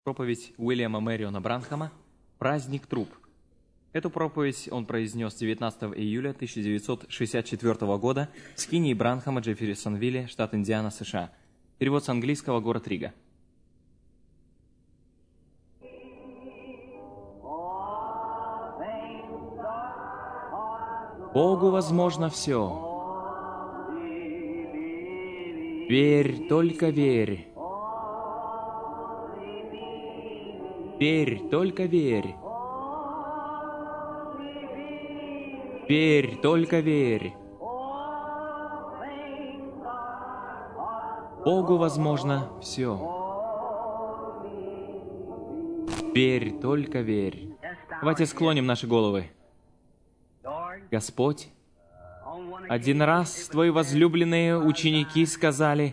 Проповедь Уильяма Мэриона Бранхама «Праздник труб». Эту проповедь он произнес 19 июля 1964 года в скинии Бранхама, Джефферсонвилле, штат Индиана, США. Перевод с английского, город Рига. Богу возможно все. Верь, только верь. Верь, только верь. Верь, только верь. Богу возможно все. Верь, только верь. Давайте склоним наши головы. Господь, один раз Твои возлюбленные ученики сказали: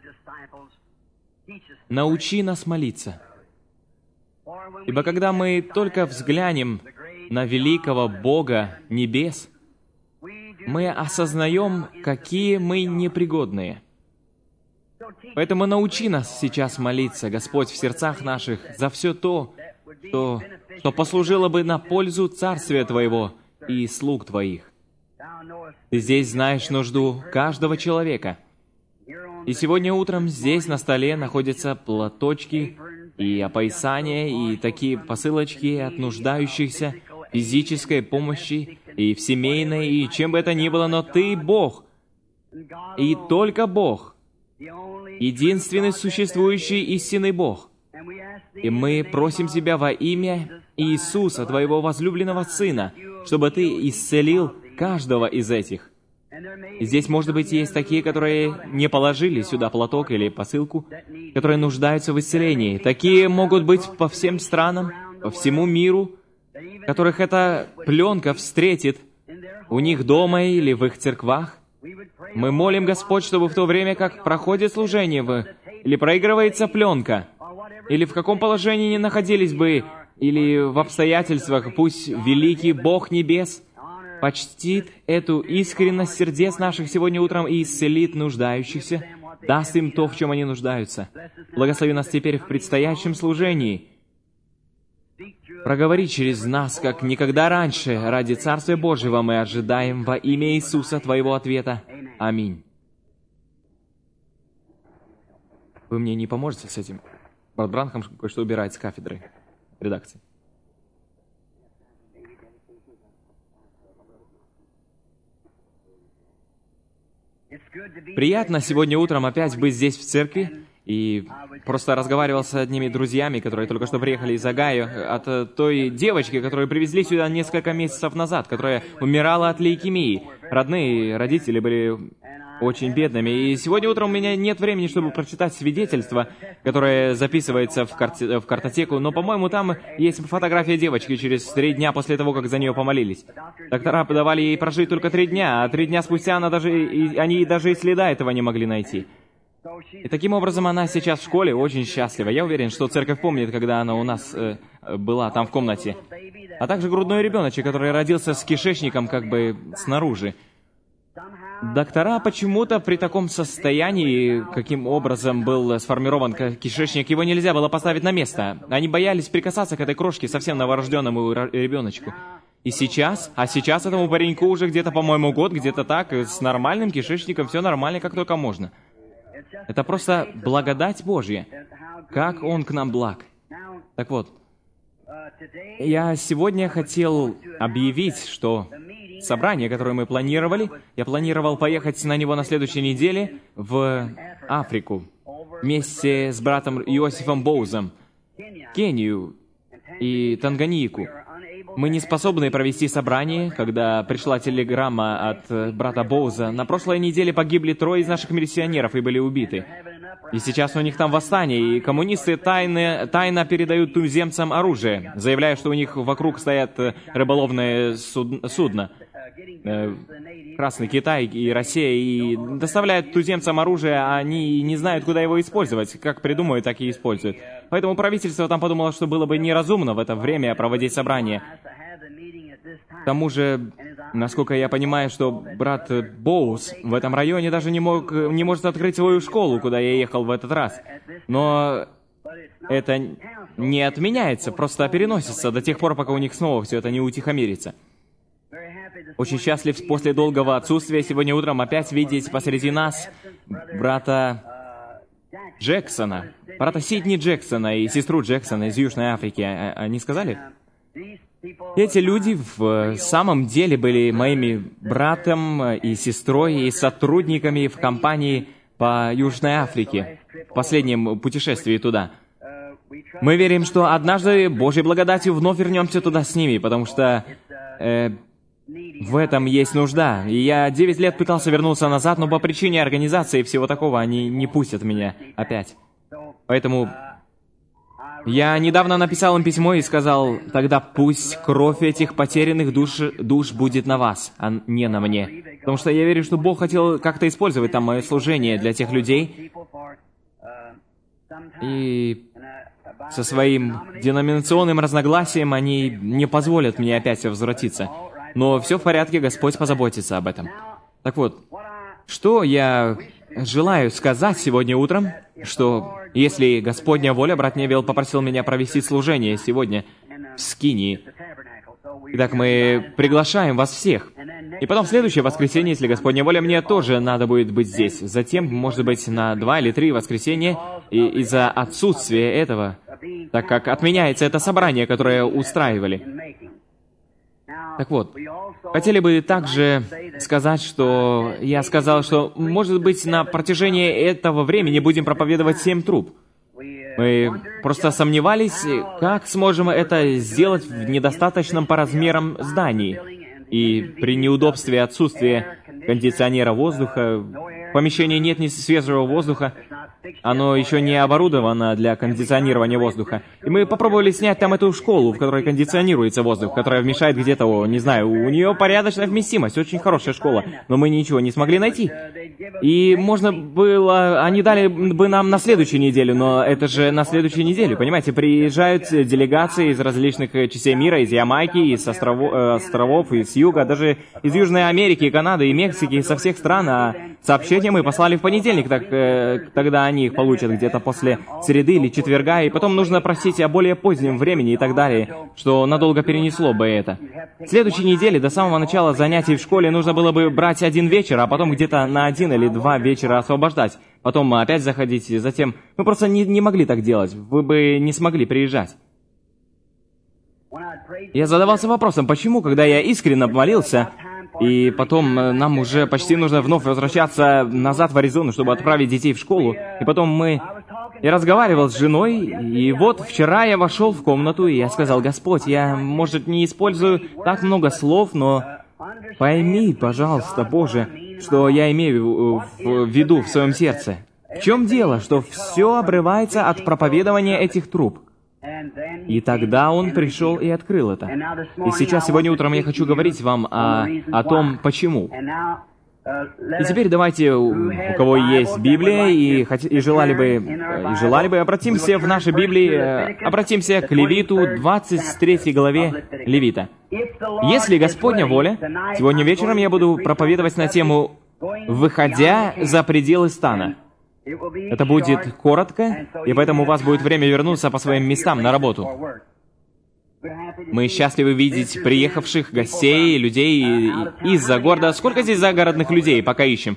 «Научи нас молиться». Ибо когда мы только взглянем на великого Бога небес, мы осознаем, какие мы непригодные. Поэтому научи нас сейчас молиться, Господь, в сердцах наших за все то, что послужило бы на пользу Царствия Твоего и слуг Твоих. Ты здесь знаешь нужду каждого человека. И сегодня утром здесь на столе находятся платочки и опоясания, и такие посылочки от нуждающихся, физической помощи, и в семейной, и чем бы это ни было, но Ты Бог, и только Бог, единственный существующий истинный Бог. И мы просим Тебя во имя Иисуса, Твоего возлюбленного Сына, чтобы Ты исцелил каждого из этих. И здесь, может быть, есть такие, которые не положили сюда платок или посылку, которые нуждаются в исцелении. Такие могут быть по всем странам, по всему миру, которых эта пленка встретит у них дома или в их церквах. Мы молим, Господь, чтобы в то время, как проходит служение, или проигрывается пленка, или в каком положении ни находились бы, или в обстоятельствах, пусть великий Бог Небес почтит эту искренность сердец наших сегодня утром и исцелит нуждающихся, даст им то, в чем они нуждаются. Благослови нас теперь в предстоящем служении. Проговори через нас, как никогда раньше, ради Царствия Божьего мы ожидаем во имя Иисуса Твоего ответа. Аминь. Вы мне не поможете с этим? Брат Бранхам кое-что убирает с кафедры редакции. Приятно сегодня утром опять быть здесь, в церкви, и просто разговаривал с одними друзьями, которые только что приехали из Огайо, от той девочки, которую привезли сюда несколько месяцев назад, которая умирала от лейкемии. Родные, родители были очень бедными. И сегодня утром у меня нет времени, чтобы прочитать свидетельство, которое записывается в картотеку, но, по-моему, там есть фотография девочки через 3 дня после того, как за нее помолились. Доктора подавали ей прожить только 3 дня, а 3 дня спустя они даже и следа этого не могли найти. И таким образом она сейчас в школе очень счастлива. Я уверен, что церковь помнит, когда она у нас была там в комнате. А также грудной ребеночек, который родился с кишечником как бы снаружи. Доктора почему-то при таком состоянии, каким образом был сформирован кишечник, его нельзя было поставить на место. Они боялись прикасаться к этой крошке, совсем новорожденному ребеночку. И сейчас этому пареньку уже где-то, по-моему, год, где-то так, с нормальным кишечником, все нормально, как только можно. Это просто благодать Божья. Как Он к нам благ. Так вот, я сегодня хотел объявить, что собрание, которое мы планировали, я планировал поехать на него на следующей неделе в Африку вместе с братом Иосифом Боузом, Кению и Танганьику. Мы не способны провести собрание, когда пришла телеграмма от брата Боуза. На прошлой неделе погибли 3 из наших миссионеров и были убиты. И сейчас у них там восстание, и коммунисты тайно передают туземцам оружие, заявляя, что у них вокруг стоят рыболовные судна. Красный Китай и Россия, и доставляют туземцам оружие, а они не знают, куда его использовать. Как придумают, так и используют. Поэтому правительство там подумало, что было бы неразумно в это время проводить собрание. К тому же, насколько я понимаю, что брат Боуз в этом районе даже не может открыть свою школу, куда я ехал в этот раз. Но это не отменяется, просто переносится до тех пор, пока у них снова все это не утихомирится. Очень счастлив после долгого отсутствия сегодня утром опять видеть посреди нас брата Джексона, брата Сидни Джексона и сестру Джексона из Южной Африки. Они сказали? Эти люди в самом деле были моими братом и сестрой и сотрудниками в компании по Южной Африке в последнем путешествии туда. Мы верим, что однажды Божьей благодатью вновь вернемся туда с ними, потому что в этом есть нужда. И я 9 лет пытался вернуться назад, но по причине организации и всего такого они не пустят меня опять. Поэтому я недавно написал им письмо и сказал: тогда пусть кровь этих потерянных душ будет на вас, а не на мне. Потому что я верю, что Бог хотел как-то использовать там мое служение для тех людей. И со своим деноминационным разногласием они не позволят мне опять возвратиться. Но все в порядке, Господь позаботится об этом. Так вот, что я желаю сказать сегодня утром, что если Господня воля, брат Невилл попросил меня провести служение сегодня в Скинии. Итак, мы приглашаем вас всех. И потом в следующее воскресенье, если Господня воля, мне тоже надо будет быть здесь. Затем, может быть, на 2 или 3 воскресенья, и из-за отсутствия этого, так как отменяется это собрание, которое устраивали. Так вот, хотели бы также сказать, что я сказал, что, может быть, на протяжении этого времени будем проповедовать 7 труб. Мы просто сомневались, как сможем это сделать в недостаточном по размерам здании. И при неудобстве отсутствия кондиционера воздуха, в помещении нет ни свежего воздуха, оно еще не оборудовано для кондиционирования воздуха. И мы попробовали снять там эту школу, в которой кондиционируется воздух, которая вмешает где-то, не знаю, у нее порядочная вместимость, очень хорошая школа, но мы ничего не смогли найти. И можно было, они дали бы нам на следующей неделе, но это же на следующей неделе, понимаете, приезжают делегации из различных частей мира, из Ямайки, из островов, из юга, даже из Южной Америки, Канады и Мексики, со всех стран, а сообщения мы послали в понедельник, тогда они их получат где-то после среды или четверга, и потом нужно просить о более позднем времени и так далее, что надолго перенесло бы это. В следующей неделе, до самого начала занятий в школе, нужно было бы брать 1 вечер, а потом где-то на 1 или 2 вечера освобождать, потом опять заходить, и затем... Мы просто не могли так делать, вы бы не смогли приезжать. Я задавался вопросом, почему, когда я искренне молился, и потом нам уже почти нужно вновь возвращаться назад в Аризону, чтобы отправить детей в школу. И потом я разговаривал с женой, и вот вчера я вошел в комнату, и я сказал: Господь, я, может, не использую так много слов, но пойми, пожалуйста, Боже, что я имею в виду в своем сердце. В чем дело, что все обрывается от проповедования этих труб? И тогда он пришел и открыл это. И сейчас, сегодня утром, я хочу говорить вам о том, почему. И теперь давайте, у кого есть Библия и желали бы, обратимся в нашей Библии, обратимся к Левиту, 23 главе Левита. Если Господня воля, сегодня вечером я буду проповедовать на тему «Выходя за пределы стана». Это будет коротко, и поэтому у вас будет время вернуться по своим местам на работу. Мы счастливы видеть приехавших гостей, людей из-за города. Сколько здесь загородных людей, пока ищем?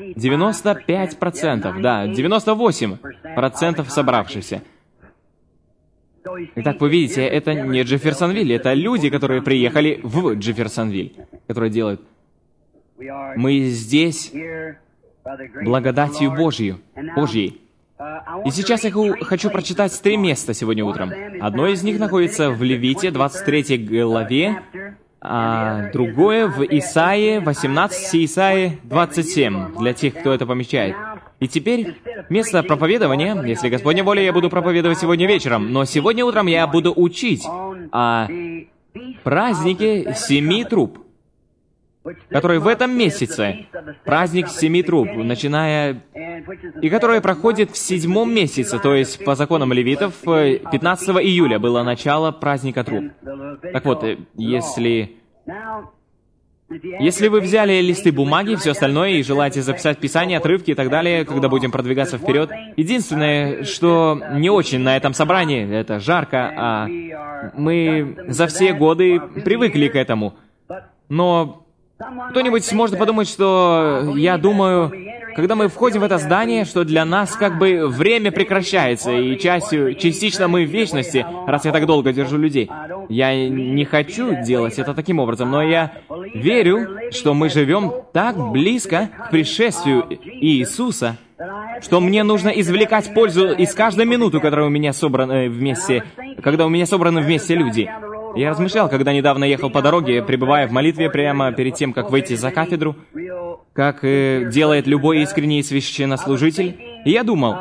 95%, да, 98% собравшихся. Итак, вы видите, это не Джефферсонвиль, это люди, которые приехали в Джефферсонвиль, которые делают. Мы здесь благодатью Божьей. И сейчас я хочу прочитать 3 места сегодня утром. Одно из них находится в Левите, 23 главе, а другое в Исаии, 18 и Исаии 27, для тех, кто это помечает. И теперь место проповедования, если Господня воля, я буду проповедовать сегодня вечером, но сегодня утром я буду учить о празднике 7 труб, который в этом месяце, праздник 7 труб, и который проходит в 7 месяце, то есть по законам левитов, 15 июля было начало праздника труб. Так вот, если Если вы взяли листы бумаги и все остальное, и желаете записать Писание, отрывки и так далее, когда будем продвигаться вперед, единственное, что не очень на этом собрании, это жарко, а мы за все годы привыкли к этому. Но кто-нибудь может подумать, что я думаю, когда мы входим в это здание, что для нас как бы время прекращается, и частично мы в вечности, раз я так долго держу людей. Я не хочу делать это таким образом, но я верю, что мы живем так близко к пришествию Иисуса, что мне нужно извлекать пользу из каждой минуты, которая у меня собрана вместе, когда у меня собраны вместе люди. Я размышлял, когда недавно ехал по дороге, пребывая в молитве прямо перед тем, как выйти за кафедру, как делает любой искренний священнослужитель. И я думал,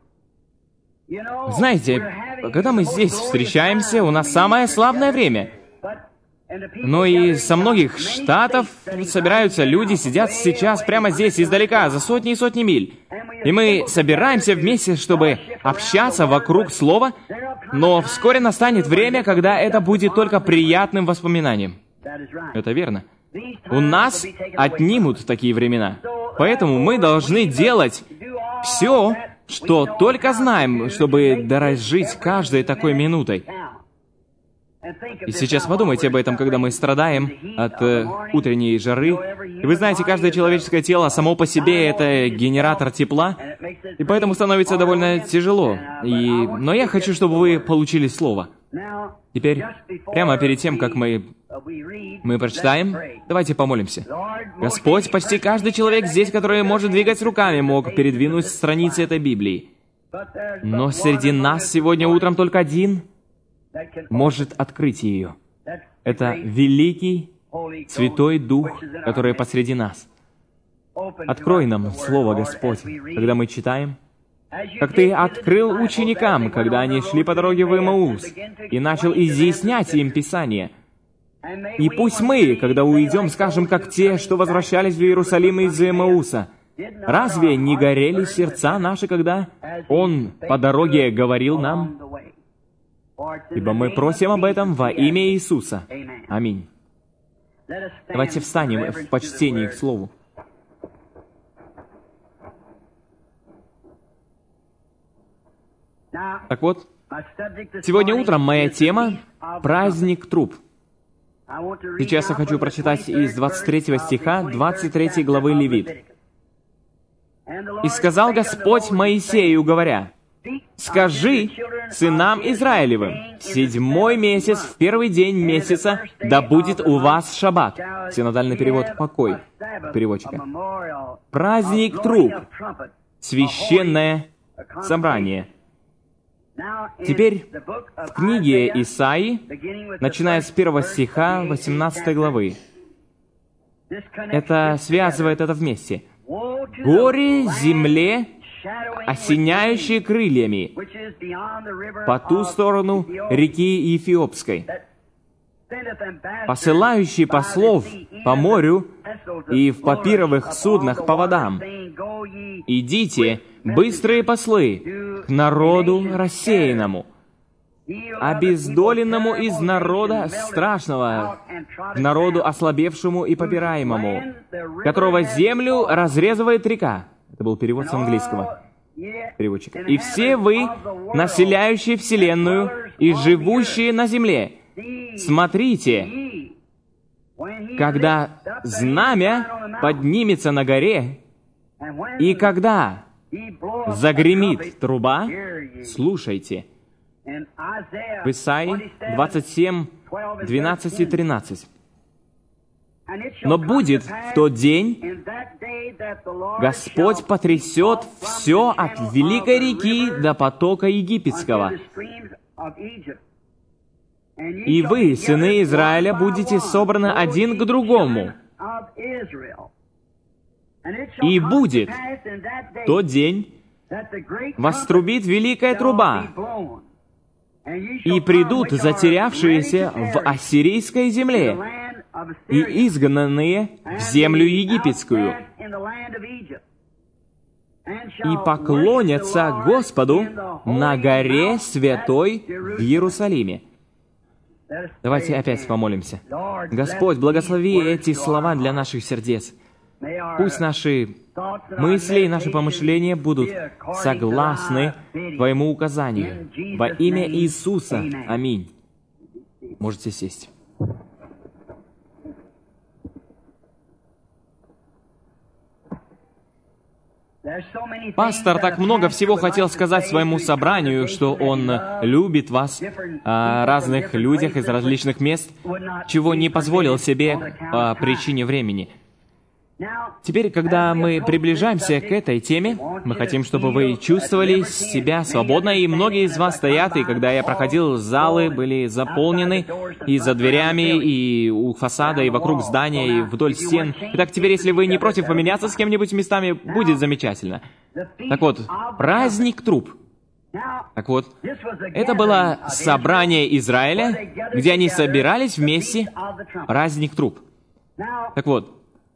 знаете, когда мы здесь встречаемся, у нас самое славное время. Но и со многих штатов собираются люди, сидят сейчас прямо здесь, издалека, за сотни и сотни миль. И мы собираемся вместе, чтобы общаться вокруг Слова, но вскоре настанет время, когда это будет только приятным воспоминанием. Это верно. У нас отнимут такие времена. Поэтому мы должны делать все, что только знаем, чтобы дорожить каждой такой минутой. И сейчас подумайте об этом, когда мы страдаем от утренней жары. И вы знаете, каждое человеческое тело само по себе — это генератор тепла, и поэтому становится довольно тяжело. Но я хочу, чтобы вы получили Слово. Теперь, прямо перед тем, как мы прочитаем, давайте помолимся. Господь, почти каждый человек здесь, который может двигать руками, мог передвинуть страницы этой Библии. Но среди нас сегодня утром только один может открыть ее. Это великий Святой Дух, который посреди нас. Открой нам Слово, Господь, когда мы читаем, как Ты открыл ученикам, когда они шли по дороге в Эмаус, и начал изъяснять им Писание. И пусть мы, когда уйдем, скажем, как те, что возвращались в Иерусалим из Эмауса, разве не горели сердца наши, когда Он по дороге говорил нам? Ибо мы просим об этом во имя Иисуса. Аминь. Давайте встанем в почтении к Слову. Так вот, сегодня утром моя тема — «Праздник труб». Сейчас я хочу прочитать из 23 стиха 23 главы Левит. «И сказал Господь Моисею, говоря, «Скажи сынам Израилевым, в 7-й месяц, в 1-й день месяца, да будет у вас шаббат». Синодальный перевод «покой» переводчика. «Праздник труб, священное собрание». Теперь в книге Исаии, начиная с 1 стиха 18 главы, это связывает это вместе. «Горе земле, осеняющие крыльями, по ту сторону реки Ефиопской, посылающий послов по морю и в папировых суднах по водам. Идите, быстрые послы, к народу рассеянному, обездоленному из народа страшного, к народу ослабевшему и попираемому, которого землю разрезывает река». Это был перевод с английского переводчика. «И все вы, населяющие вселенную и живущие на земле, смотрите, когда знамя поднимется на горе, и когда загремит труба, слушайте». В Исаии 27, 12 и 13. «Но будет в тот день, Господь потрясет все от великой реки до потока египетского. И вы, сыны Израиля, будете собраны один к другому. И будет в тот день, вострубит великая труба, и придут затерявшиеся в ассирийской земле, и изгнанные в землю египетскую, и поклонятся Господу на горе святой в Иерусалиме». Давайте опять помолимся. Господь, благослови эти слова для наших сердец. Пусть наши мысли и наши помышления будут согласны Твоему указанию. Во имя Иисуса. Аминь. Можете сесть. Пастор так много всего хотел сказать своему собранию, что он любит вас, о разных людях из различных мест, чего не позволил себе по причине времени. Теперь, когда мы приближаемся к этой теме, мы хотим, чтобы вы чувствовали себя свободно, и многие из вас стоят, и когда я проходил, залы были заполнены и за дверями, и у фасада, и вокруг здания, и вдоль стен. Итак, теперь, если вы не против поменяться с кем-нибудь местами, будет замечательно. Так вот, праздник труб. Так вот, это было собрание Израиля, где они собирались вместе, праздник труб. Так вот,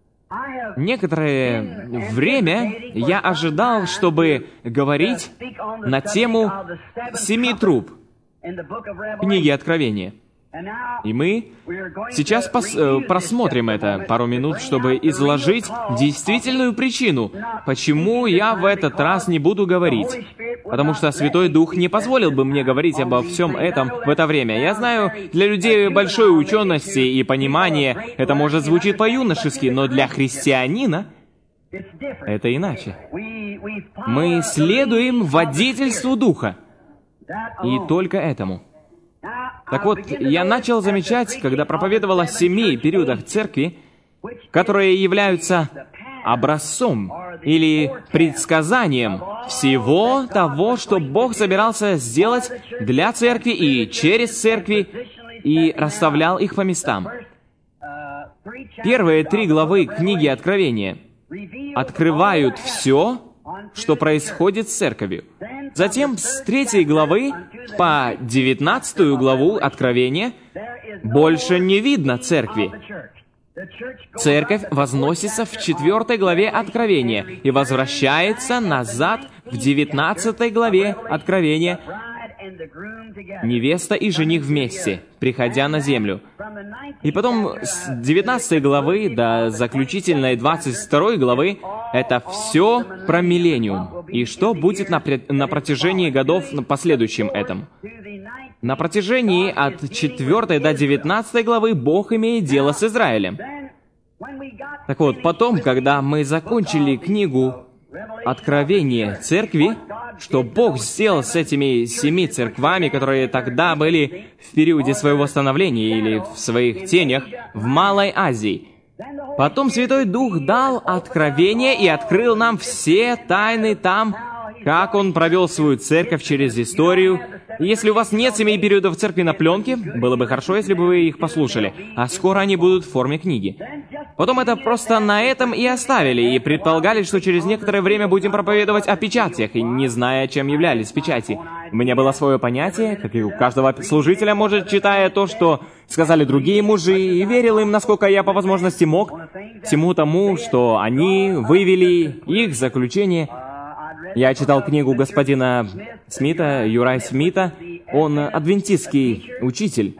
некоторое время я ожидал, чтобы говорить на тему 7 труб книги Откровения. И мы сейчас просмотрим это пару минут, чтобы изложить действительную причину, почему я в этот раз не буду говорить. Потому что Святой Дух не позволил бы мне говорить обо всем этом в это время. Я знаю, для людей большой учености и понимания это может звучить по-юношески, но для христианина это иначе. Мы следуем водительству Духа. И только этому. Так вот, я начал замечать, когда проповедовал о 7 периодах церкви, которые являются образцом или предсказанием всего того, что Бог собирался сделать для церкви и через церкви, и расставлял их по местам. Первые 3 главы книги Откровения открывают все, что происходит с церковью. Затем с 3 главы по 19 главу Откровения больше не видно церкви. Церковь возносится в 4 главе Откровения и возвращается назад в 19 главе Откровения. Невеста и жених вместе, приходя на землю. И потом с 19 главы до заключительной 22 главы это все про миллениум. И что будет на протяжении годов последующим этому. На протяжении от 4 до 19 главы Бог имеет дело с Израилем. Так вот, потом, когда мы закончили книгу Откровения церкви, что Бог сделал с этими 7 церквами, которые тогда были в периоде своего становления или в своих тенях в Малой Азии. Потом Святой Дух дал откровение и открыл нам все тайны там, как Он провел свою церковь через историю. И если у вас нет 7 периодов церкви на пленке, было бы хорошо, если бы вы их послушали. А скоро они будут в форме книги. Потом это просто на этом и оставили, и предполагали, что через некоторое время будем проповедовать о печатях, и не зная, чем являлись печати. У меня было свое понятие, как и у каждого служителя, может, читая то, что сказали другие мужи, и верил им, насколько я по возможности мог, всему тому, что они вывели их заключение. Я читал книгу господина Смита, Юрай Смита. Он адвентистский учитель.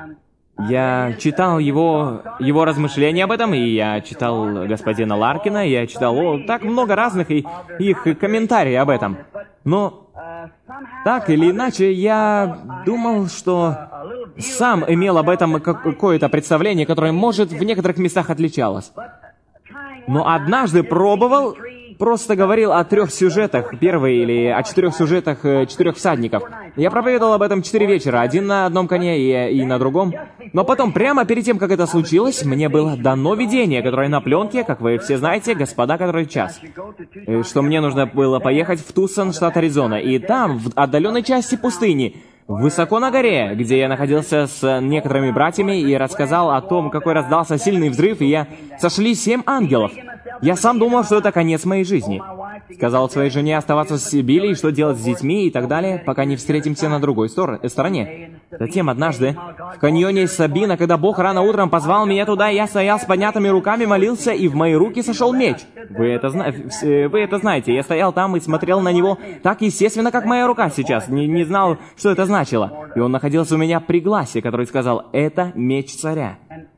Я читал его размышления об этом, и я читал господина Ларкина, я читал так много разных их комментариев об этом. Но так или иначе, я думал, что сам имел об этом какое-то представление, которое, может, в некоторых местах отличалось. Но однажды пробовал, просто говорил о 3 сюжетах, первый, или о 4 сюжетах 4 всадников. Я проповедовал об этом 4 вечера, один на одном коне и на другом. Но потом, прямо перед тем, как это случилось, мне было дано видение, которое на пленке, как вы все знаете, господа, который час. Что мне нужно было поехать в Тусон, штат Аризона. И там, в отдаленной части пустыни, высоко на горе, где я находился с некоторыми братьями и рассказал о том, какой раздался сильный взрыв, и сошли 7 ангелов. Я сам думал, что это конец моей жизни. Сказал своей жене оставаться с Билли, что делать с детьми и так далее, пока не встретимся на другой стороне. Затем однажды, в каньоне Сабина, когда Бог рано утром позвал меня туда, я стоял с поднятыми руками, молился, и в мои руки сошел меч. Вы это знаете. Я стоял там и смотрел на него так естественно, как моя рука сейчас. Не знал, что это значило. И он находился у меня при гласе, который сказал: «Это меч царя».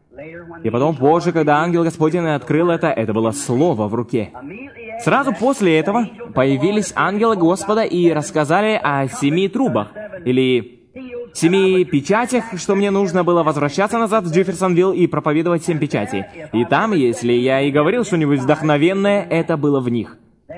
И потом позже, когда ангел Господень открыл это было слово в руке. Сразу после этого появились ангелы Господа и рассказали о 7 трубах, или 7 печатях, что мне нужно было возвращаться назад в Джефферсонвилл и проповедовать 7 печатей. И там, если я и говорил что-нибудь вдохновенное, это было в них.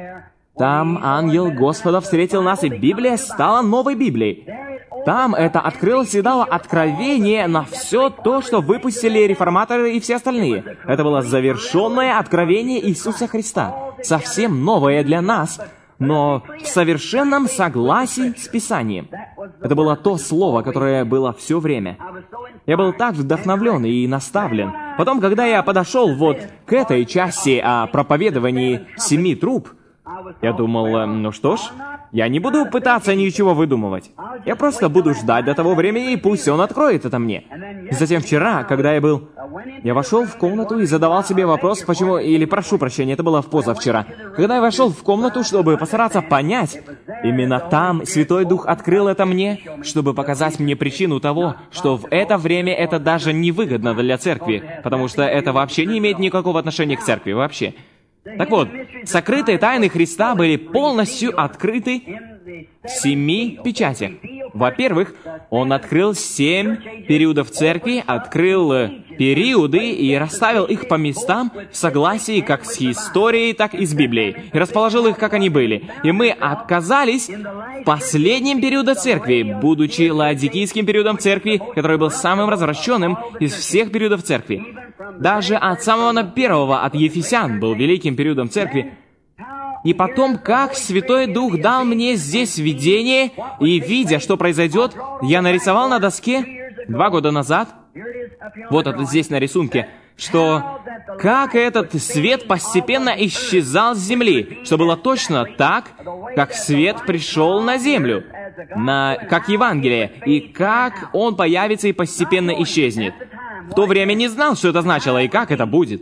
Там ангел Господа встретил нас, и Библия стала новой Библией. Там это открылось и дало откровение на все то, что выпустили реформаторы и все остальные. Это было завершенное откровение Иисуса Христа. Совсем новое для нас, но в совершенном согласии с Писанием. Это было то слово, которое было все время. Я был так вдохновлен и наставлен. Потом, когда я подошел вот к этой части о проповедовании 7 труб, я думал, ну что ж, я не буду пытаться ничего выдумывать. Я просто буду ждать до того времени, и пусть он откроет это мне. И затем вчера, когда я вошел в комнату и задавал себе вопрос, почему, или прошу прощения, это было позавчера. Когда я вошел в комнату, чтобы постараться понять, именно там Святой Дух открыл это мне, чтобы показать мне причину того, что в это время это даже невыгодно для церкви, потому что это вообще не имеет никакого отношения к церкви, вообще. Так вот, сокрытые тайны Христа были полностью открыты в 7 печатях. Во-первых, Он открыл 7 периодов церкви, открыл периоды и расставил их по местам в согласии как с историей, так и с Библией, и расположил их, как они были. И мы оказались в последнем периоде церкви, будучи лаодикийским периодом церкви, который был самым развращенным из всех периодов церкви. Даже от самого первого, от Ефесян, был великим периодом церкви. И потом, как Святой Дух дал мне здесь видение, и, видя, что произойдет, я нарисовал на доске 2 года назад, вот это здесь на рисунке, что как этот свет постепенно исчезал с земли, что было точно так, как свет пришел на землю, как Евангелие, и как он появится и постепенно исчезнет. В то время не знал, что это значило и как это будет.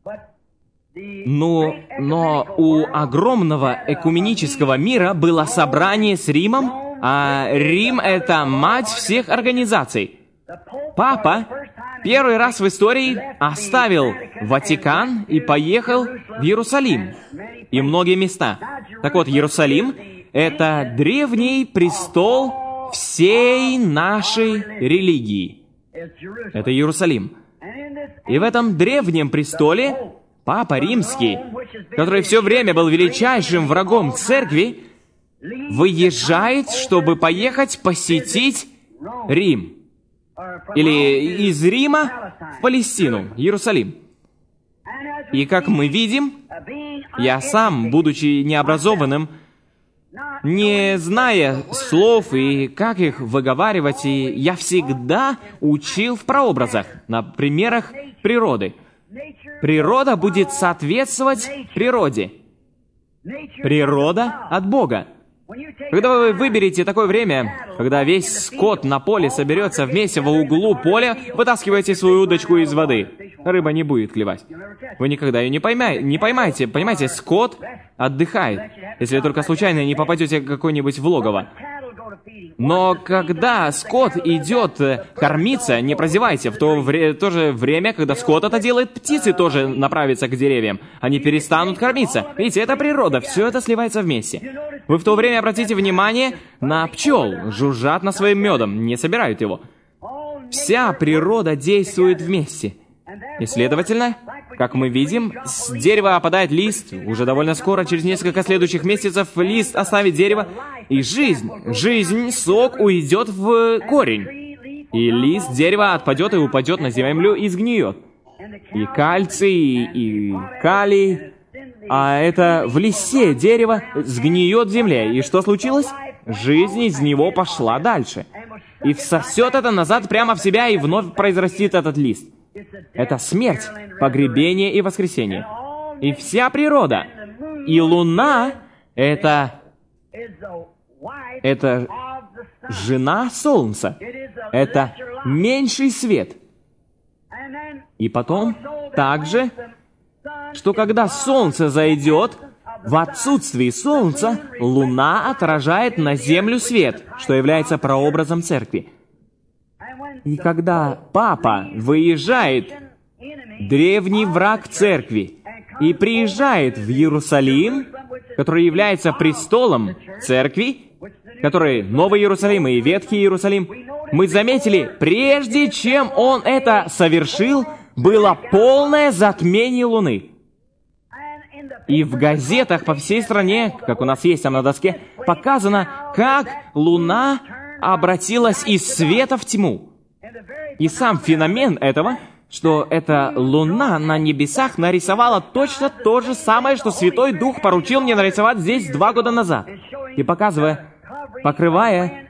Но у огромного экуменического мира было собрание с Римом, а Рим — это мать всех организаций. Папа первый раз в истории оставил Ватикан и поехал в Иерусалим и многие места. Так вот, Иерусалим — это древний престол всей нашей религии. Это Иерусалим. И в этом древнем престоле Папа Римский, который все время был величайшим врагом церкви, выезжает, чтобы поехать посетить Рим. Или из Рима в Палестину, Иерусалим. И как мы видим, я сам, будучи необразованным, не зная слов и как их выговаривать, и я всегда учил в прообразах, на примерах природы. Природа будет соответствовать природе. Природа от Бога. Когда вы выберете такое время, когда весь скот на поле соберется вместе во углу поля, вытаскиваете свою удочку из воды. Рыба не будет клевать. Вы никогда ее не поймаете. Понимаете, скот отдыхает, если только случайно не попадете какой-нибудь в логово. Но когда скот идет кормиться, не прозевайте. В то же время, когда скот это делает, птицы тоже направятся к деревьям. Они перестанут кормиться. Видите, это природа, все это сливается вместе. Вы в то время обратите внимание на пчел, жужжат на своим медом, не собирают его. Вся природа действует вместе. И, следовательно, как мы видим, с дерева опадает лист, уже довольно скоро, через несколько следующих месяцев, лист оставит дерево, и жизнь, сок уйдет в корень. И лист дерева отпадет и упадет на землю и сгниет. И кальций, и калий, а это в листе дерево сгниет в земле. И что случилось? Жизнь из него пошла дальше. И всосет это назад прямо в себя, и вновь произрастит этот лист. Это смерть, погребение и воскресение. И вся природа, и луна, это жена Солнца. Это меньший свет. И потом также, что когда Солнце зайдет, в отсутствии Солнца Луна отражает на Землю свет, что является прообразом Церкви. И когда Папа выезжает, древний враг Церкви, и приезжает в Иерусалим, который является престолом Церкви, который Новый Иерусалим и Ветхий Иерусалим, мы заметили, прежде чем он это совершил, было полное затмение Луны. И в газетах по всей стране, как у нас есть там на доске, показано, как Луна обратилась из света в тьму. И сам феномен этого, что эта Луна на небесах нарисовала точно то же самое, что Святой Дух поручил мне нарисовать здесь 2 года назад. И покрывая,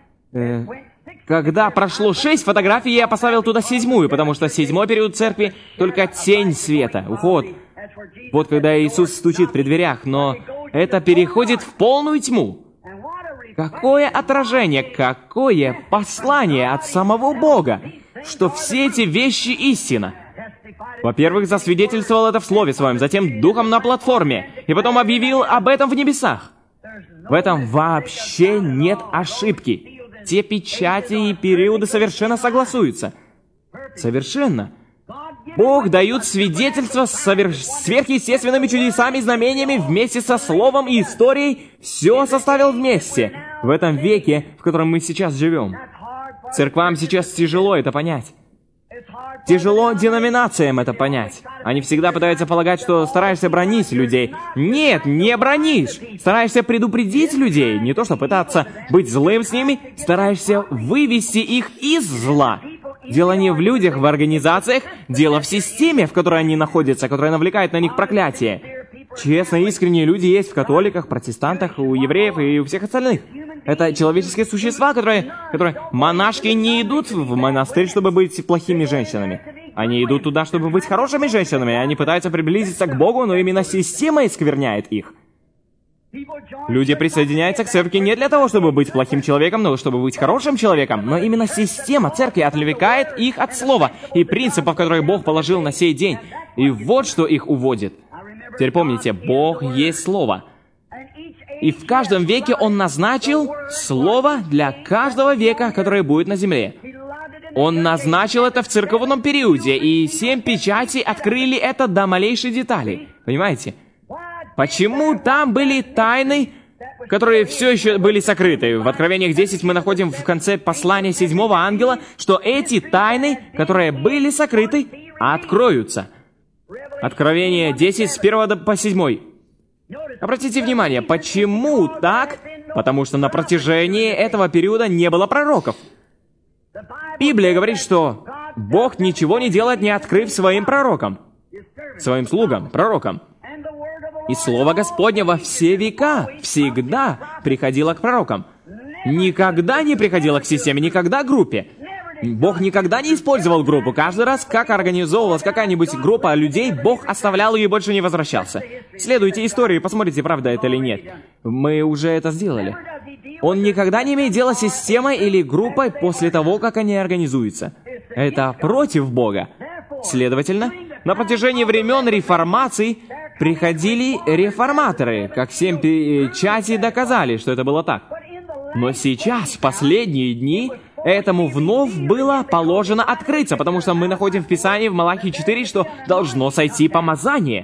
когда прошло 6 фотографий, я поставил туда 7-ю, потому что 7-й период Церкви только тень света, уход. Вот когда Иисус стучит при дверях, но это переходит в полную тьму. Какое отражение, какое послание от самого Бога, что все эти вещи истина. Во-первых, засвидетельствовал это в Слове Своем, затем Духом на платформе, и потом объявил об этом в небесах. В этом вообще нет ошибки. Те печати и периоды совершенно согласуются. Совершенно. Бог дает свидетельство с сверхъестественными чудесами и знамениями вместе со Словом и историей. Все составил вместе. В этом веке, в котором мы сейчас живем. Церквам сейчас тяжело это понять. Тяжело деноминациям это понять. Они всегда пытаются полагать, что стараешься бронить людей. Нет, не бронишь. Стараешься предупредить людей. Не то, что пытаться быть злым с ними, стараешься вывести их из зла. Дело не в людях, в организациях, дело в системе, в которой они находятся, которая навлекает на них проклятие. Честные, искренние люди есть в католиках, протестантах, у евреев и у всех остальных. Это человеческие существа, которые... Монашки не идут в монастырь, чтобы быть плохими женщинами. Они идут туда, чтобы быть хорошими женщинами. Они пытаются приблизиться к Богу, но именно система искверняет их. Люди присоединяются к церкви не для того, чтобы быть плохим человеком, но чтобы быть хорошим человеком. Но именно система церкви отвлекает их от слова и принципов, которые Бог положил на сей день. И вот что их уводит. Теперь помните, Бог есть Слово. И в каждом веке Он назначил Слово для каждого века, которое будет на земле. Он назначил это в церковном периоде, и 7 печатей открыли это до малейшей детали. Понимаете? Почему там были тайны, которые все еще были сокрыты? В Откровениях 10 мы находим в конце послания 7-го ангела, что эти тайны, которые были сокрыты, откроются. Откровение 10 с 1 по 7. Обратите внимание, почему так? Потому что на протяжении этого периода не было пророков. Библия говорит, что Бог ничего не делает, не открыв своим пророкам, своим слугам, пророкам. И Слово Господне во все века всегда приходило к пророкам. Никогда не приходило к системе, никогда к группе. Бог никогда не использовал группу. Каждый раз, как организовывалась какая-нибудь группа людей, Бог оставлял ее и больше не возвращался. Следуйте истории и посмотрите, правда это или нет. Мы уже это сделали. Он никогда не имеет дела с системой или группой после того, как они организуются. Это против Бога. Следовательно, на протяжении времен реформации приходили реформаторы, как 7 печатей доказали, что это было так. Но сейчас, в последние дни, этому вновь было положено открыться, потому что мы находим в Писании, в Малахии 4, что должно сойти помазание.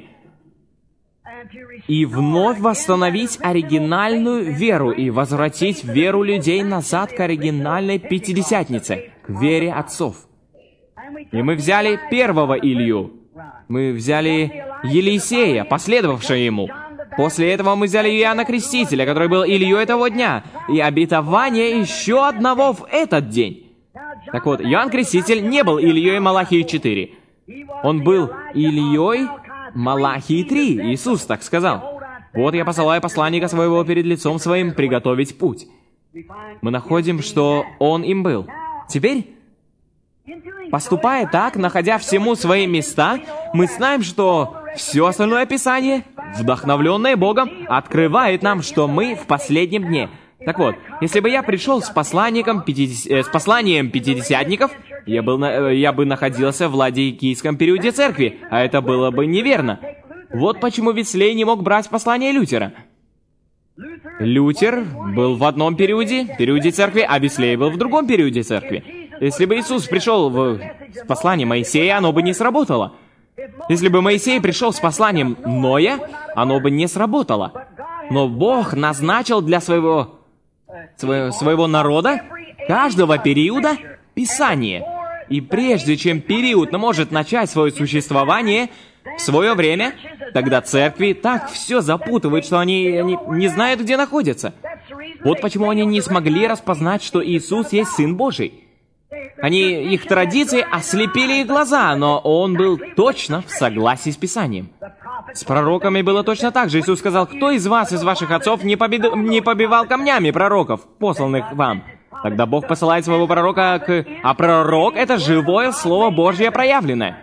И вновь восстановить оригинальную веру и возвратить веру людей назад к оригинальной Пятидесятнице, к вере отцов. И мы взяли первого Илью. Мы взяли Елисея, последовавшего ему. После этого мы взяли Иоанна Крестителя, который был Ильей того дня, и обетование еще одного в этот день. Так вот, Иоанн Креститель не был Ильей Малахии 4. Он был Ильей Малахии 3. Иисус так сказал. «Вот я посылаю посланника своего перед лицом своим приготовить путь». Мы находим, что он им был. Теперь, поступая так, находя всему свои места, мы знаем, что все остальное Писание вдохновленное Богом, открывает нам, что мы в последнем дне. Так вот, если бы я пришел с посланием пятидесятников, я бы находился в ладикийском периоде церкви, а это было бы неверно. Вот почему Веслей не мог брать послание Лютера. Лютер был в одном периоде церкви, а Веслей был в другом периоде церкви. Если бы Иисус пришел с посланием Моисея, оно бы не сработало. Если бы Моисей пришел с посланием Ноя, оно бы не сработало. Но Бог назначил для своего народа каждого периода Писание. И прежде чем период может начать свое существование в свое время, тогда церкви так все запутывают, что они не знают, где находятся. Вот почему они не смогли распознать, что Иисус есть Сын Божий. Их традиции ослепили их глаза, но Он был точно в согласии с Писанием. С пророками было точно так же. Иисус сказал: «Кто из вас, из ваших отцов, не побивал камнями пророков, посланных вам?» Тогда Бог посылает своего пророка А пророк — это живое Слово Божье проявленное.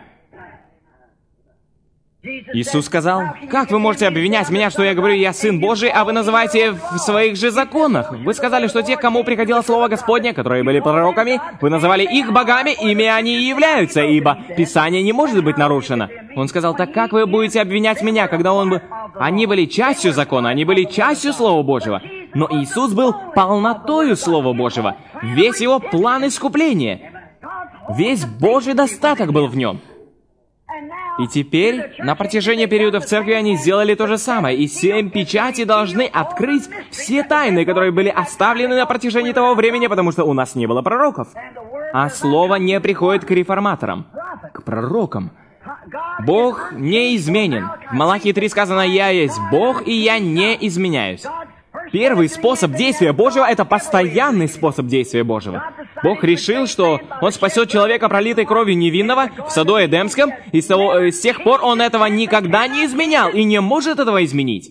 Иисус сказал: «Как вы можете обвинять меня, что я говорю, я Сын Божий, а вы называете в своих же законах? Вы сказали, что те, кому приходило Слово Господне, которые были пророками, вы называли их богами, ими они и являются, ибо Писание не может быть нарушено». Он сказал: «Так как вы будете обвинять меня, когда они были частью закона, они были частью Слова Божьего?» Но Иисус был полнотою Слова Божьего, весь Его план искупления, весь Божий достаток был в Нем. И теперь, на протяжении периода в церкви они сделали то же самое, и 7 печатей должны открыть все тайны, которые были оставлены на протяжении того времени, потому что у нас не было пророков. А Слово не приходит к реформаторам, к пророкам. Бог неизменен. В Малахии 3 сказано: «Я есть Бог, и я не изменяюсь». Первый способ действия Божьего — это постоянный способ действия Божьего. Бог решил, что Он спасет человека пролитой кровью невинного в саду Эдемском, и с тех пор Он этого никогда не изменял и не может этого изменить.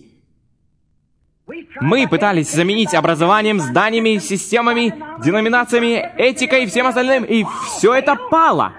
Мы пытались заменить образованием, зданиями, системами, деноминациями, этикой и всем остальным, и все это пало.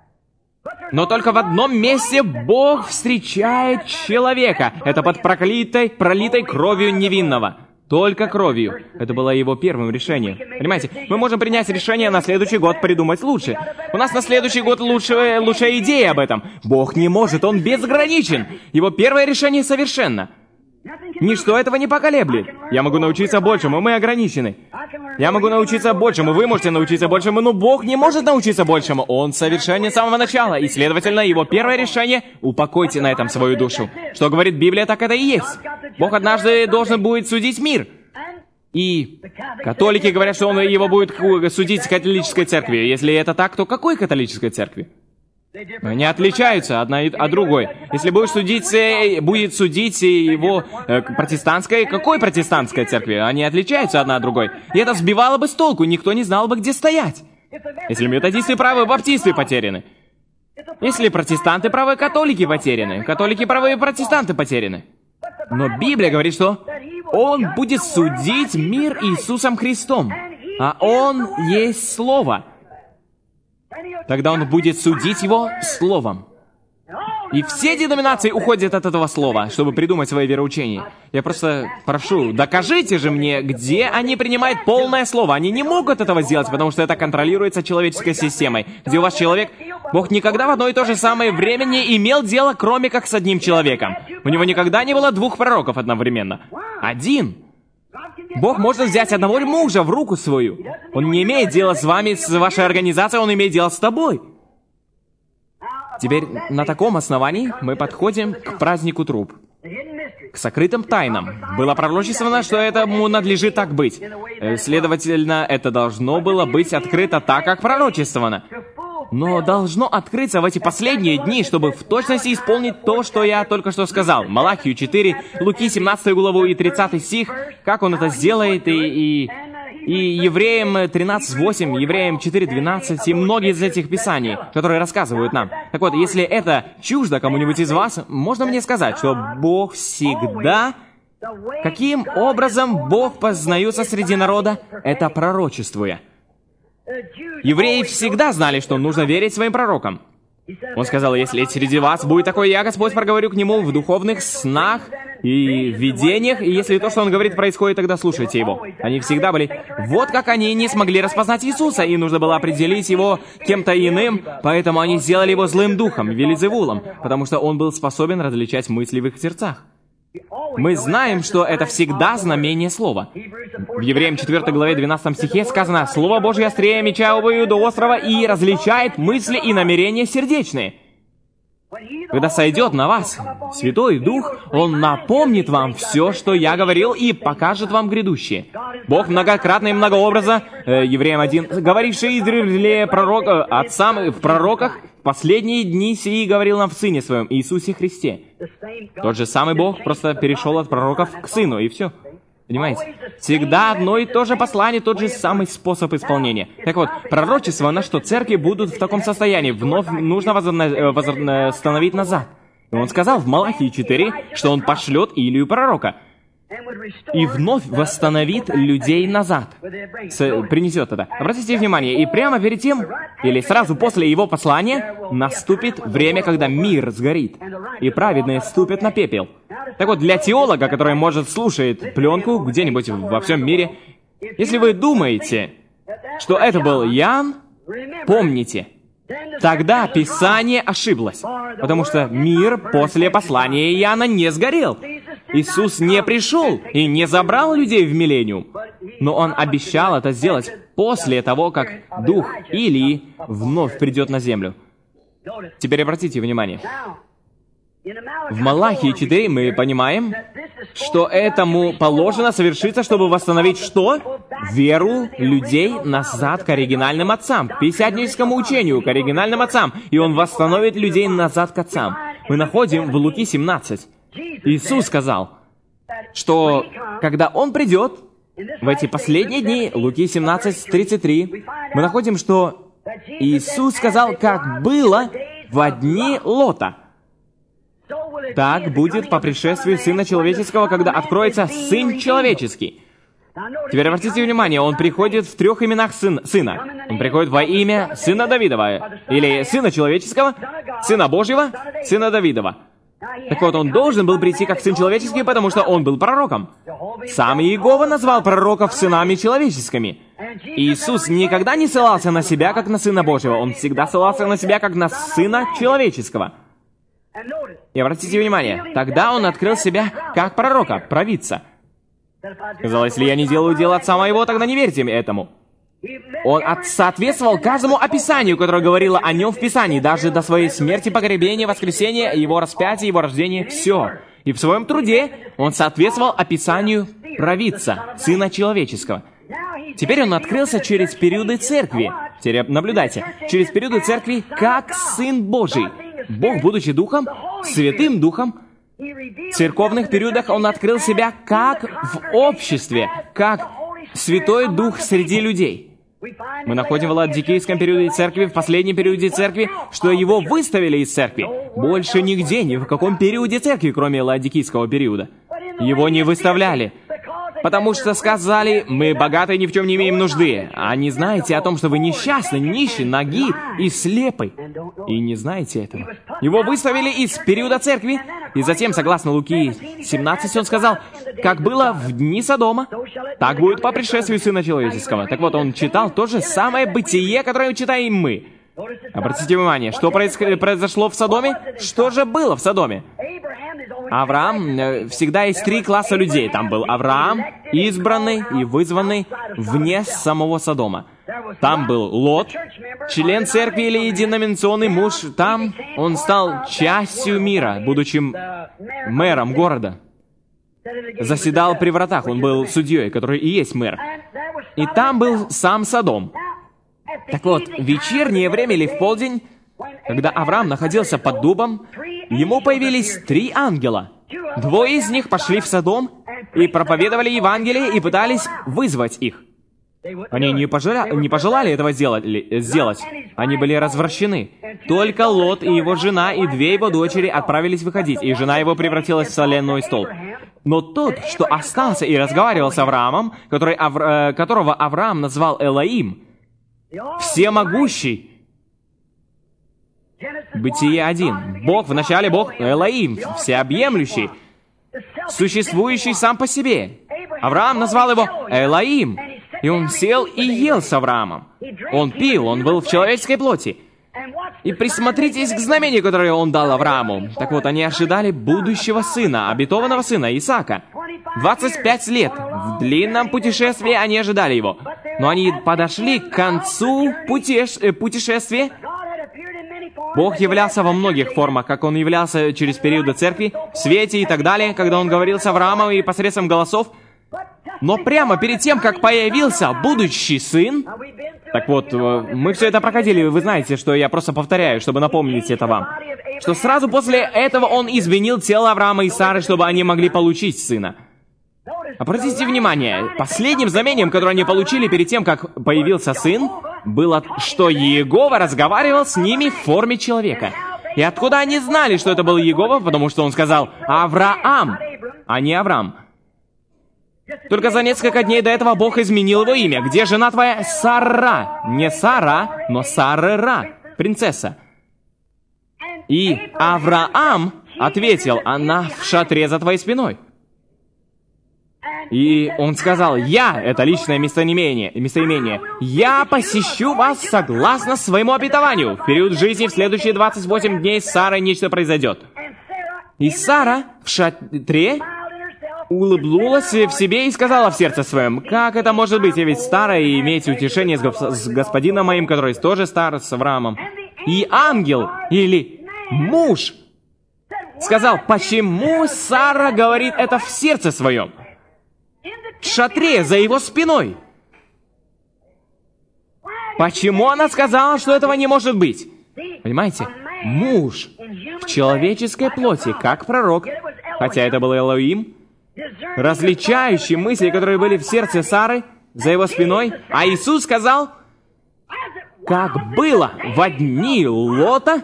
Но только в одном месте Бог встречает человека. Это под пролитой кровью невинного. Только кровью. Это было Его первым решением. Понимаете, мы можем принять решение на следующий год придумать лучше. У нас на следующий год лучшая идея об этом. Бог не может, Он безграничен. Его первое решение совершенно. Ничто этого не поколеблет. Я могу научиться большему, мы ограничены. Я могу научиться большему, вы можете научиться большему, но Бог не может научиться большему. Он совершенен с самого начала, и, следовательно, Его первое решение — упокойте на этом свою душу. Что говорит Библия, так это и есть. Бог однажды должен будет судить мир. И католики говорят, что Он его будет судить католической церкви. Если это так, то какой католической церкви? Они отличаются одна от другой. Если будет судить его протестантской, какой протестантской церкви? Они отличаются одна от другой. И это сбивало бы с толку, никто не знал бы, где стоять. Если методисты правы, баптисты потеряны. Если протестанты правы, католики потеряны. Католики правы, протестанты потеряны. Но Библия говорит, что Он будет судить мир Иисусом Христом. А Он есть Слово. Тогда Он будет судить его Словом. И все деноминации уходят от этого слова, чтобы придумать свои вероучения. Я просто прошу, докажите же мне, где они принимают полное слово. Они не могут этого сделать, потому что это контролируется человеческой системой. Где у вас человек, Бог никогда в одно и то же самое время не имел дела, кроме как с одним человеком. У Него никогда не было 2 пророков одновременно. Один. Бог может взять одного мужа в руку свою. Он не имеет дела с вами, с вашей организацией, Он имеет дело с тобой. Теперь на таком основании мы подходим к празднику труб, к сокрытым тайнам. Было пророчествовано, что этому надлежит так быть. Следовательно, это должно было быть открыто так, как пророчествовано. Но должно открыться в эти последние дни, чтобы в точности исполнить то, что я только что сказал. Малахию 4, Луки 17 главу и 30 стих, как Он это сделает, и Евреям 13:8, Евреям 4:12, и многие из этих писаний, которые рассказывают нам. Так вот, если это чуждо кому-нибудь из вас, можно мне сказать, что Бог всегда... Каким образом Бог познается среди народа? Это пророчествуя. Евреи всегда знали, что нужно верить своим пророкам. Он сказал: если среди вас будет такой, я, Господь, проговорю к нему в духовных снах и в видениях, и если то, что он говорит, происходит, тогда слушайте его. Они всегда были. Вот как они не смогли распознать Иисуса, и нужно было определить его кем-то иным, поэтому они сделали его злым духом, Вельзевулом, потому что он был способен различать мысли в их сердцах. Мы знаем, что это всегда знамение слова. В Евреям 4 главе 12 стихе сказано: «Слово Божье острее меча обоюдоострого и различает мысли и намерения сердечные». Когда сойдет на вас Святой Дух, Он напомнит вам все, что я говорил, и покажет вам грядущее. Бог многократно и многообразно, Евреям 1, говоривший издревле отцам в пророках, в последние дни сии говорил нам в Сыне Своем, Иисусе Христе. Тот же самый Бог просто перешел от пророков к Сыну, и все. Понимаете? Всегда одно и то же послание, тот же самый способ исполнения. Так вот, пророчество на что церкви будут в таком состоянии, вновь нужно восстановить назад. И он сказал в Малахии 4, что он пошлет Илию пророка. И вновь восстановит людей назад. Принесет это. Обратите внимание, и прямо перед тем, или сразу после его послания, наступит время, когда мир сгорит, и праведные ступят на пепел. Так вот, для теолога, который, может, слушает пленку где-нибудь во всем мире, если вы думаете, что это был Иоанн, помните, тогда Писание ошиблось, потому что мир после послания Иоанна не сгорел. Иисус не пришел и не забрал людей в миллениум, но Он обещал это сделать после того, как дух Илии вновь придет на землю. Теперь обратите внимание. В Малахии 4 мы понимаем, что этому положено совершиться, чтобы восстановить что? Веру людей назад к оригинальным отцам, к пятидесятническому учению, к оригинальным отцам. И Он восстановит людей назад к отцам. Мы находим в Луки 17. Иисус сказал, что когда Он придет, в эти последние дни, Луки 17:33, мы находим, что Иисус сказал, как было в дни Лота. Так будет по пришествию Сына Человеческого, когда откроется Сын Человеческий. Теперь обратите внимание, Он приходит в 3 именах Сына. Он приходит во имя Сына Давидова, или Сына Человеческого, Сына Божьего, Сына Давидова. Так вот, Он должен был прийти как Сын Человеческий, потому что Он был пророком. Сам Иегова назвал пророков сынами человеческими. Иисус никогда не ссылался на себя, как на Сына Божьего. Он всегда ссылался на себя, как на Сына Человеческого. И обратите внимание, тогда Он открыл себя как пророка, провидца. Сказал, если я не делаю дело Отца Моего, тогда не верьте этому. Он соответствовал каждому описанию, которое говорило о Нем в Писании, даже до своей смерти, погребения, воскресения, Его распятия, Его рождения, все. И в своем труде Он соответствовал описанию провидца, Сына Человеческого. Теперь Он открылся через периоды Церкви. Теперь наблюдайте, через периоды Церкви как Сын Божий. Бог, будучи Духом, Святым Духом, в церковных периодах Он открыл себя как в обществе, как Святой Дух среди людей. Мы находим в ладикийском периоде Церкви, в последнем периоде Церкви, что Его выставили из Церкви. Больше нигде, ни в каком периоде Церкви, кроме ладикийского периода. Его не выставляли. Потому что сказали, мы богатые, ни в чем не имеем нужды. А не знаете о том, что вы несчастны, нищи, ноги и слепы. И не знаете этого. Его выставили из периода Церкви. И затем, согласно Луки 17, Он сказал, как было в дни Содома, так будет по пришествию Сына Человеческого. Так вот, Он читал то же самое бытие, которое читаем мы. Обратите внимание, что произошло в Содоме? Что же было в Содоме? Авраам, всегда есть 3 класса людей. Там был Авраам, избранный и вызванный вне самого Содома. Там был Лот, член церкви или деноминационный муж. Там он стал частью мира, будучи мэром города. Заседал при вратах, он был судьей, который и есть мэр. И там был сам Содом. Так вот, в вечернее время или в полдень, когда Авраам находился под дубом, ему появились 3 ангела. 2 из них пошли в Содом и проповедовали Евангелие и пытались вызвать их. Они не пожелали этого сделать. Они были развращены. Только Лот и его жена и 2 его дочери отправились выходить, и жена его превратилась в соляной столб. Но тот, что остался и разговаривал с Авраамом, которого Авраам назвал Элоим, всемогущий, Бытие 1. Бог, вначале Бог Элоим, всеобъемлющий. существующий сам по себе. Авраам назвал его Элоим. И он сел и ел с Авраамом. Он пил, он был в человеческой плоти. И присмотритесь к знамению, которое он дал Аврааму. Так вот, они ожидали будущего сына, обетованного сына Исаака. 25 лет. В длинном путешествии они ожидали его. Но они подошли к концу путешествия. Бог являлся во многих формах, как Он являлся через периоды церкви, в свете и так далее, когда Он говорил с Авраамом и посредством голосов. Но прямо перед тем, как появился будущий сын, так вот, мы все это проходили, вы знаете, что я просто повторяю, чтобы напомнить это вам, что сразу после этого Он изменил тело Авраама и Сары, чтобы они могли получить сына. Обратите внимание, последним знамением, которое они получили перед тем, как появился сын, было, что Иегова разговаривал с ними в форме человека. И откуда они знали, что это был Иегова? Потому что он сказал «Авраам», а не Авраам. Только за несколько дней до этого Бог изменил его имя. Где жена твоя? Сара. Не Сара, но Сара, принцесса. И Авраам ответил, она в шатре за твоей спиной. И он сказал, я, это личное местоимение, я посещу вас согласно своему обетованию. В период жизни в следующие 28 дней с Сарой нечто произойдет. И Сара в шатре улыбнулась в себе и сказала в сердце своем, как это может быть, я ведь старая, и иметь утешение с господином моим, который тоже стар, с Авраамом. И ангел, или муж, сказал, почему Сара говорит это в сердце своем? В шатре, за его спиной. Почему она сказала, что этого не может быть? Понимаете? Муж в человеческой плоти, как пророк, хотя это был Элоим, различающий мысли, которые были в сердце Сары, за его спиной, а Иисус сказал, как было в дни Лота,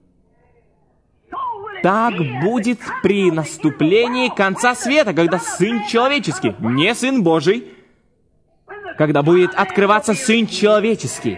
так будет при наступлении конца света, когда Сын Человеческий, не Сын Божий, когда будет открываться Сын Человеческий.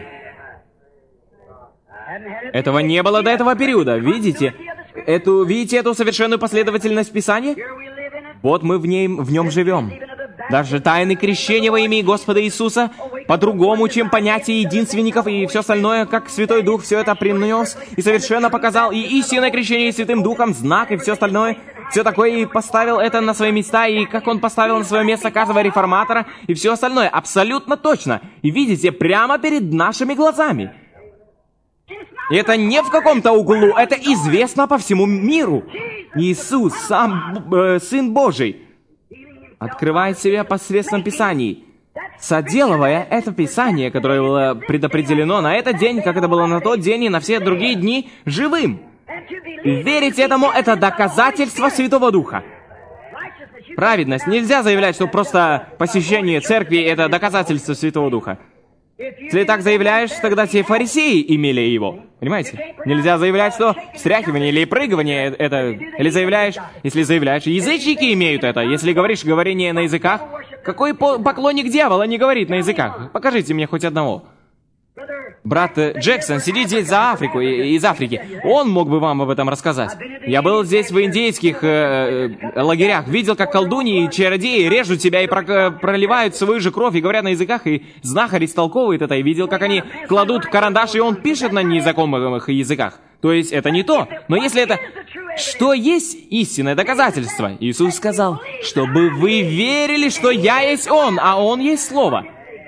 Этого не было до этого периода. Видите эту совершенную последовательность Писания? Вот мы в нем живем. Даже тайны крещения во имя Господа Иисуса по-другому, чем понятие единственников и все остальное, как Святой Дух все это принес и совершенно показал, и истинное крещение Святым Духом, знак и все остальное, все такое, и поставил это на свои места, и как Он поставил на свое место каждого реформатора, и все остальное, абсолютно точно. И видите, прямо перед нашими глазами. И это не в каком-то углу, это известно по всему миру. Иисус, сам Сын Божий, открывает себя посредством Писаний, соделывая это Писание, которое было предопределено на этот день, как это было на тот день и на все другие дни, живым. Верить этому — это доказательство Святого Духа. Праведность. Нельзя заявлять, что просто посещение церкви — это доказательство Святого Духа. Если так заявляешь, тогда все фарисеи имели его. Понимаете? Нельзя заявлять, что встряхивание или прыгивание это... Или заявляешь... Если заявляешь, язычники имеют это. Если говоришь говорение на языках, какой поклонник дьявола не говорит на языках? Покажите мне хоть одного. Брат Джексон сидит здесь из Африки. Он мог бы вам об этом рассказать. Я был здесь в индейских лагерях. Видел, как колдуньи и чародеи режут себя и проливают свою же кровь и говорят на языках, и знахарь истолковывает это. И видел, как они кладут карандаш, и он пишет на незнакомых языках. То есть это не то. Но если это... Что есть истинное доказательство? Иисус сказал, чтобы вы верили, что Я есть Он, а Он есть Слово.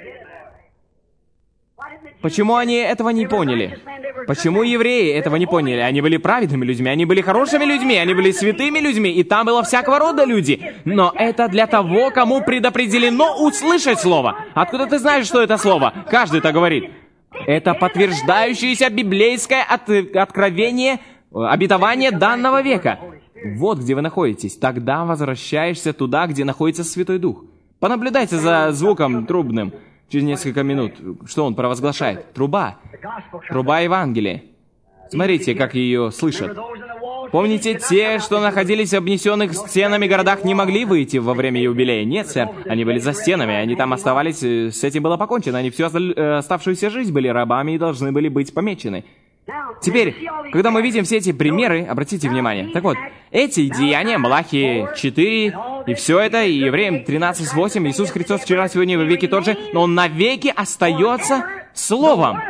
Почему они этого не поняли? Почему евреи этого не поняли? Они были праведными людьми, они были хорошими людьми, они были святыми людьми, и там было всякого рода люди. Но это для того, кому предопределено услышать Слово. Откуда ты знаешь, что это Слово? Каждый это говорит. Это подтверждающееся библейское откровение, обетование данного века. Вот где вы находитесь. Тогда возвращаешься туда, где находится Святой Дух. Понаблюдайте за звуком трубным. Через несколько минут, что он провозглашает? Труба. Труба Евангелия. Смотрите, как ее слышат. Помните, те, что находились в обнесенных стенами городах, не могли выйти во время юбилея? Нет, сэр. Они были за стенами, они там оставались, с этим было покончено. Они всю оставшуюся жизнь были рабами и должны были быть помечены. Теперь, когда мы видим все эти примеры, обратите внимание. Так вот, эти деяния, Малахии 4, и все это, и Евреям 13:8, Иисус Христос вчера, сегодня и во веки тот же, но Он навеки остается Словом.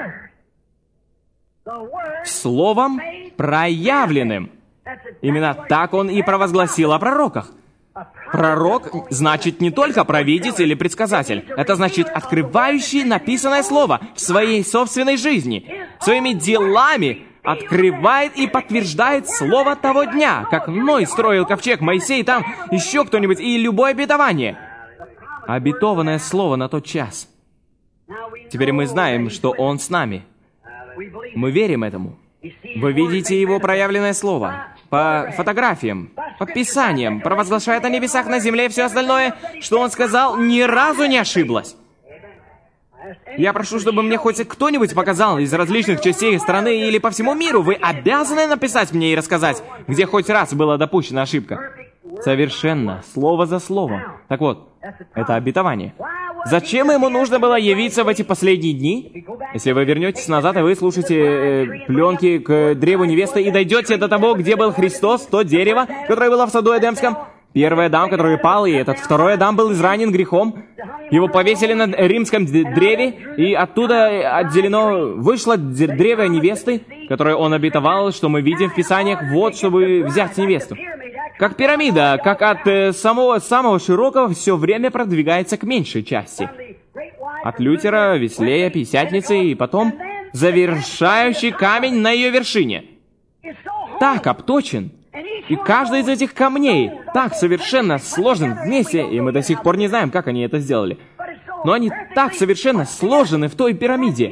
Словом проявленным. Именно так Он и провозгласил о пророках. Пророк значит не только провидец или предсказатель. Это значит открывающий написанное слово в своей собственной жизни. Своими делами открывает и подтверждает слово того дня. Как Ной строил ковчег, Моисей там, еще кто-нибудь, и любое обетование. Обетованное слово на тот час. Теперь мы знаем, что Он с нами. Мы верим этому. Вы видите Его проявленное слово. По фотографиям, по писаниям, провозглашает о небесах, на земле и все остальное, что Он сказал, ни разу не ошиблось. Я прошу, чтобы мне хоть кто-нибудь показал из различных частей страны или по всему миру. Вы обязаны написать мне и рассказать, где хоть раз была допущена ошибка. Совершенно, слово за словом. Так вот, это обетование. Зачем Ему нужно было явиться в эти последние дни? Если вы вернетесь назад, и вы слушаете пленки к древу невесты и дойдете до того, где был Христос, то дерево, которое было в саду Эдемском, первый Адам, который пал, и этот второй Адам был изранен грехом. Его повесили на римском древе, и оттуда отделено вышло древо невесты, которое Он обетовал, что мы видим в Писаниях, вот, чтобы взять невесту. Как пирамида, как от самого широкого все время продвигается к меньшей части. От Лютера, Веслея, Пятидесятницы, и потом завершающий камень на ее вершине. Так обточен. И каждый из этих камней так совершенно сложен вместе, и мы до сих пор не знаем, как они это сделали. Но они так совершенно сложены в той пирамиде.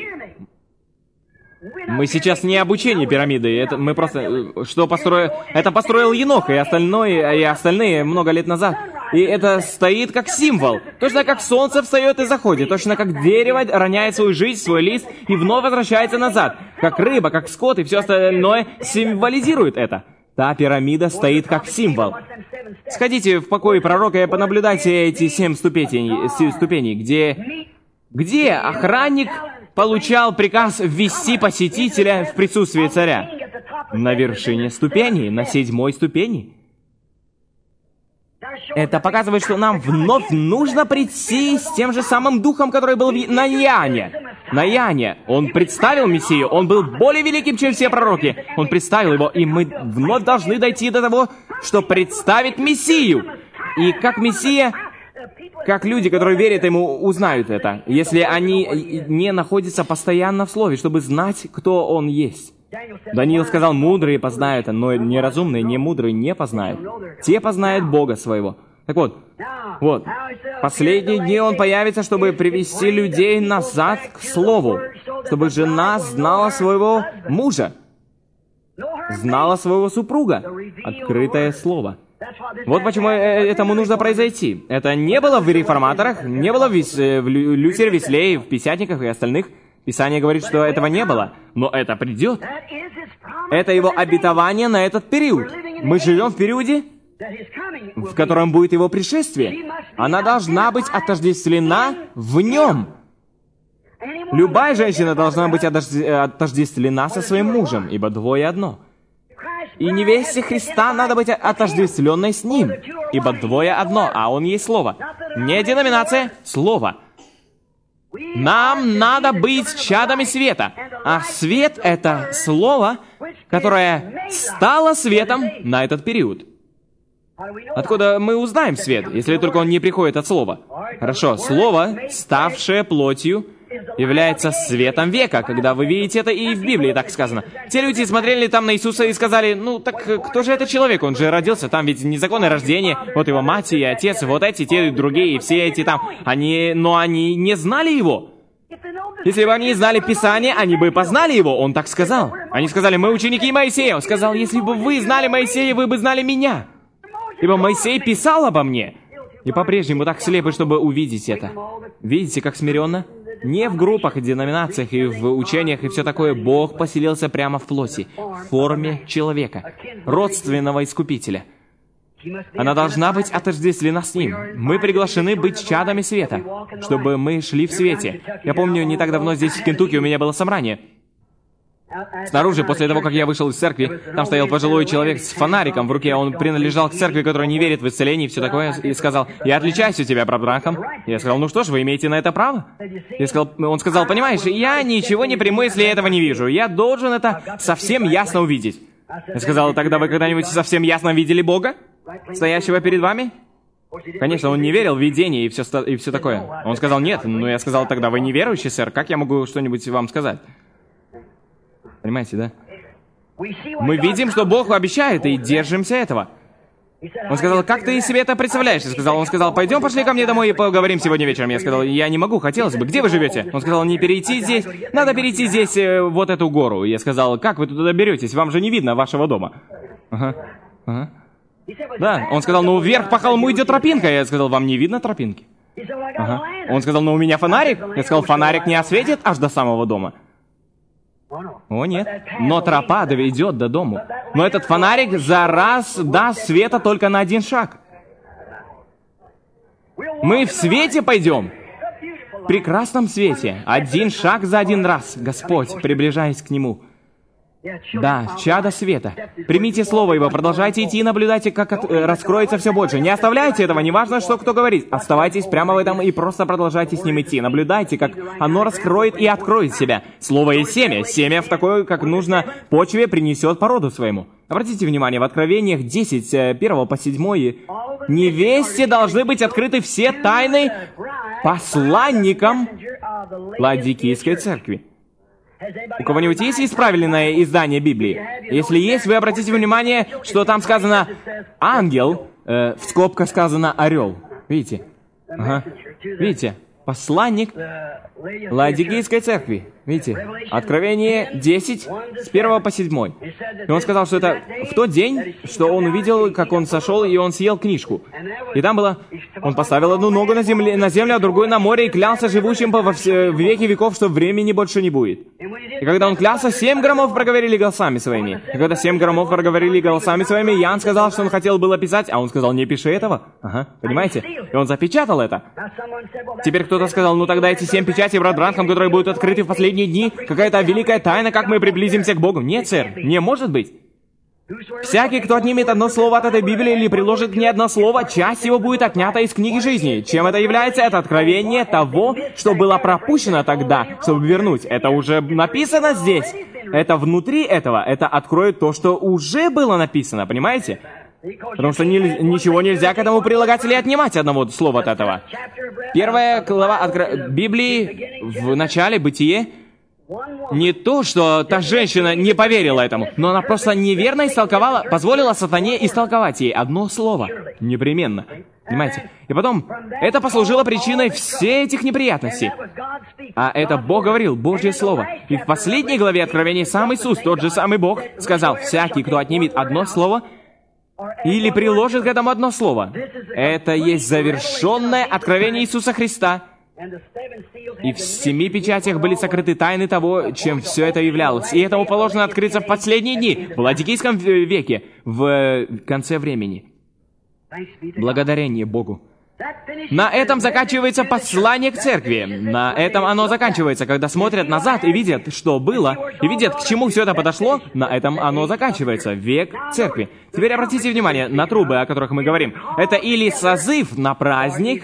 Мы сейчас не об учении пирамиды, это мы просто... Это построил Енох и остальные много лет назад. И это стоит как символ. Точно как солнце встает и заходит. Точно как дерево роняет свою жизнь, свой лист и вновь возвращается назад. Как рыба, как скот и все остальное символизирует это. Та пирамида стоит как символ. Сходите в покой пророка и понаблюдайте эти 7 ступеней, где охранник получал приказ ввести посетителя в присутствие царя. На вершине ступени, на 7-й ступени. Это показывает, что нам вновь нужно прийти с тем же самым духом, который был на Иоанне. На Иоанне он представил Мессию, он был более великим, чем все пророки. Он представил его, и мы вновь должны дойти до того, что представить Мессию. И как Мессия, как люди, которые верят ему, узнают это, если они не находятся постоянно в Слове, чтобы знать, кто он есть. Даниил сказал, мудрые познают, но неразумные, не мудрые не познают. Те познают Бога своего. Так вот, последние дни Он появится, чтобы привести людей назад к Слову, чтобы жена знала своего мужа, знала своего супруга. Открытое Слово. Вот почему этому нужно произойти. Это не было в реформаторах, не было в Лютере, Веслее, в Пятидесятниках и остальных. Писание говорит, что этого не было, но это придет. Это Его обетование на этот период. Мы живем в периоде, в котором будет Его пришествие. Она должна быть отождествлена в Нем. Любая женщина должна быть отождествлена со своим мужем, ибо двое одно. И невесте Христа надо быть отождествленной с Ним, ибо двое одно, а Он есть Слово. Не деноминация, Слово. Нам надо быть чадами света, а свет — это Слово, которое стало светом на этот период. Откуда мы узнаем свет, если только он не приходит от Слова? Хорошо, Слово, ставшее плотью, является светом века, когда вы видите это, и в Библии так сказано. Те люди смотрели там на Иисуса и сказали, ну так кто же этот человек? Он же родился, там ведь незаконное рождение, вот его мать и отец, вот эти, те, другие, и все эти там. Но они не знали его. Если бы они знали Писание, они бы познали его, он так сказал. Они сказали, мы ученики Моисея. Он сказал, если бы вы знали Моисея, вы бы знали меня. Ибо Моисей писал обо мне. И по-прежнему так слепы, чтобы увидеть это. Видите, как смиренно? Не в группах, деноминациях и в учениях и все такое. Бог поселился прямо в плоти, в форме человека, родственного искупителя. Она должна быть отождествлена с Ним. Мы приглашены быть чадами света, чтобы мы шли в свете. Я помню, не так давно здесь, в Кентукки, у меня было собрание. Снаружи, после того, как я вышел из церкви, там стоял пожилой человек с фонариком в руке. Он принадлежал к церкви, которая не верит в исцеление и все такое, и сказал: «Я отличаюсь от тебя, брат Бранхам». Я сказал: «Ну что ж, вы имеете на это право?» Он сказал: «Понимаешь, я ничего не приму, если я этого не вижу. Я должен это совсем ясно увидеть». Я сказал: «Тогда вы когда-нибудь совсем ясно видели Бога, стоящего перед вами?» Конечно, он не верил в видение и все такое. Он сказал: «Нет». Но я сказал: «Тогда вы неверующий, сэр. Как я могу что-нибудь вам сказать?» Понимаете, да? Мы видим, что Бог обещает, и держимся этого. Он сказал: «Как ты себе это представляешь?» Он сказал: «Пойдем, пошли ко мне домой и поговорим сегодня вечером». Я сказал: «Я не могу, хотелось бы. Где вы живете?» Он сказал: «Не перейти здесь. Надо перейти здесь, вот эту гору». Я сказал: «Как вы туда беретесь? Вам же не видно вашего дома». Ага. Да, он сказал: «Ну, вверх по холму идет тропинка». Я сказал: «Вам не видно тропинки?» Ага. Он сказал: «Ну, у меня фонарик». Я сказал: «Фонарик не осветит аж до самого дома». О, нет. Но тропа доведет до дому. Но этот фонарик за раз даст света только на один шаг. Мы в свете пойдем. В прекрасном свете. Один шаг за один раз, Господь, приближаясь к Нему. Да, чадо света. Примите слово Его, продолжайте идти и наблюдайте, как раскроется все больше. Не оставляйте этого, не важно, что кто говорит. Оставайтесь прямо в этом и просто продолжайте с ним идти. Наблюдайте, как оно раскроет и откроет себя. Слово и семя. Семя в такой, как нужно, почве принесет породу своему. Обратите внимание, в Откровениях 10, 1 по 7, невесте должны быть открыты все тайны посланникам Ладикийской церкви. У кого-нибудь есть правильное издание Библии? Если есть, вы обратите внимание, что там сказано «ангел», в скобках сказано «орел». Видите? Ага. Видите? Посланник Ладикийской церкви. Видите? Откровение 10, с 1 по 7. И он сказал, что это в тот день, что он увидел, как он сошел, и он съел книжку. И там было: он поставил одну ногу на землю, а другую на море, и клялся живущим в веки веков, что времени больше не будет. И когда он клялся, 7 громов проговорили голосами своими. И когда 7 громов проговорили голосами своими, Иоанн сказал, что он хотел было писать, а он сказал: «Не пиши этого». Ага, понимаете? И он запечатал это. Теперь кто-то сказал: «Ну тогда эти 7 печатей, брат Бранхам, которые будут открыты в последние дни, какая-то великая тайна, как мы приблизимся к Богу». Нет, сэр, не может быть. Всякий, кто отнимет одно слово от этой Библии или приложит к ней одно слово, часть его будет отнята из книги жизни. Чем это является? Это откровение того, что было пропущено тогда, чтобы вернуть. Это уже написано здесь. Это внутри этого. Это откроет то, что уже было написано, понимаете? Потому что ничего нельзя к этому прилагать или отнимать одного слова от этого. Первая глава Библии в начале, Бытие, не то, что та женщина не поверила этому, но она просто неверно истолковала, позволила сатане истолковать ей одно слово. Непременно. Понимаете? И потом, это послужило причиной всех этих неприятностей. А это Бог говорил, Божье Слово. И в последней главе Откровения сам Иисус, тот же самый Бог, сказал: «Всякий, кто отнимет одно слово или приложит к этому одно слово, это есть завершенное откровение Иисуса Христа». И в 7 печатях были сокрыты тайны того, чем все это являлось. И этому положено открыться в последние дни, в Ладикийском веке, в конце времени. Благодарение Богу. На этом заканчивается послание к церкви. На этом оно заканчивается. Когда смотрят назад и видят, что было, и видят, к чему все это подошло, на этом оно заканчивается. Век церкви. Теперь обратите внимание на трубы, о которых мы говорим. Это или созыв на праздник,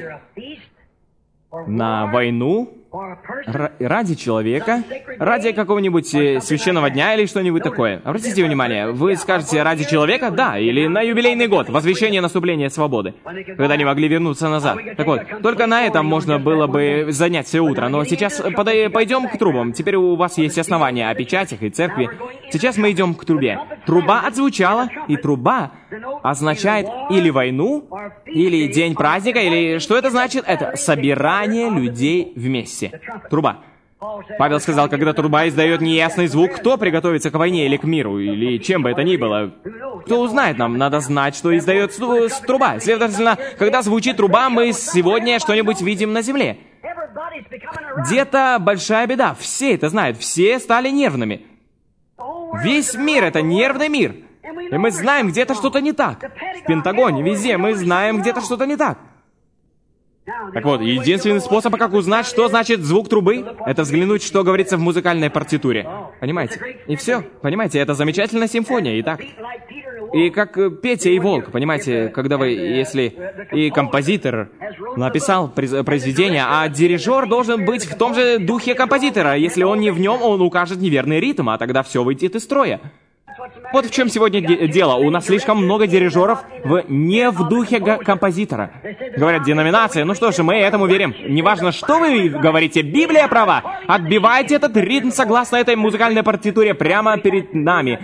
на войну, ради человека, ради какого-нибудь священного дня или что-нибудь такое. Обратите внимание, вы скажете: ради человека? Да, или на юбилейный год, возвещение наступления свободы, когда они могли вернуться назад. Так вот, только на этом можно было бы занять все утро, но сейчас пойдем к трубам. Теперь у вас есть основания о печатях и церкви. Сейчас мы идем к трубе. Труба отзвучала, и труба означает или войну, или день праздника, или что это значит? Это собирание людей вместе. Труба. Павел сказал, когда труба издает неясный звук, кто приготовится к войне или к миру, или чем бы это ни было. Кто узнает, нам надо знать, что издает труба. Следовательно, когда звучит труба, мы сегодня что-нибудь видим на земле. Где-то большая беда. Все это знают. Все стали нервными. Весь мир — это нервный мир. И мы знаем, где-то что-то не так. В Пентагоне, везде мы знаем, где-то что-то не так. Так вот, единственный способ, как узнать, что значит звук трубы, это взглянуть, что говорится в музыкальной партитуре. Понимаете? И все. Понимаете, это замечательная симфония, и так. И как Петя и Волк, понимаете, когда вы, если и композитор написал произведение, а дирижер должен быть в том же духе композитора. Если он не в нем, он укажет неверный ритм, а тогда все выйдет из строя. Вот в чем сегодня дело. У нас слишком много дирижеров не в духе композитора. Говорят, деноминация. Ну что ж, мы этому верим. Неважно, что вы говорите, Библия права. Отбивайте этот ритм согласно этой музыкальной партитуре прямо перед нами.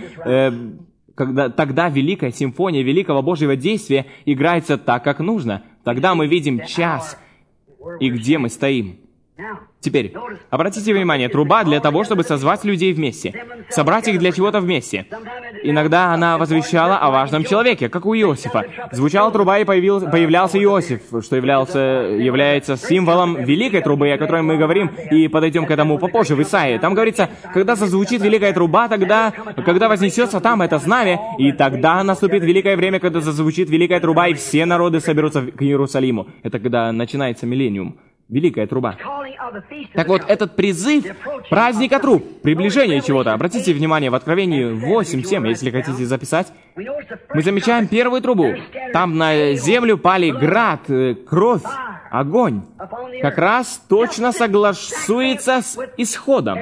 Тогда великая симфония великого Божьего действия играется так, как нужно. Тогда мы видим час и где мы стоим. Теперь, обратите внимание, труба для того, чтобы созвать людей вместе. Собрать их для чего-то вместе. Иногда она возвещала о важном человеке, как у Иосифа. Звучала труба, и появлялся Иосиф, что является символом великой трубы, о которой мы говорим, и подойдем к этому попозже в Исаии. Там говорится, когда зазвучит великая труба, тогда, когда вознесется там это знамя, и тогда наступит великое время, когда зазвучит великая труба, и все народы соберутся к Иерусалиму. Это когда начинается миллениум. Великая труба. Так вот, этот призыв праздника труб, приближение чего-то. Обратите внимание, в Откровении 8:7, если хотите записать, мы замечаем первую трубу. Там на землю пали град, кровь, огонь. Как раз точно согласуется с исходом,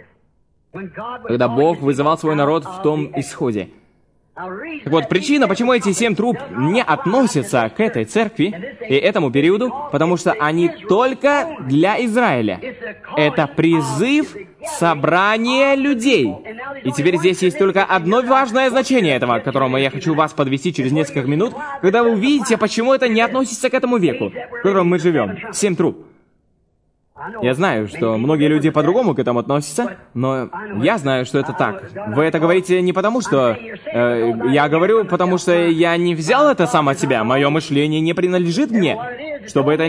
когда Бог вызывал свой народ в том исходе. Так вот, причина, почему эти 7 труб не относятся к этой церкви и этому периоду, потому что они только для Израиля. Это призыв собрания людей. И теперь здесь есть только одно важное значение этого, к которому я хочу вас подвести через несколько минут, когда вы увидите, почему это не относится к этому веку, в котором мы живем. 7 труб. Я знаю, что многие люди по-другому к этому относятся, но я знаю, что это так. Вы это говорите не потому, что... я говорю, потому что я не взял это сам от себя. Мое мышление не принадлежит мне. Чтобы это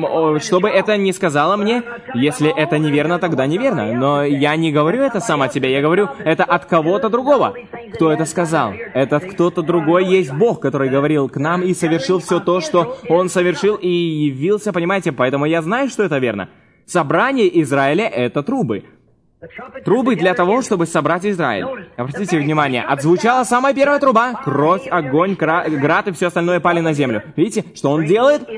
не сказало мне, если это неверно, тогда неверно. Но я не говорю это сам от себя, я говорю это от кого-то другого. Кто это сказал? Этот кто-то другой есть Бог, который говорил к нам и совершил все то, что Он совершил и явился, понимаете? Поэтому я знаю, что это верно. Собрание Израиля — это трубы. Трубы для того, чтобы собрать Израиль. Обратите внимание, отзвучала самая первая труба. Кровь, огонь, град и все остальное пали на землю. Видите, что он делает?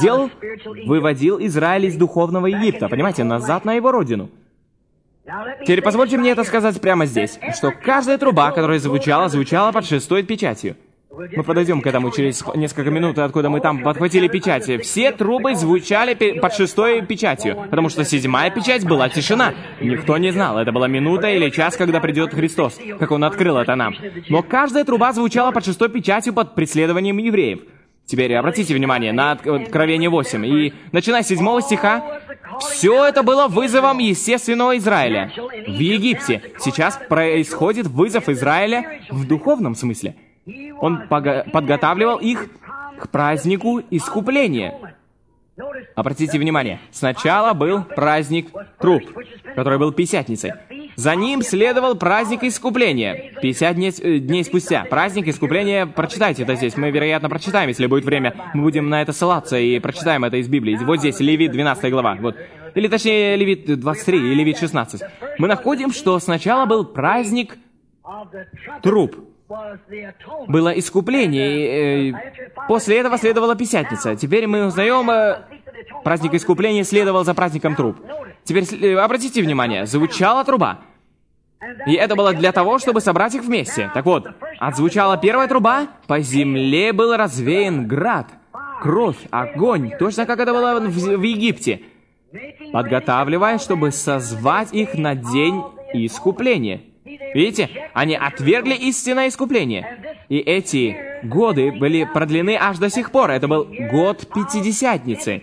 Выводил Израиль из духовного Египта, понимаете, назад на его родину. Теперь позвольте мне это сказать прямо здесь, что каждая труба, которая звучала под 6-й печатью. Мы подойдем к этому через несколько минут, откуда мы там подхватили печати. Все трубы звучали под 6-й печатью, потому что 7-я печать была тишина. Никто не знал, это была минута или час, когда придет Христос, как Он открыл это нам. Но каждая труба звучала под 6-й печатью под преследованием евреев. Теперь обратите внимание на Откровение 8. И начиная с 7 стиха, все это было вызовом естественного Израиля в Египте. Сейчас происходит вызов Израиля в духовном смысле. Он подготавливал их к празднику искупления. Обратите внимание, сначала был праздник труб, который был Пятидесятницей. За ним следовал праздник искупления, 50 дней спустя. Праздник искупления, прочитайте это здесь, мы, вероятно, прочитаем, если будет время. Мы будем на это ссылаться и прочитаем это из Библии. Вот здесь, Левит, 12 глава. Вот. Или точнее, Левит 23 и Левит 16. Мы находим, что сначала был праздник труб. Было искупление, и после этого следовала Пятидесятница. Теперь мы узнаем, праздник искупления следовал за праздником труб. Теперь обратите внимание, звучала труба. И это было для того, чтобы собрать их вместе. Так вот, отзвучала первая труба, по земле был развеян град, кровь, огонь, точно как это было в Египте, подготавливая, чтобы созвать их на день искупления. Видите, они отвергли истинное искупление. И эти годы были продлены аж до сих пор. Это был год Пятидесятницы.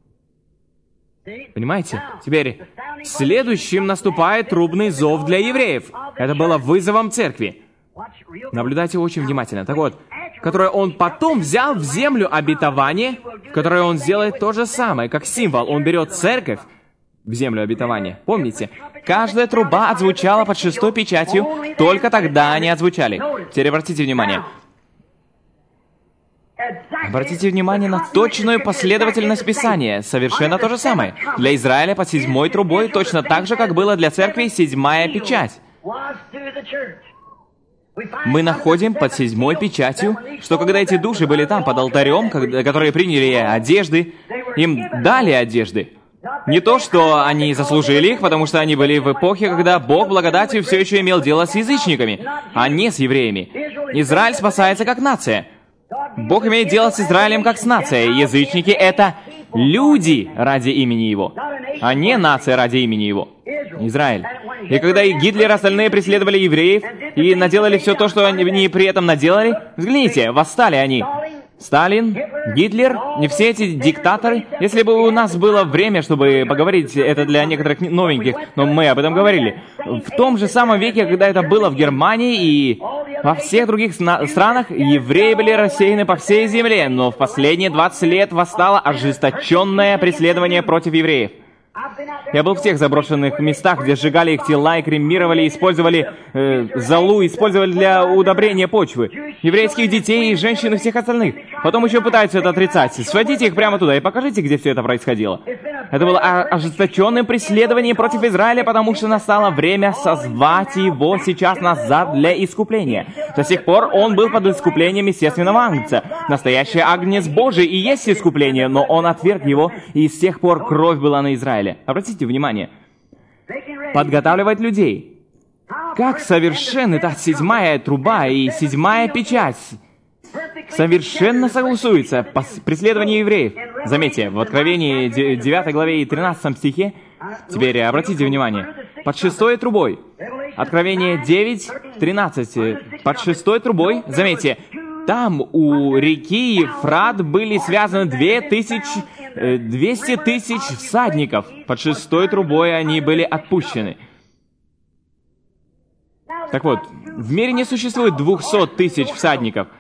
Понимаете? Теперь следующим наступает трубный зов для евреев. Это было вызовом церкви. Наблюдайте очень внимательно. Так вот, которое он потом взял в землю обетования, в которой он сделает то же самое, как символ. Он берет церковь в землю обетования. Помните? Каждая труба отзвучала под 6-й печатью, только тогда они отзвучали. Теперь обратите внимание. Обратите внимание на точную последовательность Писания. Совершенно то же самое. Для Израиля под 7-й трубой точно так же, как было для церкви 7-я печать. Мы находим под 7-й печатью, что когда эти души были там, под алтарем, которые приняли одежды, им дали одежды. Не то, что они заслужили их, потому что они были в эпохе, когда Бог благодатью все еще имел дело с язычниками, а не с евреями. Израиль спасается как нация. Бог имеет дело с Израилем как с нацией. Язычники — это люди ради имени Его, а не нация ради имени Его. Израиль. И когда и Гитлер и остальные преследовали евреев и наделали все то, что они при этом наделали, взгляните, восстали они. Сталин, Гитлер, не все эти диктаторы. Если бы у нас было время, чтобы поговорить, это для некоторых новеньких, но мы об этом говорили. В том же самом веке, когда это было в Германии и во всех других странах, евреи были рассеяны по всей земле, но в последние 20 лет восстало ожесточенное преследование против евреев. Я был в тех заброшенных местах, где сжигали их тела и кремировали, использовали золу, использовали для удобрения почвы. Еврейских детей, женщин и всех остальных. Потом еще пытаются это отрицать. Сводите их прямо туда и покажите, где все это происходило. Это было ожесточенным преследованием против Израиля, потому что настало время созвать его сейчас назад для искупления. До сих пор он был под искуплением естественного агнца. Настоящий агнец Божий и есть искупление, но он отверг его, и с тех пор кровь была на Израиле. Обратите внимание. Подготавливать людей. Как совершенно та 7-я труба и 7-я печать совершенно согласуются по преследованию евреев. Заметьте, в Откровении 9 главе и 13 стихе, теперь обратите внимание, под 6-й трубой, Откровение 9, 13, под 6-й трубой, заметьте, там у реки Ефрат были связаны 200 тысяч всадников. Под 6-й трубой они были отпущены. Так вот, в мире не существует 200 тысяч всадников.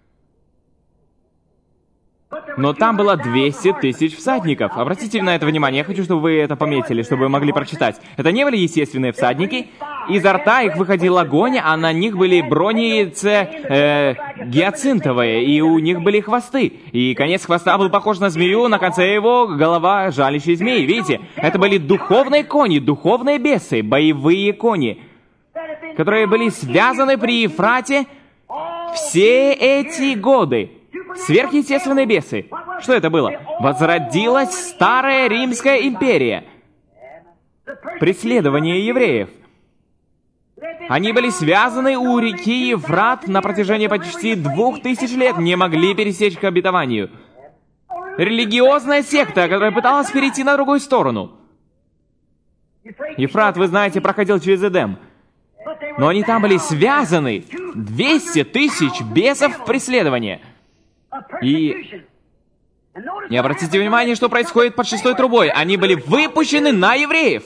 Но там было 200 тысяч всадников. Обратите на это внимание. Я хочу, чтобы вы это пометили, чтобы вы могли прочитать. Это не были естественные всадники. Изо рта их выходил огонь, а на них были брони гиацинтовые, и у них были хвосты. И конец хвоста был похож на змею, на конце его голова жалящей змеи. Видите? Это были духовные кони, духовные бесы, боевые кони, которые были связаны при Ефрате все эти годы. Сверхъестественные бесы. Что это было? Возродилась старая Римская империя. Преследование евреев. Они были связаны у реки Ефрат на протяжении почти 2000 лет, не могли пересечь к обетованию. Религиозная секта, которая пыталась перейти на другую сторону. Ефрат, вы знаете, проходил через Эдем. Но они там были связаны. 200 тысяч бесов преследования. И обратите внимание, что происходит под 6-й трубой. Они были выпущены на евреев.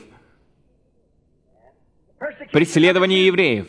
Преследование евреев.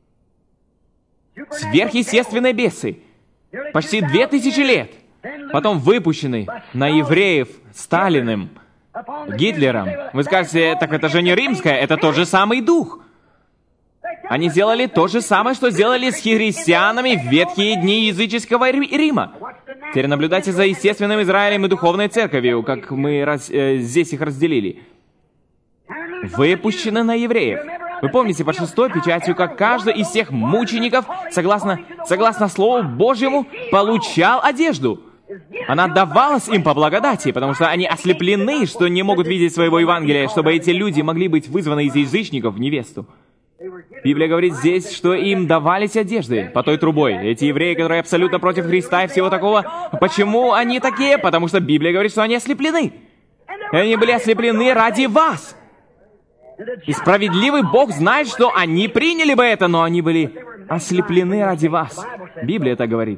Сверхъестественные бесы. Почти 2000 лет. Потом выпущены на евреев Сталиным, Гитлером. Вы скажете, так это же не римское, это тот же самый дух. Они сделали то же самое, что сделали с христианами в ветхие дни языческого Рима. Теперь наблюдайте за естественным Израилем и духовной церковью, как мы здесь их разделили. Выпущены на евреев. Вы помните под 6-й печатью, как каждый из тех мучеников, согласно Слову Божьему, получал одежду. Она давалась им по благодати, потому что они ослеплены, что не могут видеть своего Евангелия, чтобы эти люди могли быть вызваны из язычников в невесту. Библия говорит здесь, что им давались одежды по той трубой. Эти евреи, которые абсолютно против Христа и всего такого, почему они такие? Потому что Библия говорит, что они ослеплены. И они были ослеплены ради вас. И справедливый Бог знает, что они приняли бы это, но они были ослеплены ради вас. Библия это говорит.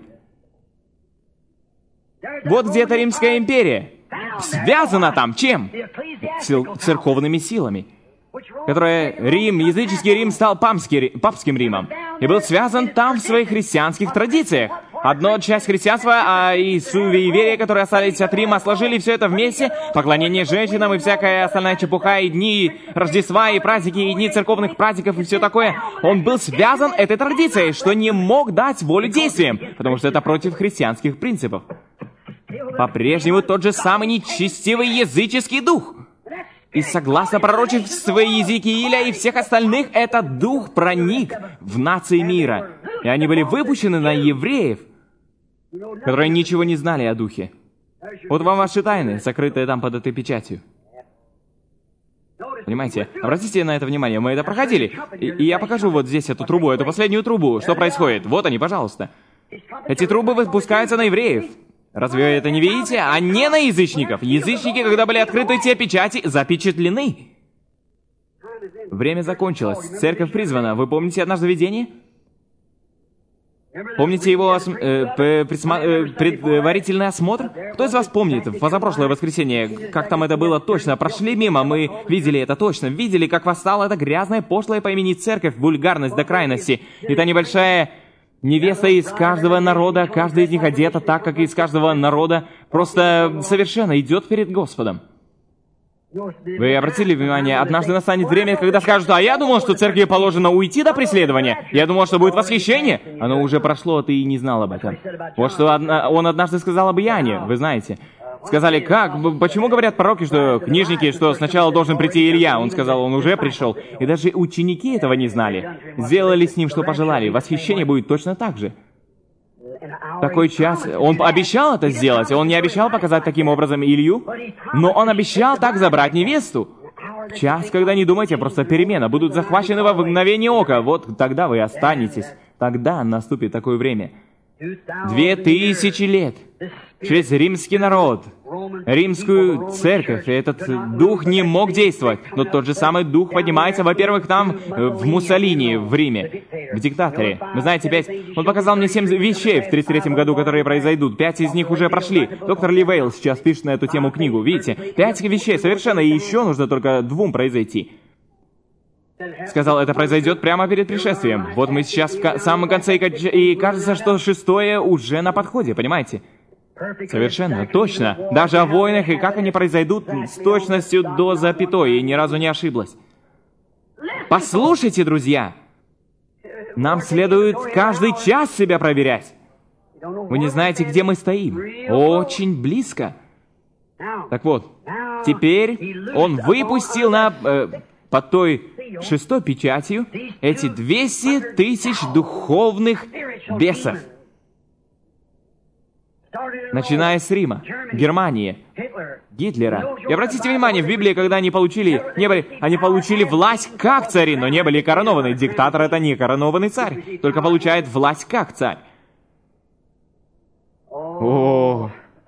Вот где-то Римская империя. Связана там чем? Церковными силами. Которое языческий Рим стал папским Римом. И был связан там в своих христианских традициях. Одна часть христианства, а и суеверия, которые остались от Рима, сложили все это вместе. Поклонение женщинам и всякая остальная чепуха, и дни Рождества, и праздники, и дни церковных праздников, и все такое. Он был связан этой традицией, что не мог дать волю действиям, потому что это против христианских принципов. по-прежнему тот же самый нечестивый языческий дух. И согласно пророчеству Иезекииля и всех остальных, этот дух проник в нации мира. И они были выпущены на евреев, которые ничего не знали о духе. Вот вам ваши тайны, сокрытые там под этой печатью. Понимаете? Обратите на это внимание. Мы это проходили. И я покажу вот здесь эту трубу, эту последнюю трубу. Что происходит? Вот они, пожалуйста. Эти трубы выпускаются на евреев. Разве вы это не видите? А не на язычников. Язычники, когда были открыты те печати, запечатлены. Время закончилось. Церковь призвана. Вы помните однажды видение? Помните его предварительный осмотр? Кто из вас помнит в позапрошлое воскресенье, как там это было точно? Прошли мимо, мы видели это точно. Видели, как восстала эта грязная, пошлая по имени церковь, вульгарность до крайности. И та небольшая невеста из каждого народа, каждый из них одета так, как и из каждого народа, просто совершенно идет перед Господом. Вы обратили внимание, однажды настанет время, когда скажут: а я думал, что церкви положено уйти до преследования. Я думал, что будет восхищение. Оно уже прошло, ты и не знал об этом. Вот что он однажды сказал об Иоанне, вы знаете. Сказали: как? Почему говорят пророки, что книжники, что сначала должен прийти Илья? Он сказал: он уже пришел. И даже ученики этого не знали. Сделали с ним, что пожелали. Восхищение будет точно так же. Такой час. Он обещал это сделать. Он не обещал показать таким образом Илью, но он обещал так забрать невесту. Час, когда не думайте, просто перемена. Будут захвачены во мгновение ока. Вот тогда вы останетесь. Тогда наступит такое время. 2000 лет. Через римский народ, римскую церковь, этот дух не мог действовать. Но тот же самый дух поднимается, во-первых, там, в Муссолини, в Риме, в диктаторе. Вы знаете, 5... Он показал мне 7 вещей в 1933 году, которые произойдут. 5 из них уже прошли. Доктор Ли Вейл сейчас пишет на эту тему книгу. Видите, 5 вещей совершенно, и еще нужно только 2 произойти. Сказал, это произойдет прямо перед пришествием. Вот мы сейчас в самом конце, и кажется, что 6-е уже на подходе, понимаете? Совершенно точно. Даже о войнах и как они произойдут с точностью до запятой, и ни разу не ошиблась. Послушайте, друзья, нам следует каждый час себя проверять. Вы не знаете, где мы стоим. Очень близко. Так вот, теперь он выпустил под той 6-й печатью эти 200 тысяч духовных бесов. Начиная с Рима, Германии, Гитлера. И обратите внимание, в Библии, когда они получили власть как цари, но не были коронованы. Диктатор — это не коронованный царь, только получает власть как царь. О,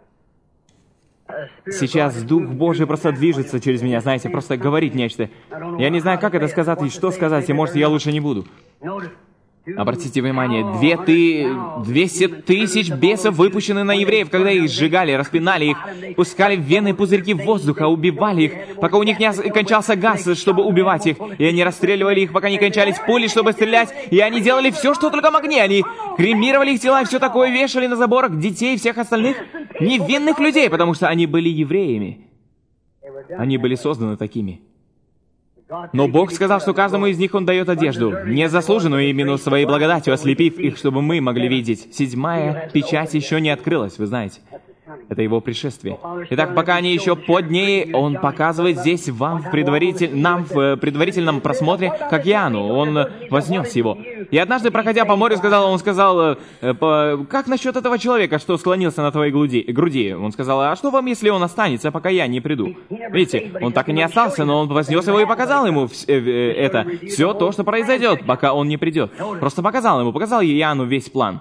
сейчас Дух Божий просто движется через меня, знаете, просто говорит нечто. Я не знаю, как это сказать и что сказать, и может, я лучше не буду. Обратите внимание, 200 тысяч бесов выпущены на евреев, когда их сжигали, распинали их, пускали в вены пузырьки воздуха, убивали их, пока у них не кончался газ, чтобы убивать их, и они расстреливали их, пока не кончались пули, чтобы стрелять, и они делали все, что только могли, они кремировали их тела и все такое, вешали на заборах детей и всех остальных невинных людей, потому что они были евреями. Они были созданы такими. Но Бог сказал, что каждому из них Он дает одежду, незаслуженную именно своей благодатью, ослепив их, чтобы мы могли видеть. 7-я печать еще не открылась, вы знаете. Это Его пришествие. Итак, пока они еще под ней, Он показывает здесь нам в предварительном просмотре, как Иоанну. Он вознес его. И однажды, проходя по морю, Он сказал, как насчет этого человека, что склонился на твоей груди? Он сказал, а что вам, если он останется, пока я не приду? Видите, он так и не остался, но он вознес его и показал ему все то, что произойдет, пока он не придет. Просто показал Иоанну весь план.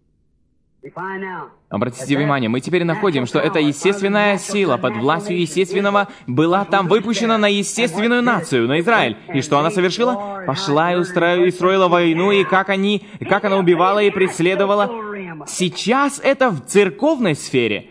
Обратите внимание, мы теперь находим, что эта естественная сила под властью естественного была там выпущена на естественную нацию, на Израиль. И что она совершила? Пошла и устроила войну, и как она убивала и преследовала. Сейчас это в церковной сфере.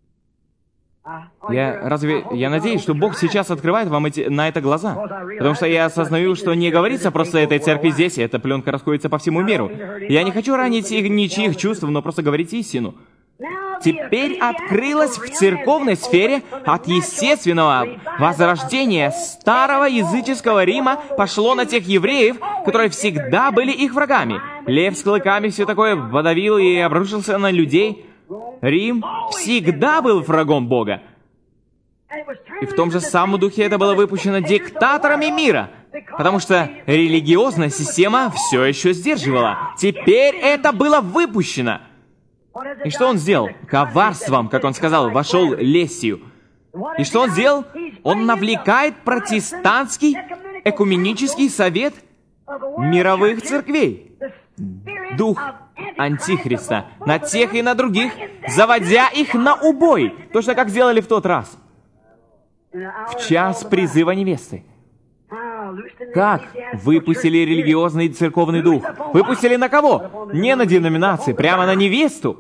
Я надеюсь, что Бог сейчас открывает вам на это глаза. Потому что я осознаю, что не говорится просто этой церкви здесь, и эта пленка расходится по всему миру. Я не хочу ранить ничьих чувств, но просто говорить истину. Теперь открылось в церковной сфере от естественного возрождения старого языческого Рима пошло на тех евреев, которые всегда были их врагами. Лев с клыками все такое подавил и обрушился на людей. Рим всегда был врагом Бога. И в том же самом духе это было выпущено диктаторами мира, потому что религиозная система все еще сдерживала. Теперь это было выпущено. И что он сделал? Коварством, как он сказал, вошел лестью. И что он сделал? Он навлекает протестантский экуменический совет мировых церквей. Дух Антихриста на тех и на других, заводя их на убой. Точно как сделали в тот раз. В час призыва невесты. Как выпустили религиозный и церковный дух? Выпустили на кого? Не на деноминации, прямо на невесту.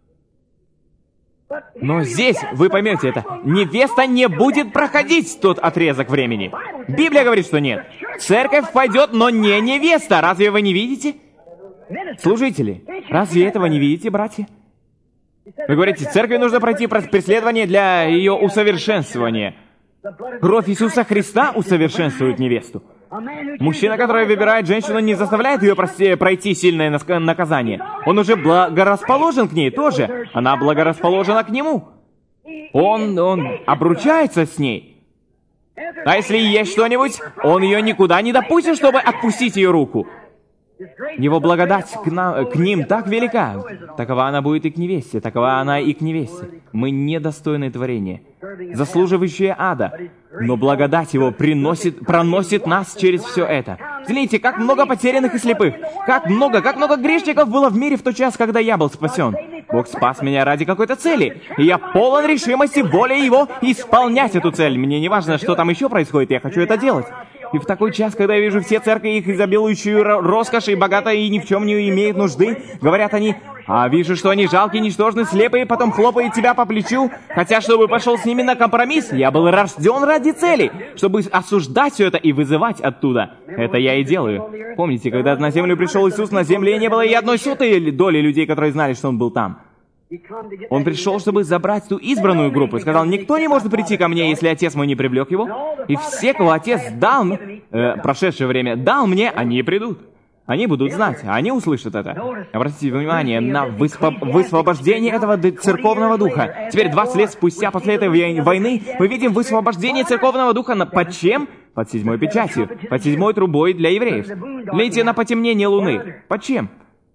Но здесь, вы поймете это, невеста не будет проходить тот отрезок времени. Библия говорит, что нет. Церковь пойдет, но не невеста. Разве вы не видите? Служители, разве этого не видите, братья? Вы говорите, церкви нужно пройти преследование для ее усовершенствования. Кровь Иисуса Христа усовершенствует невесту. Мужчина, который выбирает женщину, не заставляет ее пройти сильное наказание. Он уже благорасположен к ней тоже. Она благорасположена к нему. Он обручается с ней. А если есть что-нибудь, он ее никуда не допустит, чтобы отпустить ее руку. Его благодать к ним так велика. Такова она будет и к невесте, такова она и к невесте. Мы недостойны творения, заслуживающие ада. Но благодать Его проносит нас через все это. Взгляните, как много потерянных и слепых. Как много грешников было в мире в тот час, когда я был спасен. Бог спас меня ради какой-то цели. И я полон решимости, воли Его исполнять эту цель. Мне не важно, что там еще происходит, я хочу это делать. И в такой час, когда я вижу все церкви, их изобилующую роскошь и богатые, и ни в чем не имеют нужды, говорят они, а вижу, что они жалкие, ничтожны, слепые, потом хлопают тебя по плечу, хотя, чтобы пошел с ними на компромисс, я был рожден ради цели, чтобы осуждать все это и вызывать оттуда. Это я и делаю. Помните, когда на землю пришел Иисус, на земле не было и 1/100 доли людей, которые знали, что Он был там. Он пришел, чтобы забрать ту избранную группу, и сказал, никто не может прийти ко мне, если Отец мой не привлек его. И все, кого Отец дал, прошедшее время, дал мне, они придут. Они будут знать, они услышат это. Обратите внимание на высвобождение этого церковного духа. Теперь, 20 лет спустя, после этой войны, мы видим высвобождение церковного духа под чем? Под 7-й печатью, под 7-й трубой для евреев. Глядите на потемнение Луны. Под чем?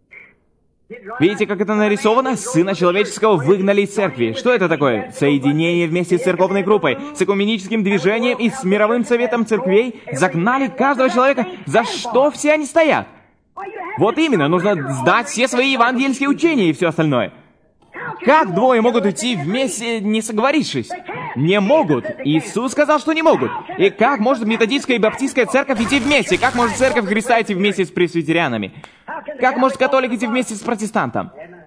Видите, как это нарисовано? Сына Человеческого выгнали из церкви. Что это такое? Соединение вместе с церковной группой, с экуменическим движением и с мировым советом церквей загнали каждого человека. За что все они стоят? Вот именно, нужно сдать все свои евангельские учения и все остальное. Как двое могут идти вместе, не соговорившись? Не могут. Иисус сказал, что не могут. И как может методистская и баптистская церковь идти вместе? Как может церковь Христа идти вместе с пресвитерианами? Как может католик идти вместе с протестантом?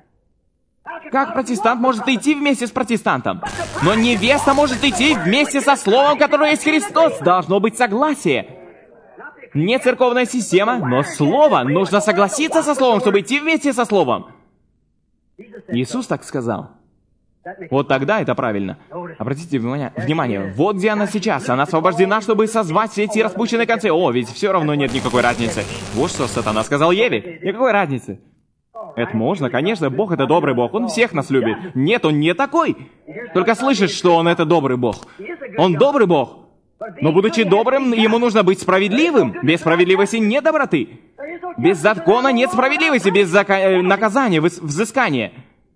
Как протестант может идти вместе с протестантом? Но невеста может идти вместе со Словом, которое есть Христос. Должно быть согласие. Не церковная система, но Слово. Нужно согласиться со Словом, чтобы идти вместе со Словом. Иисус так сказал. Вот тогда это правильно. Обратите внимание, вот где она сейчас. Она освобождена, чтобы созвать все эти распущенные концы. О, ведь все равно нет никакой разницы. Вот что сатана сказал Еве. Никакой разницы. Это можно, конечно, Бог это добрый Бог. Он всех нас любит. Нет, Он не такой. Только слышишь, что Он это добрый Бог. Он добрый Бог. Но будучи добрым, Ему нужно быть справедливым. Без справедливости нет доброты. Без закона нет справедливости, без наказания, взыскания.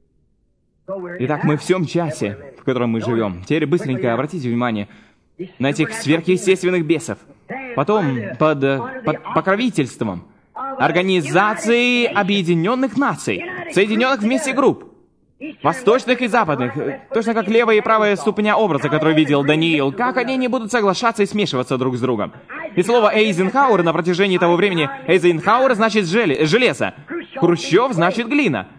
Итак, мы в всем часе, в котором мы живем. Теперь быстренько обратите внимание на этих сверхъестественных бесов. Потом под покровительством Организации Объединенных Наций, соединенных вместе групп, восточных и западных, точно как левая и правая ступня образа, который видел Даниил, как они не будут соглашаться и смешиваться друг с другом. И слово Эйзенхауэр на протяжении того времени, Эйзенхауэр значит железо, Хрущев значит глина.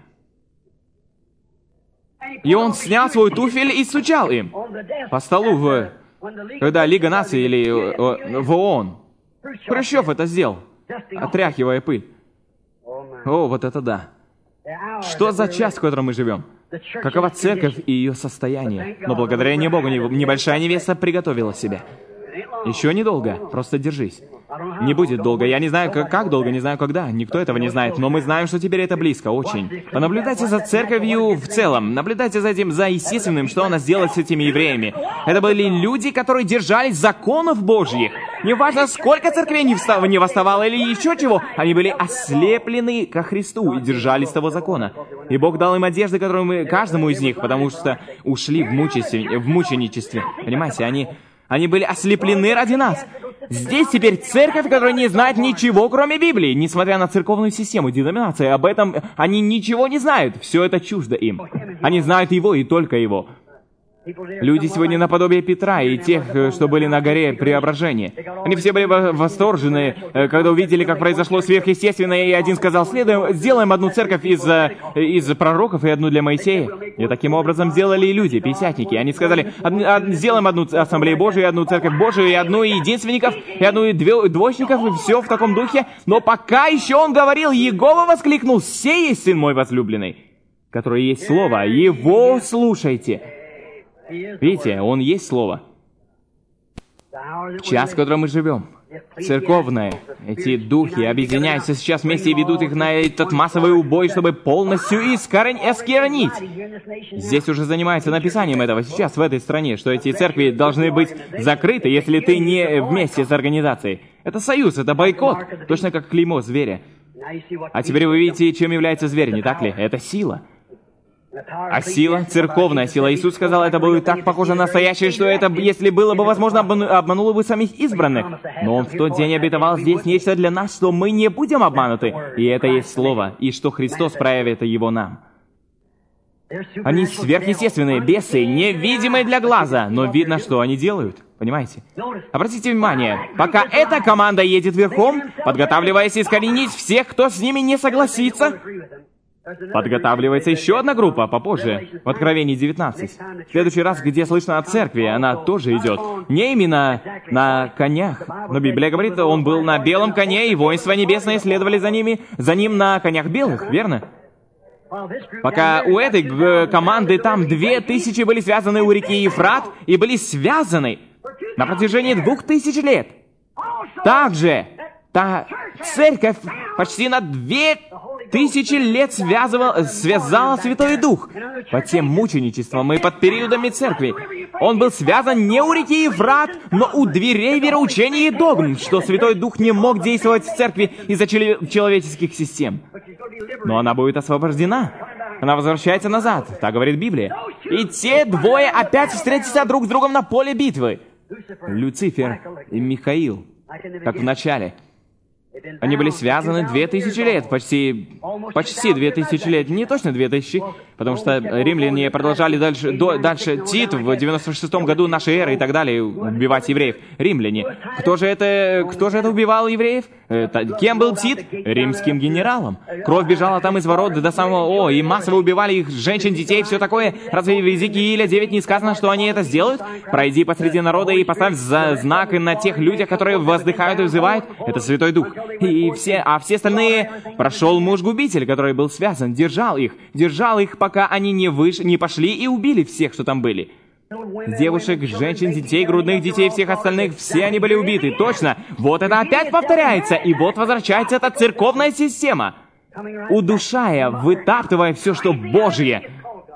И он снял свой туфель и стучал им по столу, когда Лига наций или в ООН. Хрущев это сделал, отряхивая пыль. О, вот это да. Что за час, в котором мы живем? Какова церковь и ее состояние? Но благодарение Богу небольшая невеста приготовила себя. Еще недолго, просто держись. Не будет долго. Я не знаю, как долго, не знаю, когда. Никто этого не знает. Но мы знаем, что теперь это близко, очень. Понаблюдайте за церковью в целом. Наблюдайте за этим, за естественным, что она сделала с этими евреями. Это были люди, которые держались законов Божьих. Неважно, сколько церквей не восставало или еще чего, они были ослеплены ко Христу и держались того закона. И Бог дал им одежды, которые мы каждому из них, потому что ушли в мученичестве. Понимаете, они были ослеплены ради нас. Здесь теперь церковь, которая не знает ничего, кроме Библии. Несмотря на церковную систему, деноминации, об этом они ничего не знают. Все это чуждо им. Они знают Его и только Его. Люди сегодня наподобие Петра и тех, что были на горе Преображения. Они все были восторжены, когда увидели, как произошло сверхъестественное, и один сказал: сделаем одну церковь из пророков и одну для Моисея. И таким образом сделали и люди, пятидесятники. Они сказали: сделаем одну ассамблею Божию, и одну церковь Божию, и одну единственников, и одну двоечников, и все в таком духе. Но пока еще он говорил, Иегова воскликнул: «Сей есть Сын мой возлюбленный, который есть Слово, Его слушайте». Видите, Он есть Слово. Час, в котором мы живем, церковное, эти духи объединяются сейчас вместе и ведут их на этот массовый убой, чтобы полностью осквернить. Здесь уже занимаются написанием этого сейчас, в этой стране, что эти церкви должны быть закрыты, если ты не вместе с организацией. Это союз, это бойкот, точно как клеймо зверя. А теперь вы видите, чем является зверь, не так ли? Это сила. А сила, церковная сила. Иисус сказал, это будет так похоже на настоящее, что это, если было бы возможно, обмануло бы самих избранных. Но Он в тот день обетовал здесь нечто для нас, что мы не будем обмануты. И это есть Слово, и что Христос проявит Его нам. Они сверхъестественные, бесы, невидимые для глаза, но видно, что они делают. Понимаете? Обратите внимание, пока эта команда едет верхом, подготавливаясь искоренить всех, кто с ними не согласится, подготавливается еще одна группа попозже, в Откровении 19. В следующий раз, где слышно о церкви, она тоже идет. Не именно на конях, но Библия говорит, он был на белом коне, и воинства небесные следовали за ним на конях белых, верно? Пока у этой команды там 2000 были связаны у реки Ефрат, и были связаны на протяжении 2000 лет. Также та церковь почти на 2000 лет связала Святой Дух под тем мученичеством и под периодами церкви. Он был связан не у реки Ефрат, но у дверей вероучений и догм, что Святой Дух не мог действовать в церкви из-за человеческих систем. Но она будет освобождена. Она возвращается назад, так говорит Библия. И те двое опять встретятся друг с другом на поле битвы. Люцифер и Михаил, как в начале. Они были связаны 2000 лет, почти 2000 лет, не точно 2000, потому что римляне продолжали дальше Тит в 96-м году нашей эры и так далее убивать евреев. Римляне. Кто же это убивал евреев? Кем был Тит? Римским генералом. Кровь бежала там из ворот до самого... и массово убивали их, женщин, детей, все такое. Разве в Иезекииля 9 не сказано, что они это сделают? Пройди посреди народа и поставь знак на тех людях, которые воздыхают и взывают. Это Святой Дух. А все остальные прошел муж-губитель, который был связан, держал их, пока они не пошли и убили всех, что там были. Девушек, женщин, детей, грудных детей, всех остальных, все они были убиты, точно. Вот это опять повторяется, и вот возвращается эта церковная система, удушая, вытаптывая все, что Божье.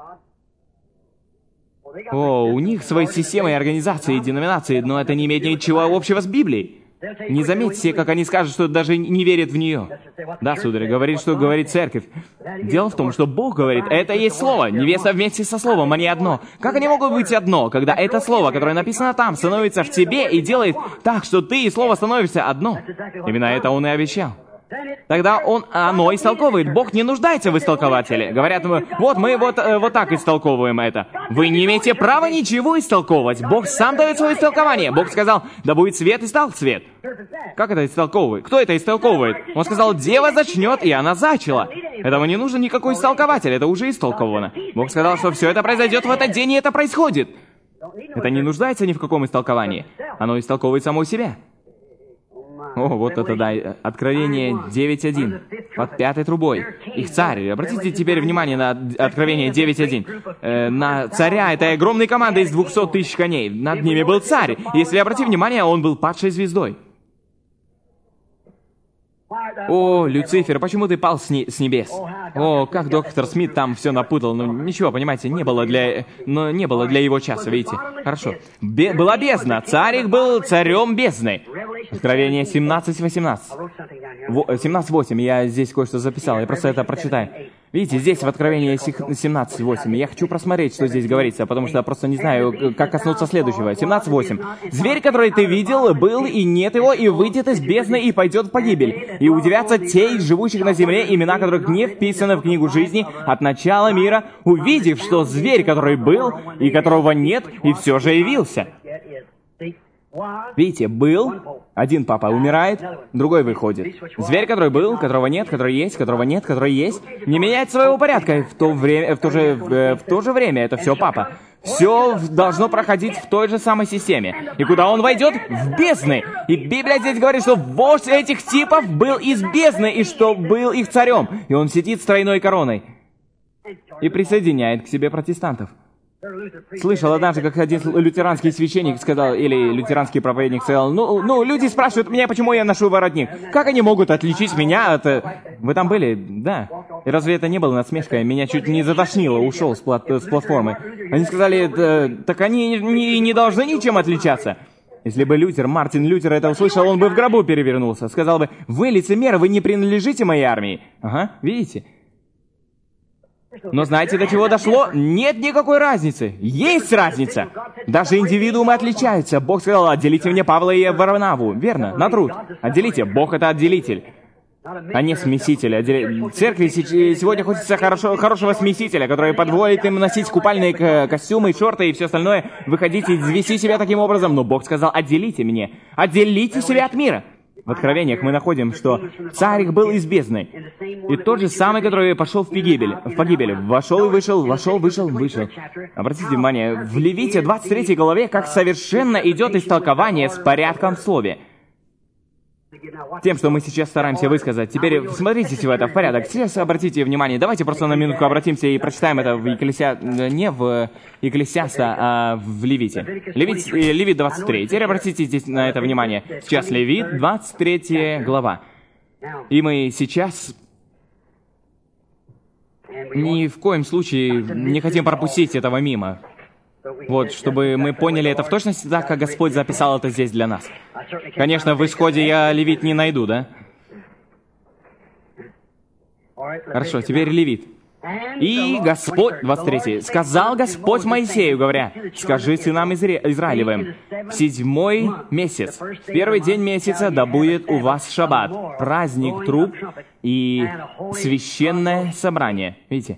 У них свои системы и организации, и деноминации, но это не имеет ничего общего с Библией. Не заметьте, как они скажут, что даже не верят в нее. Да, сударь, говорит, что говорит церковь. Дело в том, что Бог говорит, это и есть Слово. Невеста вместе со Словом, они одно. Как они могут быть одно, когда это Слово, которое написано там, становится в тебе и делает так, что ты и Слово становишься одно? Именно это Он и обещал. Тогда оно истолковывает. Бог не нуждается в истолкователе. Говорят, вот мы вот так истолковываем это. Вы не имеете права ничего истолковывать. Бог сам дает свое истолкование. Бог сказал, да будет свет, и стал свет. Как это истолковывает? Кто это истолковывает? Он сказал, дева зачнет, и она зачала. Этого не нужен никакой истолкователь, это уже истолковано. Бог сказал, что все это произойдет в этот день, и это происходит. Это не нуждается ни в каком истолковании. Оно истолковывает само себя. Вот это да, Откровение 9.1, под 5-й трубой. Их царь, обратите теперь внимание на Откровение 9.1. На царя этой огромной команды из 200 тысяч коней. Над ними был царь. Если обратить внимание, он был падшей звездой. О, Люцифер, почему ты пал с небес? О, как доктор Смит там все напутал. Ну, ничего, понимаете, не было для его часа, видите? Хорошо. Была бездна. Царь их был царем бездны. Откровение 17:18. 17:8. Я здесь кое-что записал. Я просто это прочитаю. Видите, здесь в Откровении 17:8. Я хочу просмотреть, что здесь говорится, потому что я просто не знаю, как коснуться следующего. 17:8. «Зверь, который ты видел, был, и нет его, и выйдет из бездны, и пойдет в погибель. И удивятся те из живущих на земле, имена которых не вписаны в книгу жизни от начала мира, увидев, что зверь, который был, и которого нет, и все же явился». Видите, был, один папа умирает, другой выходит. Зверь, который был, которого нет, который есть, которого нет, который есть, не меняет своего порядка. И в то же время это все папа. Все должно проходить в той же самой системе. И куда он войдет? В бездны. И Библия здесь говорит, что вождь этих типов был из бездны, и что был их царем. И он сидит с тройной короной. И присоединяет к себе протестантов. Слышал однажды, как один лютеранский священник сказал, или лютеранский проповедник сказал, люди спрашивают меня, почему я ношу воротник. Как они могут отличить меня от... Вы там были? Да. И разве это не было насмешкой? Меня чуть не затошнило, ушел с платформы. Они сказали, так они не должны ничем отличаться. Если бы Мартин Лютер это услышал, он бы в гробу перевернулся. Сказал бы, вы лицемеры, вы не принадлежите моей армии. Ага, видите? Но знаете, до чего дошло? Нет никакой разницы. Есть разница. Даже индивидуумы отличаются. Бог сказал, отделите мне Павла и Варнаву. Верно, на труд. Отделите. Бог — это отделитель, а не смеситель. Церкви сегодня хочется хорошего смесителя, который позволит им носить купальные костюмы, шорты и все остальное, выходить и вести себя таким образом. Но Бог сказал, отделите меня. Отделите себя от мира. В Откровениях мы находим, что царь их был из бездны. И тот же самый, который пошел в погибель. Вошел и вышел, вошел, вышел, вышел. Обратите внимание, в Левите 23 главе, как совершенно идет истолкование с порядком в слове. Тем, что мы сейчас стараемся высказать. Теперь смотрите в это в порядок. Сейчас обратите внимание. Давайте просто на минутку обратимся и прочитаем это в не в Екклесиаста, а в Левите. Левит 23. Теперь обратите здесь на это внимание. Сейчас Левит 23 глава. И мы сейчас ни в коем случае не хотим пропустить этого мимо. Вот, чтобы мы поняли это в точности так, как Господь записал это здесь для нас. Конечно, в исходе я Левит не найду, да? Хорошо, теперь Левит. «И Господь», 23, «сказал Господь Моисею, говоря, скажи сынам Израилевым, в 7-й месяц, в 1-й день месяца, да будет у вас шаббат, праздник труб и священное собрание». Видите?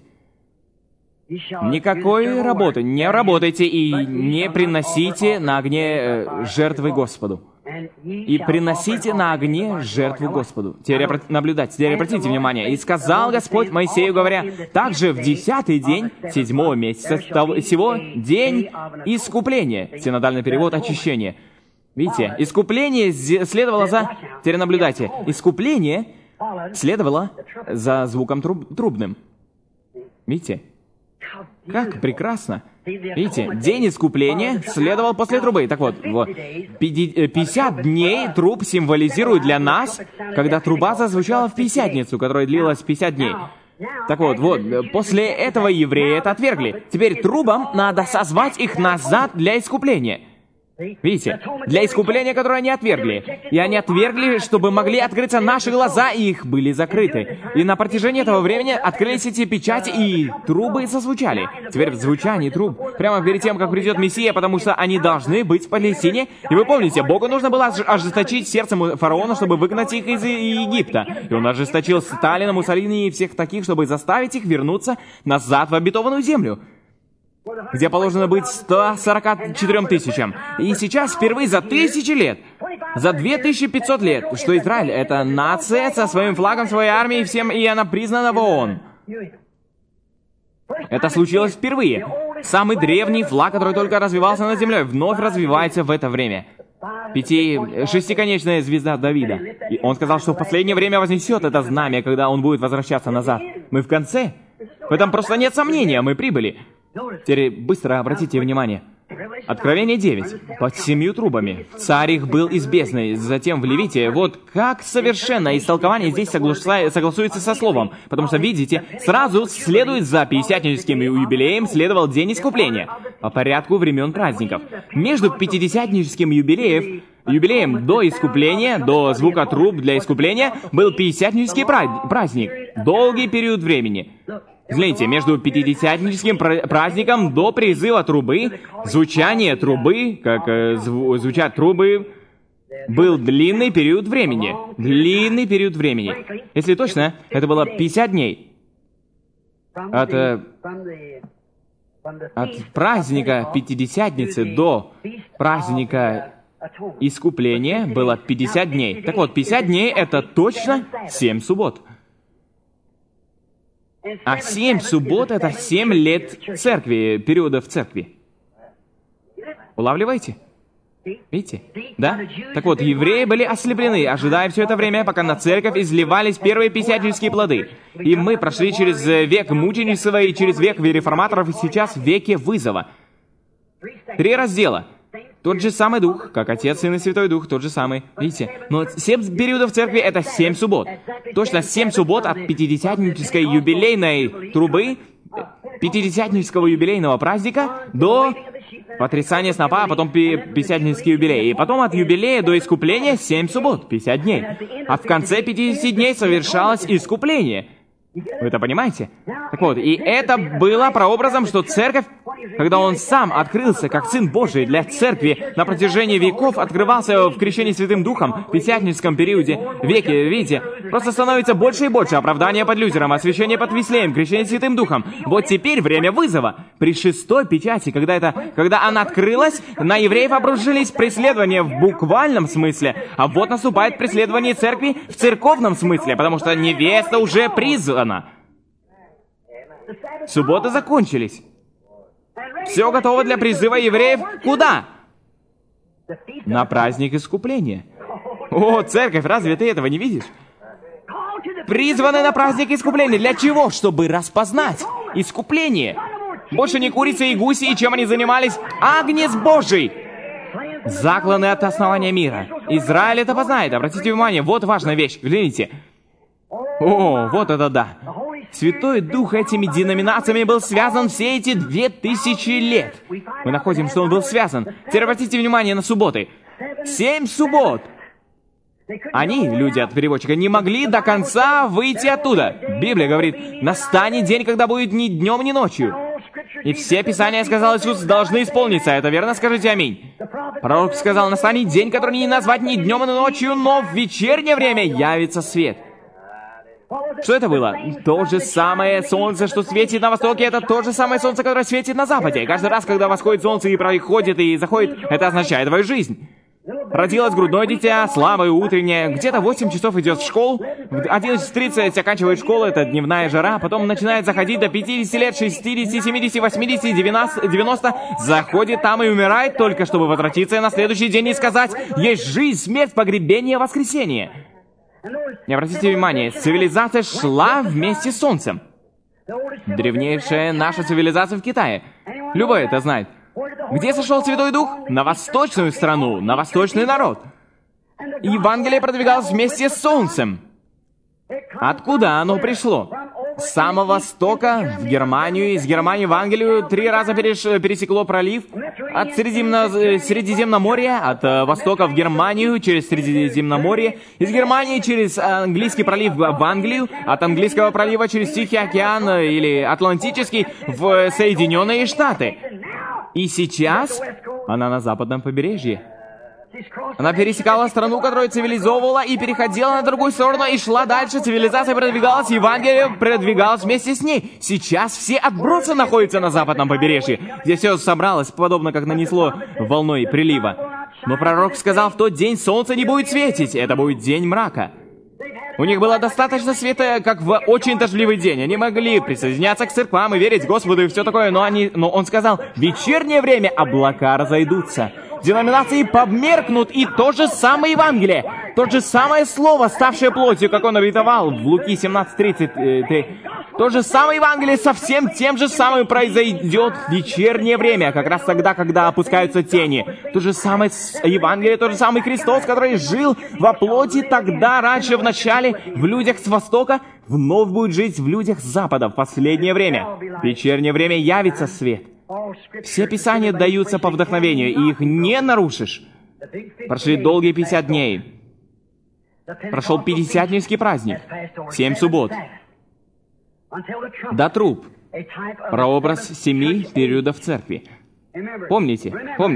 Никакой работы. Не работайте и не приносите на огне жертвы Господу. И приносите на огне жертву Господу. Теперь наблюдать. Теперь обратите внимание. «И сказал Господь Моисею, говоря, также в 10-й день 7-го месяца сего день искупления». Синодальный перевод «очищение». Видите, искупление следовало за... Теперь наблюдайте. Искупление следовало за звуком трубным. Видите? Как прекрасно. Видите, день искупления следовал после трубы. Так вот, 50 дней труб символизирует для нас, когда труба зазвучала в Пятидесятницу, которая длилась 50 дней. Так вот, после этого евреи это отвергли. Теперь трубам надо созвать их назад для искупления. Видите, для искупления, которое они отвергли. И они отвергли, чтобы могли открыться наши глаза, и их были закрыты. И на протяжении этого времени открылись эти печати, и трубы зазвучали. Теперь в звучании труб, прямо перед тем, как придет Мессия, потому что они должны быть в Палестине. И вы помните, Богу нужно было ожесточить сердцем фараона, чтобы выгнать их из Египта. И он ожесточил Сталина, Муссолини и всех таких, чтобы заставить их вернуться назад в обетованную землю, где положено быть 144 тысячам. И сейчас, впервые за 1000 лет, за 2500 лет, что Израиль — это нация со своим флагом, своей армией, всем, и она признана в ООН. Это случилось впервые. Самый древний флаг, который только развивался над землей, вновь развивается в это время. Шестиконечная звезда Давида. И он сказал, что в последнее время вознесет это знамя, когда он будет возвращаться назад. Мы в конце. В этом просто нет сомнения, мы прибыли. Теперь быстро обратите внимание. Откровение 9. Под 7 трубами. Царь их был из бездны. Затем в Левите. Вот как совершенно истолкование здесь согласуется со словом. Потому что, видите, сразу следует за пятидесятническим юбилеем следовал день искупления. По порядку времен праздников. Между пятидесятническим юбилеем до искупления, до звука труб для искупления, был пятидесятнический праздник. Долгий период времени. Взгляните, между пятидесятническим праздником до призыва трубы, звучание трубы, как звучат трубы, был длинный период времени. Длинный период времени. Если точно, это было 50 дней. От праздника Пятидесятницы до праздника искупления было 50 дней. Так вот, 50 дней — это точно 7 суббот. А 7 суббот — это 7 лет церкви, периодов церкви. Улавливаете? Видите? Да? Так вот, евреи были ослеплены, ожидая все это время, пока на церковь изливались первые пятидесятнические плоды. И мы прошли через век мученичества и через век реформаторов, и сейчас в веке вызова. 3 раздела. Тот же самый Дух, как Отец, Сын и Святой Дух, тот же самый. Видите? Но 7 периодов церкви — это 7 суббот. Точно 7 суббот от пятидесятнической юбилейной трубы, пятидесятнического юбилейного праздника до потрясания снопа, а потом пятидесятнический юбилей. И потом от юбилея до искупления 7 суббот, 50 дней. А в конце 50 дней совершалось искупление. Вы это понимаете? Так вот, и это было прообразом, что церковь, когда он сам открылся как Сын Божий для церкви, на протяжении веков открывался в крещении Святым Духом, в пятидесятническом периоде, веке, видите, просто становится больше и больше оправдания под Лютером, освящение под Вислеем, крещение Святым Духом. Вот теперь время вызова. При 6-й печати, когда она открылась, на евреев обружились преследования в буквальном смысле, а вот наступает преследование церкви в церковном смысле, потому что невеста уже призвана. Субботы закончились. Все готово для призыва евреев куда? На праздник искупления. О, церковь, разве ты этого не видишь? Призваны на праздник искупления. Для чего? Чтобы распознать искупление. Больше не курицы и гуси, и чем они занимались? Агнец Божий! Закланы от основания мира. Израиль это познает. Обратите внимание, вот важная вещь. Глядите. О, вот это да. Святой Дух этими деноминациями был связан все эти 2000 лет. Мы находим, что он был связан. Теперь обратите внимание на субботы. 7 суббот. Они, люди от переводчика, не могли до конца выйти оттуда. Библия говорит, настанет день, когда будет ни днем, ни ночью. И все Писания, сказал Иисус, должны исполниться. Это верно? Скажите аминь. Пророк сказал, настанет день, который не назвать ни днем, ни ночью, но в вечернее время явится свет. Что это было? То же самое солнце, что светит на востоке, это то же самое солнце, которое светит на западе. И каждый раз, когда восходит солнце и проходит, и заходит, это означает твою жизнь. Родилось грудное дитя, слабое, утреннее, где-то 8 часов идет в школу, в 11:30 оканчивает школу, это дневная жара, потом начинает заходить до 50 лет, 60, 70, 80, 90, заходит там и умирает, только чтобы возвратиться на следующий день и сказать, есть жизнь, смерть, погребение, воскресение. Не обратите внимание, цивилизация шла вместе с Солнцем. Древнейшая наша цивилизация в Китае. Любой это знает. Где сошел Святой Дух? На восточную страну, на восточный народ. Евангелие продвигалось вместе с Солнцем. Откуда оно пришло? С самого востока в Германию, из Германии в Англию 3 раза пересекло пролив. От Средиземноморья, от востока в Германию через Средиземноморье. Из Германии через английский пролив в Англию. От английского пролива через Тихий океан или Атлантический в Соединенные Штаты. И сейчас она на западном побережье. Она пересекала страну, которую цивилизовывала, и переходила на другую сторону, и шла дальше. Цивилизация продвигалась, Евангелие продвигалось вместе с ней. Сейчас все отбросы находятся на западном побережье, где все собралось, подобно как нанесло волной прилива. Но пророк сказал, в тот день солнце не будет светить, это будет день мрака. У них было достаточно света, как в очень дождливый день. Они могли присоединяться к церквам и верить Господу и все такое, но он сказал, в вечернее время облака разойдутся. Деноминации померкнут, и то же самое Евангелие, то же самое слово, ставшее плотью, как он обетовал в Луки 17:30, То же самое Евангелие совсем тем же самым произойдет в вечернее время, как раз тогда, когда опускаются тени. То же самое Евангелие, тот же самый Христос, который жил во плоти тогда, раньше, в начале, в людях с Востока, вновь будет жить в людях с Запада в последнее время. В вечернее время явится свет. Все Писания даются по вдохновению, и их не нарушишь. Прошли долгие 50 дней. Прошел Пятидесятнический праздник. 7 суббот. До труб. Прообраз 7 периодов церкви. Помните?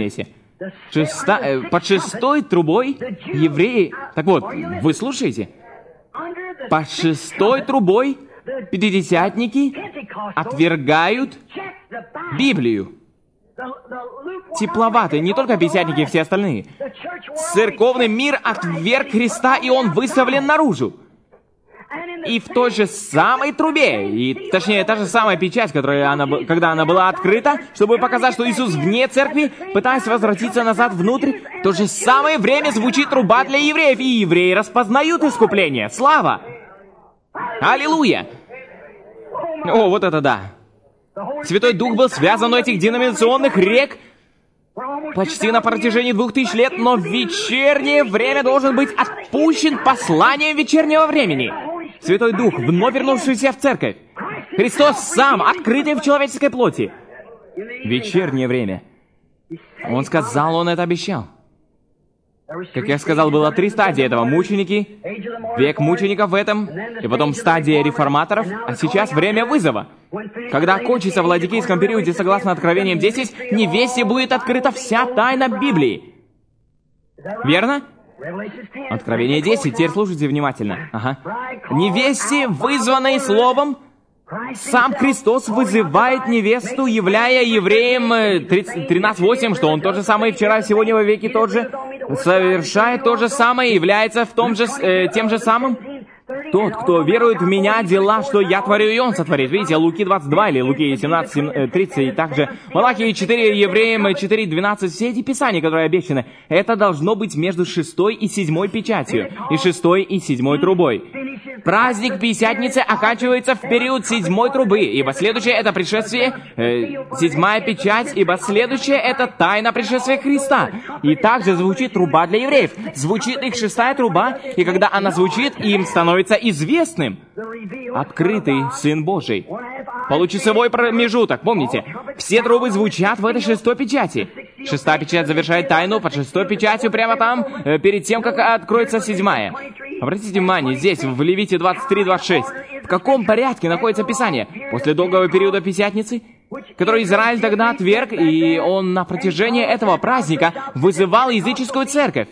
Под 6-й трубой евреи... Так вот, вы слушаете? Под 6-й трубой пятидесятники отвергают Библию. Тепловатые, не только пятидесятники, все остальные. Церковный мир отверг Христа, и он выставлен наружу. И в той же самой трубе, точнее, та же самая печать, когда она была открыта, чтобы показать, что Иисус вне церкви, пытаясь возвратиться назад внутрь, в то же самое время звучит труба для евреев, и евреи распознают искупление. Слава! Аллилуйя! О, вот это да! Святой Дух был связан у этих деноминационных рек почти на протяжении 2000 лет, но в вечернее время должен быть отпущен посланием вечернего времени. Святой Дух, вновь вернувшийся в церковь. Христос сам, открытый в человеческой плоти. Вечернее время. Он сказал, он это обещал. Как я сказал, было 3 стадии этого. Мученики, век мучеников в этом, и потом стадия реформаторов, а сейчас время вызова. Когда кончится в Ладикийском периоде, согласно Откровениям 10, невесте будет открыта вся тайна Библии. Верно? Откровение 10, теперь слушайте внимательно. Ага. Невесте, вызванной словом, сам Христос вызывает невесту, являя евреям 13:8, что Он тот же самый вчера, сегодня, во веки тот же, совершает то же самое, является тем же самым. Тот, кто верует в Меня, дела, что Я творю, и Он сотворит. Видите, Луки 22 или Луки 17:30, и также Малахии 4, Евреям 4:12, все эти писания, которые обещаны, это должно быть между 6-й и 7-й печатью, и 6-й и 7-й трубой. Праздник Пятидесятницы оканчивается в период 7-й трубы, ибо следующее это пришествие, 7-я печать, ибо следующее это тайна пришествия Христа. И также звучит труба для евреев. Звучит их 6-я труба, и когда она звучит, им становится известным открытый Сын Божий. Получасовой промежуток, помните? Все трубы звучат в этой 6-й печати. 6-я печать завершает тайну под 6-й печатью прямо там, перед тем, как откроется 7-я. Обратите внимание, здесь, в Левите 23:26, в каком порядке находится Писание? После долгого периода Пятидесятницы, который Израиль тогда отверг, и он на протяжении этого праздника вызывал языческую церковь.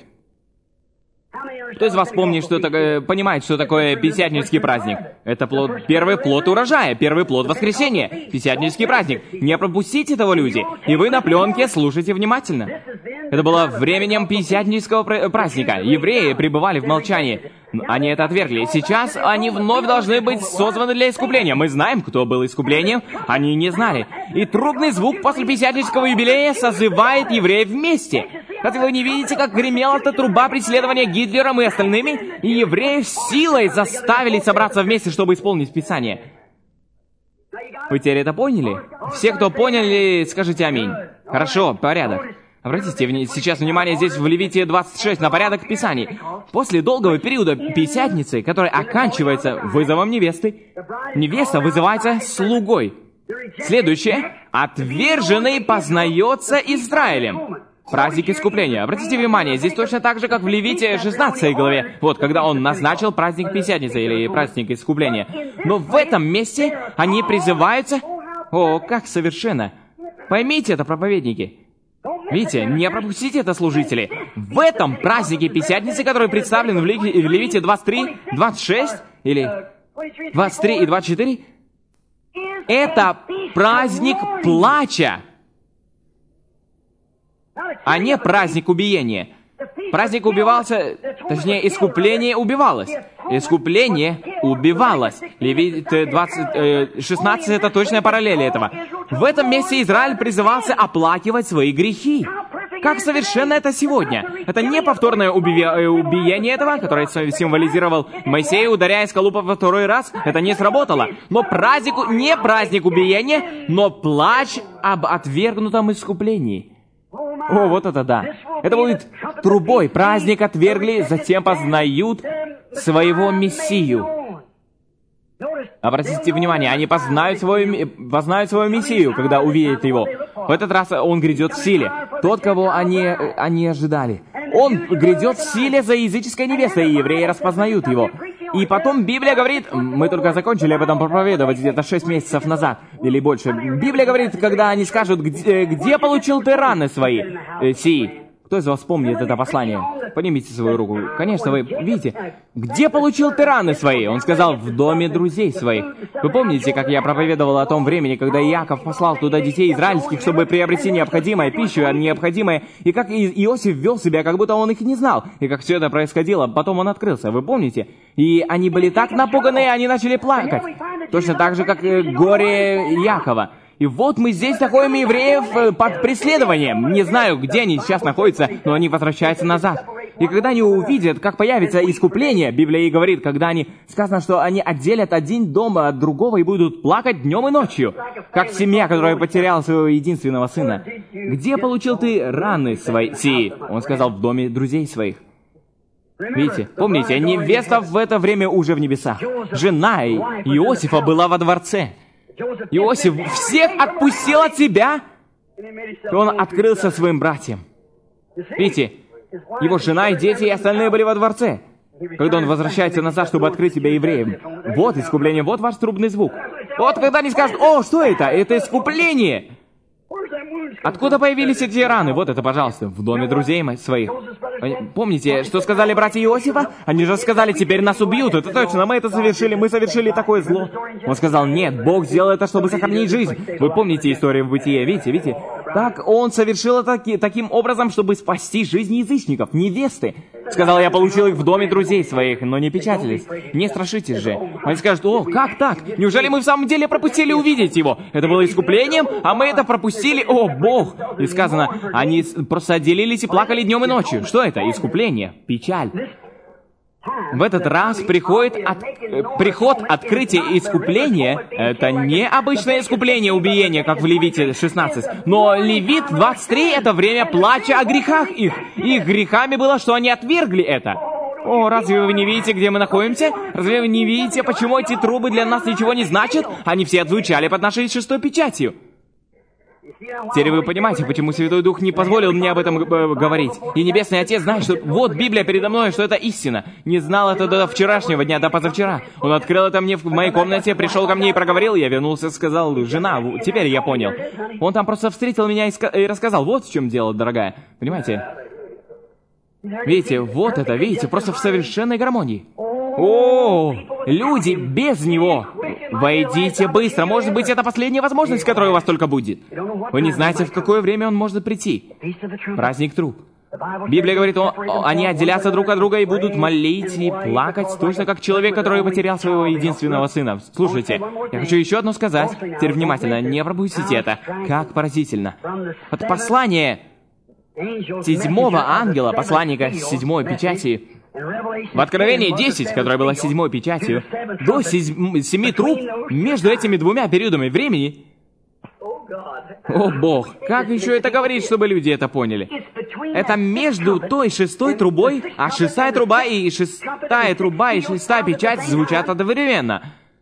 Кто из вас помнит, понимает, что такое Пятидесятнический праздник? Это первый плод урожая, первый плод воскресения. Пятидесятнический праздник. Не пропустите этого, люди. И вы на пленке слушайте внимательно. Это было временем Пятидесятнического праздника. Евреи пребывали в молчании. Они это отвергли. Сейчас они вновь должны быть созваны для искупления. Мы знаем, кто был искуплением. Они не знали. И трубный звук после Пятидесятнического юбилея созывает евреев вместе. Разве вы не видите, как гремела эта труба преследования Гитлером и остальными? И евреев силой заставили собраться вместе, чтобы исполнить Писание. Вы теперь это поняли? Все, кто поняли, скажите аминь. Хорошо, порядок. Обратите сейчас внимание здесь в Левите 26 на порядок Писаний. После долгого периода Пятидесятницы, который оканчивается вызовом невесты, невеста вызывается слугой. Следующее. Отверженный познается Израилем. Праздник искупления. Обратите внимание, здесь точно так же, как в Левите 16 главе. Вот, когда он назначил праздник Пятидесятницы или праздник искупления. Но в этом месте они призываются... О, как совершенно! Поймите это, проповедники. Видите, не пропустите это, служители. В этом празднике Пятидесятницы, который представлен в Левите 23, 26, или 23 и 24, это праздник плача, а не праздник убиения. Праздник убивался, точнее, искупление убивалось. Искупление убивалось. Левит 16 это точная параллель этого. В этом месте Израиль призывался оплакивать свои грехи. Как совершенно это сегодня? Это не повторное убиение этого, которое символизировал Моисей, ударяя скалу во второй раз. Это не сработало. Но не праздник убиения, но плач об отвергнутом искуплении. О, вот это да. Это будет трубой. Праздник отвергли, затем познают своего Мессию. Обратите внимание, они познают свою Мессию, когда увидят его. В этот раз он грядет в силе. Тот, кого они ожидали. Он грядет в силе за языческой невестой, и евреи распознают его. И потом Библия говорит, мы только закончили об этом проповедовать где-то 6 месяцев назад, или больше. Библия говорит, когда они скажут, где получил ты раны свои, сии? Кто из вас помнит это послание? Поднимите свою руку. Конечно, вы видите. Где получил ты раны свои? Он сказал, в доме друзей своих. Вы помните, как я проповедовал о том времени, когда Иаков послал туда детей израильских, чтобы приобрести необходимое, пищу необходимое, и как Иосиф вел себя, как будто он их не знал, и как все это происходило, потом он открылся. Вы помните? И они были так напуганы, они начали плакать. Точно так же, как горе Иакова. И вот мы здесь находим евреев под преследованием. Не знаю, где они сейчас находятся, но они возвращаются назад. И когда они увидят, как появится искупление, Библия и говорит, сказано, что они отделят один дом от другого и будут плакать днем и ночью, как семья, которая потеряла своего единственного сына. Где получил ты раны свои сии? Он сказал, в доме друзей своих. Видите, помните, невеста в это время уже в небесах. Жена Иосифа была во дворце. Иосиф всех отпустил от себя, и он открылся своим братьям. Видите, его жена и дети и остальные были во дворце, когда он возвращается назад, чтобы открыть себя евреям. Вот искупление, вот ваш трубный звук. Вот когда они скажут, о, что это? Это искупление. Откуда появились эти раны? Вот это, пожалуйста, в доме друзей своих. Помните, что сказали братья Иосифа? Они же сказали, теперь нас убьют. Это точно, мы совершили такое зло. Он сказал, нет, Бог сделал это, чтобы сохранить жизнь. Вы помните историю в Бытие, видите? Так он совершил это таким образом, чтобы спасти жизнь язычников, невесты. Сказал, я получил их в доме друзей своих, но не печатались. Не страшитесь же. Они скажут, о, как так? Неужели мы в самом деле пропустили увидеть его? Это было искуплением, а мы это пропустили? О, Бог! И сказано, они просто отделились и плакали днем и ночью. Что это? Искупление, печаль. В этот раз приход открытия искупления — это не обычное искупление убиения, как в Левите 16, но Левит 23 — это время плача о грехах их. Их грехами было, что они отвергли это. О, разве вы не видите, где мы находимся? Разве вы не видите, почему эти трубы для нас ничего не значат? Они все отзвучали под нашей 6-й печатью. Теперь вы понимаете, почему Святой Дух не позволил мне об этом говорить. И Небесный Отец знает, что вот Библия передо мной, что это истина. Не знал это до вчерашнего дня, до позавчера. Он открыл это мне в моей комнате, пришел ко мне и проговорил. Я вернулся и сказал, жена, теперь я понял. Он там просто встретил меня и рассказал, вот в чем дело, дорогая. Понимаете? Видите, вот это, видите, просто в совершенной гармонии. О, люди без него. Войдите быстро. Может быть, это последняя возможность, которая у вас только будет. Вы не знаете, в какое время он может прийти. Праздник труб. Библия говорит, они отделятся друг от друга и будут молить и плакать, точно как человек, который потерял своего единственного сына. Слушайте, я хочу еще одно сказать. Теперь внимательно, не пропустите это. Как поразительно. От послания 7-го ангела, посланника с 7-й печати, в Откровении 10, которое было 7-й печатью, до 7 труб, между этими двумя периодами времени, о Бог, как еще это говорить, чтобы люди это поняли? Это между той 6-й трубой, а 6-я труба и 6-я труба и 6-я печать звучат одновременно.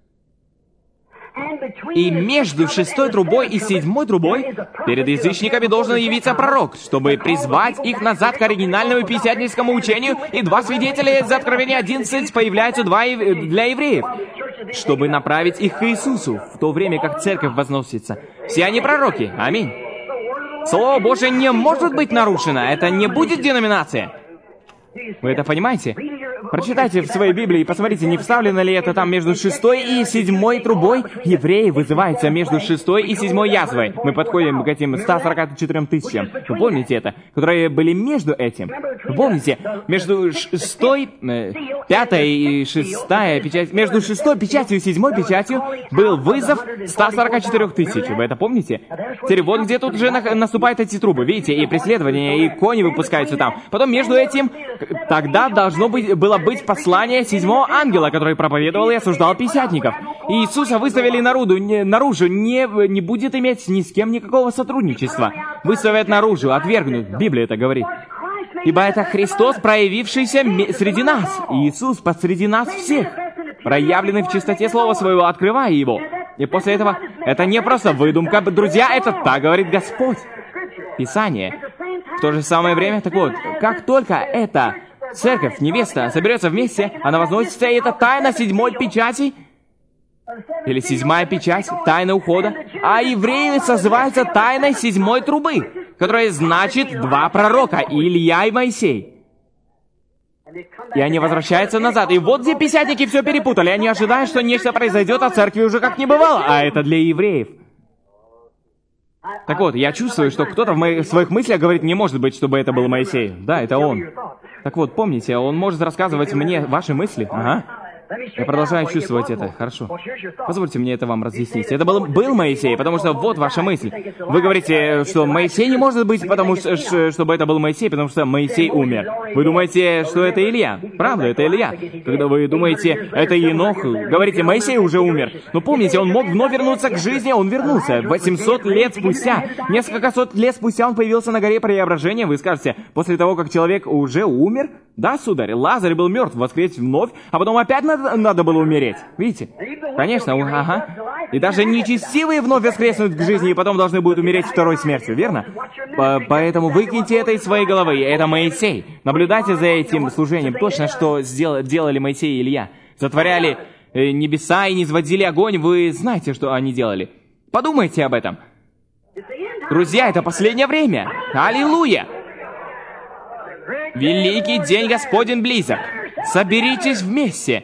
И между 6-й трубой и 7-й трубой перед язычниками должен явиться пророк, чтобы призвать их назад к оригинальному пятидесятническому учению, и 2 свидетеля из Откровения 11 появляются для евреев, чтобы направить их к Иисусу, в то время как церковь возносится. Все они пророки. Аминь. Слово Божие не может быть нарушено. Это не будет деноминация. Вы это понимаете? Прочитайте в своей Библии и посмотрите, не вставлено ли это там между 6-й и 7-й трубой. Евреи вызываются между 6-й и 7-й язвой. Мы подходим к этим 144 тысячам. Вы помните это? Которые были между этим. Вы помните? Между 6-й, 5-й и 6-я печать, между 6-й печатью и 7-й печатью был вызов 144 тысяч. Вы это помните? Теперь вот где тут уже наступают эти трубы. Видите? И преследование, и кони выпускаются там. Потом между этим, тогда должно было быть послание 7-го ангела, который проповедовал и осуждал пятидесятников. И Иисуса выставили наружу, не будет иметь ни с кем никакого сотрудничества. Выставят наружу, отвергнут. Библия это говорит. Ибо это Христос, проявившийся среди нас. Иисус посреди нас всех, проявленный в чистоте Слова Своего, открывая Его. И после этого, это не просто выдумка, друзья, это так говорит Господь. Писание. В то же самое время, так вот, как только эта церковь, невеста, соберется вместе, она возносится, и это тайна 7-й печати, или 7-я печать, тайна ухода, а евреи созываются тайной 7-й трубы, которая значит 2 пророка, Илья и Моисей. И они возвращаются назад. И вот где пятидесятники все перепутали. Они ожидают, что нечто произойдет, а церкви уже как не бывало. А это для евреев. Так вот, я чувствую, что кто-то в своих мыслях говорит, не может быть, чтобы это был Моисей. Да, это он. Так вот, помните, он может рассказывать мне ваши мысли. Ага. Я продолжаю чувствовать это. Хорошо. Позвольте мне это вам разъяснить. Это был Моисей, потому что вот ваша мысль. Вы говорите, что Моисей не может быть, потому что, чтобы это был Моисей, потому что Моисей умер. Вы думаете, что это Илья? Правда, это Илья. Когда вы думаете, это Енох, говорите, Моисей уже умер. Но помните, он мог вновь вернуться к жизни, он вернулся. 800 лет спустя, несколько сот лет спустя он появился на горе Преображения. Вы скажете, после того, как человек уже умер? Да, сударь, Лазарь был мертв, воскрес вновь, а потом опять надо было умереть. Видите? Конечно, ага. И даже нечестивые вновь воскреснут к жизни, и потом должны будут умереть второй смертью, верно? Поэтому выкиньте это из своей головы. Это Моисей. Наблюдайте за этим служением. Точно, что делали Моисей и Илья. Затворяли небеса и низводили огонь. Вы знаете, что они делали. Подумайте об этом. Друзья, это последнее время. Аллилуйя! Великий день Господень близок. Соберитесь вместе.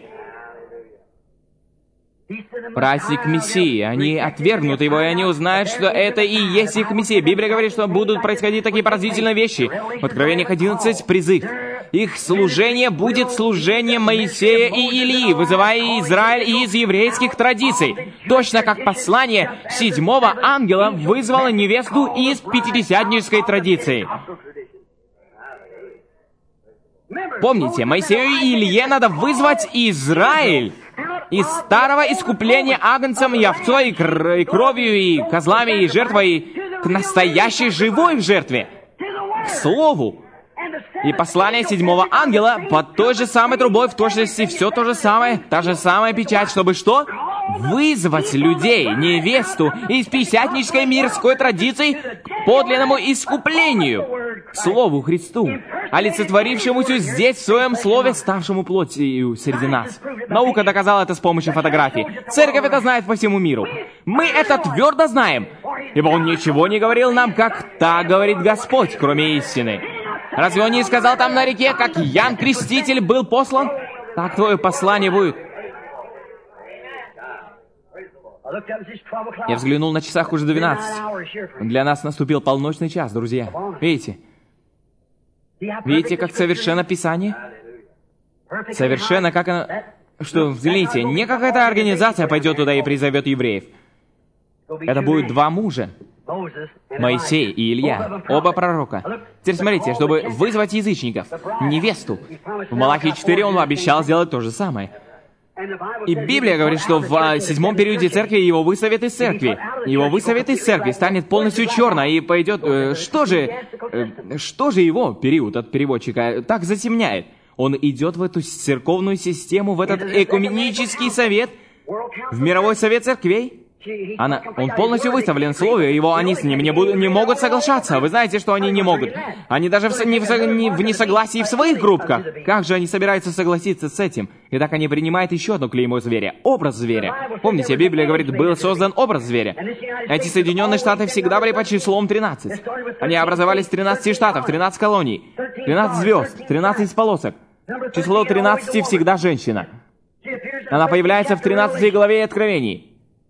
Праздник Мессии. Они отвергнут его, и они узнают, что это и есть их Мессия. Библия говорит, что будут происходить такие поразительные вещи. В Откровениях 11 призыв. Их служение будет служением Моисея и Илии, вызывая Израиль из еврейских традиций. Точно как послание 7-го ангела вызвало невесту из пятидесятнической традиции. Помните, Моисею и Илье надо вызвать Израиль из старого искупления агнцем и овцой, и кровью, и козлами, и жертвой, к настоящей живой жертве, к Слову. И послание 7-го ангела под той же самой трубой, в точности все то же самое, та же самая печать, чтобы что? Вызвать людей, невесту из пятидесятнической мирской традиции к подлинному искуплению, к Слову Христу, олицетворившемуся здесь в Своем Слове, ставшему плотью среди нас. Наука доказала это с помощью фотографий. Церковь это знает по всему миру. Мы это твердо знаем, ибо Он ничего не говорил нам, как так говорит Господь, кроме истины. Разве Он не сказал там на реке, как Иоанн Креститель был послан? Так твое послание будет. Я взглянул на часах уже 12. Для нас наступил полночный час, друзья. Видите? Видите, как совершенно Писание? Совершенно как оно... Что, взгляните, не какая-то организация пойдет туда и призовет евреев. Это будут 2 мужа. Моисей и Илья, оба пророка. Теперь смотрите, чтобы вызвать язычников, невесту. В Малахии 4 он обещал сделать то же самое. И Библия говорит, что в 7-м периоде церкви его высовет из церкви. Его высовет из церкви, станет полностью черно и пойдет... Что же его период от переводчика так затемняет? Он идет в эту церковную систему, в этот экуменический совет, в мировой совет церквей. Он полностью выставлен в слове, они с ним не могут соглашаться. Вы знаете, что они не могут. Они даже в несогласии в своих группках. Как же они собираются согласиться с этим? И так они принимают еще одно клеймо зверя. Образ зверя. Помните, Библия говорит, был создан образ зверя. Эти Соединенные Штаты всегда были под числом 13. Они образовались 13 штатов, 13 колоний, 13 звезд, 13 полосок. Число 13 всегда женщина. Она появляется в 13 главе Откровений.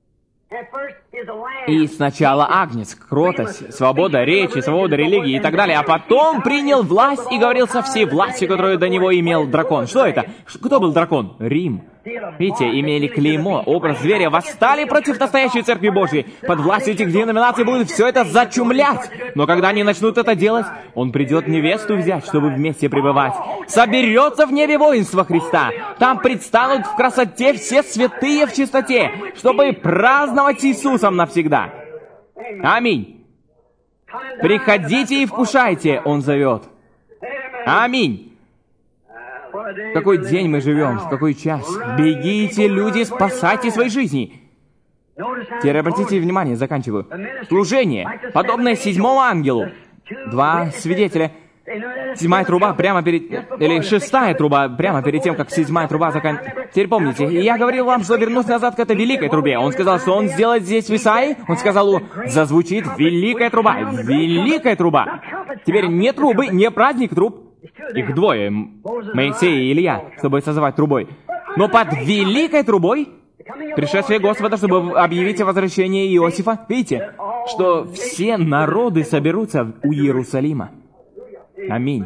И сначала агнец, кротость, свобода речи, свобода религии и так далее, а потом принял власть и говорил со всей властью, которую до него имел дракон. Что это? Кто был дракон? Рим. Видите, имели клеймо, образ зверя, восстали против настоящей Церкви Божьей. Под властью этих деноминаций будет все это зачумлять. Но когда они начнут это делать, он придет невесту взять, чтобы вместе пребывать. Соберется в небе воинство Христа. Там предстанут в красоте все святые в чистоте, чтобы праздновать Иисусом навсегда. Аминь. Приходите и вкушайте, он зовет. Аминь. В какой день мы живем, в какой час? Бегите, люди, спасайте свои жизни. Теперь обратите внимание, заканчиваю. Служение, подобное 7-му ангелу. 2 свидетеля. 7-я труба прямо перед... Или 6-я труба прямо перед тем, как 7-я труба заканчивается. Теперь помните, я говорил вам, что вернусь назад к этой великой трубе. Он сказал, что он сделает здесь в Исаии. Он сказал, зазвучит великая труба. Великая труба. Теперь не трубы, не праздник труб. Их 2, Моисей и Илья, чтобы созывать трубой. Но под великой трубой пришествие Господа, чтобы объявить о возвращении Иосифа. Видите, что все народы соберутся у Иерусалима. Аминь.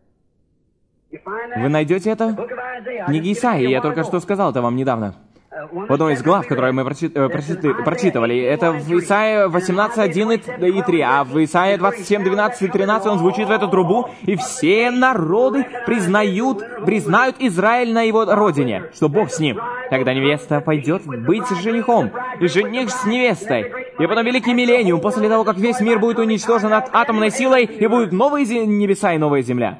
Вы найдете это в книге Исаии, я только что сказал это вам недавно. В одной из глав, которую мы прочитывали, это в Исаии 18:1 и 3, а в Исаии 27:12 и 13 он звучит в эту трубу, и все народы признают Израиль на его родине, что Бог с ним. Тогда невеста пойдет быть с женихом, и жених с невестой. И потом великий миллениум, после того, как весь мир будет уничтожен от атомной силой, и будут новые небеса и новая земля.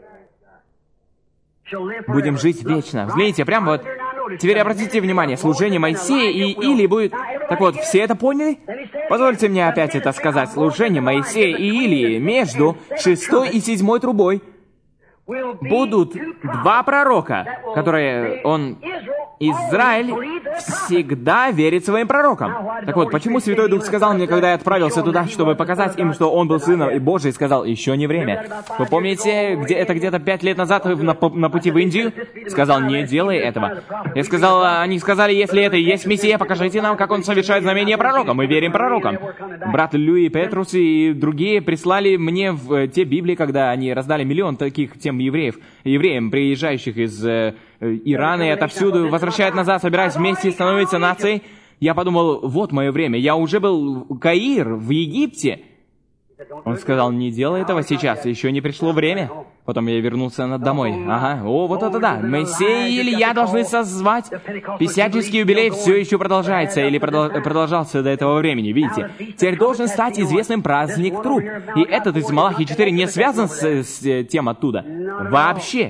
Будем жить вечно. Взгляните, прямо вот. Теперь обратите внимание, служение Моисея и Илии будет... Так вот, все это поняли? Позвольте мне опять это сказать. Служение Моисея и Илии между 6-й и 7-й трубой будут 2 пророка, которые Израиль всегда верит своим пророкам. Так вот, почему Святой Дух сказал мне, когда я отправился туда, чтобы показать им, что Он был Сыном и Божий, сказал, еще не время. Вы помните, где-то 5 лет назад на пути в Индию? Сказал, не делай этого. Они сказали, если это и есть Мессия, покажите нам, как Он совершает знамения пророка. Мы верим пророкам. Брат Льюи Петрус и другие прислали мне в те Библии, когда они раздали 1 миллион таких тем евреям, приезжающих из Ирана и отовсюду, возвращают назад, собираясь вместе, становятся нацией. Я подумал, вот мое время. Я уже был в Каир, в Египте. Он сказал, не делай этого сейчас, еще не пришло время. Потом я вернулся домой. Ага, вот это да. Моисей и Илья должны созвать. Писяческий юбилей все еще продолжается, или продолжался до этого времени, видите. Теперь должен стать известным праздник труб. И этот из Малахии 4 не связан с тем оттуда. Вообще.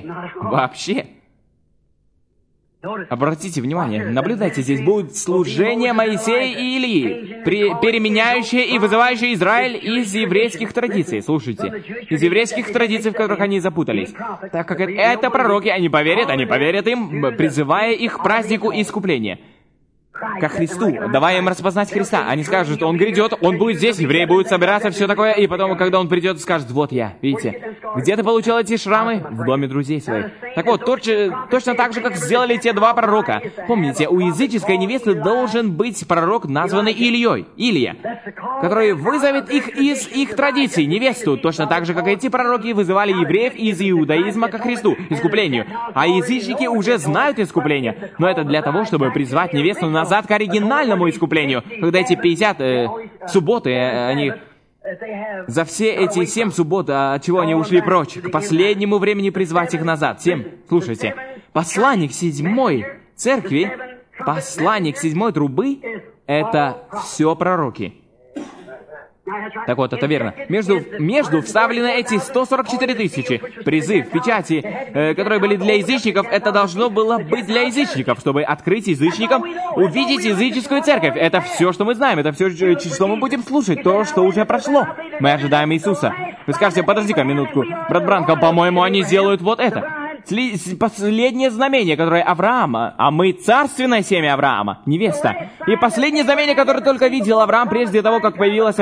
Обратите внимание, наблюдайте, здесь будет служение Моисея и Илии, переменяющее и вызывающее Израиль из еврейских традиций. Слушайте, из еврейских традиций, в которых они запутались. Так как это пророки, они поверят им, призывая их к празднику искупления. Ко Христу, давая им распознать Христа. Они скажут, Он грядет, Он будет здесь, евреи будут собираться, все такое, и потом, когда Он придет, скажет, вот я, видите. Где ты получил эти шрамы? В доме друзей своих. Так вот, точно так же, как сделали те 2 пророка. Помните, у языческой невесты должен быть пророк, названный Илья, который вызовет их из их традиций, невесту, точно так же, как эти пророки вызывали евреев из иудаизма ко Христу, искуплению. А язычники уже знают искупление, но это для того, чтобы призвать невесту назад к оригинальному искуплению, когда эти 50 субботы, они... За все эти 7 суббот, от чего они ушли прочь, к последнему времени призвать их назад. 7. Слушайте, посланник 7-й церкви, посланник 7-й трубы, это все пророки. Так вот, это верно. Между вставлены эти 144 тысячи. Призыв, печати, которые были для язычников, это должно было быть для язычников, чтобы открыть язычникам, увидеть языческую церковь. Это все, что мы знаем, это все, что мы будем слушать, то, что уже прошло. Мы ожидаем Иисуса. Вы скажете, подожди-ка минутку, брат Бранко, по-моему, они сделают вот это. Последнее знамение, которое Авраама, а мы царственное семя Авраама, невеста. И последнее знамение, которое только видел Авраам прежде того, как появилось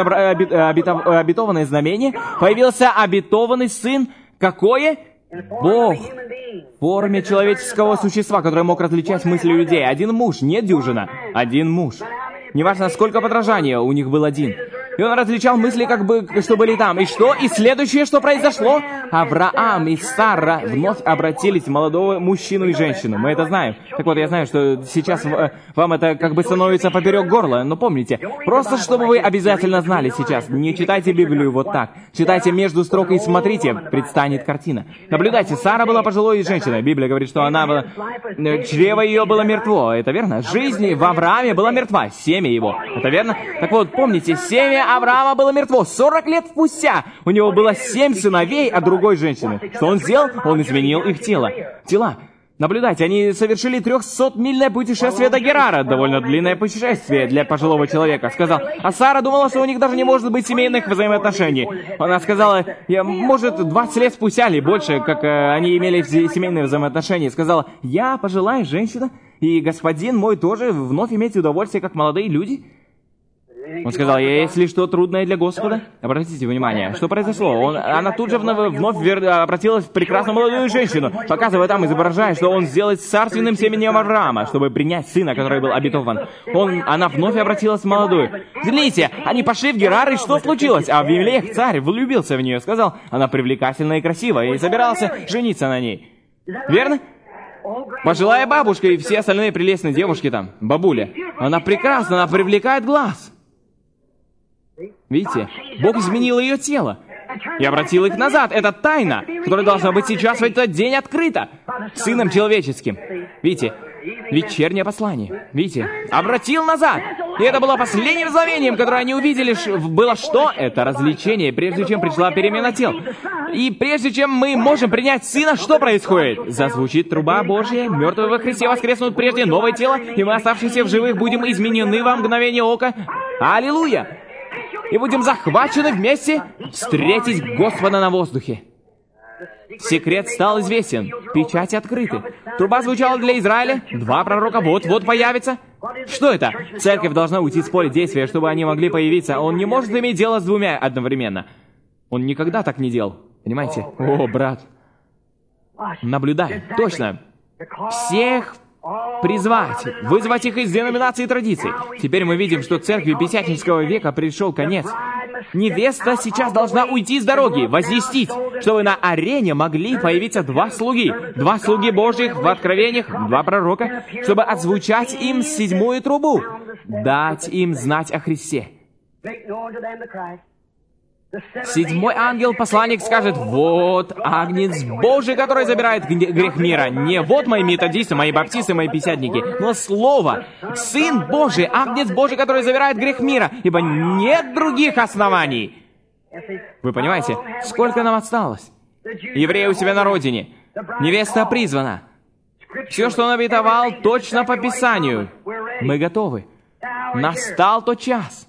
обетованное знамение, появился обетованный сын. Какое? Бог. в форме человеческого существа, которое мог различать мысли людей. Один муж, не дюжина, один муж. Неважно, сколько подражания, у них был один. И он различал мысли, как бы, что были там. И что? И следующее, что произошло? Авраам и Сара вновь обратились в молодого мужчину и женщину. Мы это знаем. Так вот, я знаю, что сейчас вам это как бы становится поперек горла. Но помните, просто чтобы вы обязательно знали сейчас, не читайте Библию вот так. Читайте между строк и смотрите, предстанет картина. Наблюдайте, Сара была пожилой женщиной. Библия говорит, что она была... Чрево ее было мертво. Это верно? Жизнь в Аврааме была мертва. Семя его. Это верно? Так вот, помните, семя Авраама было мертво. 40 лет спустя у него было 7 сыновей от другой женщины. Что он сделал? Он изменил их тела. Наблюдайте, они совершили 300-мильное путешествие до Герара. Довольно длинное путешествие для пожилого человека. Сказал, а Сара думала, что у них даже не может быть семейных взаимоотношений. Она сказала, может, 20 лет спустя или больше, как они имели семейные взаимоотношения. Сказала, я пожилая женщина, и господин мой тоже вновь иметь удовольствие, как молодые люди. Он сказал, есть ли что трудное для Господа? Обратите внимание, что произошло? Она тут же вновь обратилась в прекрасную молодую женщину, показывая там, изображая, что он сделает царственным семенем Авраама, чтобы принять сына, который был обетован. Она вновь обратилась в молодую. Взгляните, они пошли в Герар, и что случилось? А Авимелех, царь, влюбился в нее, сказал, она привлекательна и красива, и собирался жениться на ней. Верно? Пожилая бабушка и все остальные прелестные девушки там, бабуля. Она прекрасна, она привлекает глаз. Видите, Бог изменил ее тело и обратил их назад. Это тайна, которая должна быть сейчас в этот день открыта Сыном Человеческим. Видите, вечернее послание. Видите, обратил назад. И это было последним знамением, которое они увидели. Было что? Это развлечение, прежде чем пришла перемена тел. И прежде чем мы можем принять Сына, что происходит? Зазвучит труба Божья, мертвые во Христе воскреснут прежде, новое тело, и мы, оставшиеся в живых, будем изменены во мгновение ока. Аллилуйя! И будем захвачены вместе встретить Господа на воздухе. Секрет стал известен, печати открыты. Труба звучала для Израиля, 2 пророка вот-вот появятся. Что это? Церковь должна уйти с поля действия, чтобы они могли появиться. Он не может иметь дело с 2 одновременно. Он никогда так не делал. Понимаете? О, брат. Наблюдай. Точно. Всех призвать, вызвать их из деноминаций и традиций. Теперь мы видим, что церкви Пятидесятнического века пришел конец. Невеста сейчас должна уйти с дороги, возвестить, чтобы на арене могли появиться 2 слуги. 2 слуги Божьих в откровениях, 2 пророка, чтобы отзвучать им 7-ю трубу, дать им знать о Христе. 7-й ангел-посланник скажет, вот Агнец Божий, который забирает грех мира. Не вот мои методисты, мои баптисты, мои пятидесятники, но Слово. Сын Божий, Агнец Божий, который забирает грех мира, ибо нет других оснований. Вы понимаете, сколько нам осталось? Евреи у себя на родине. Невеста призвана. Все, что он обетовал, точно по Писанию. Мы готовы. Настал тот час.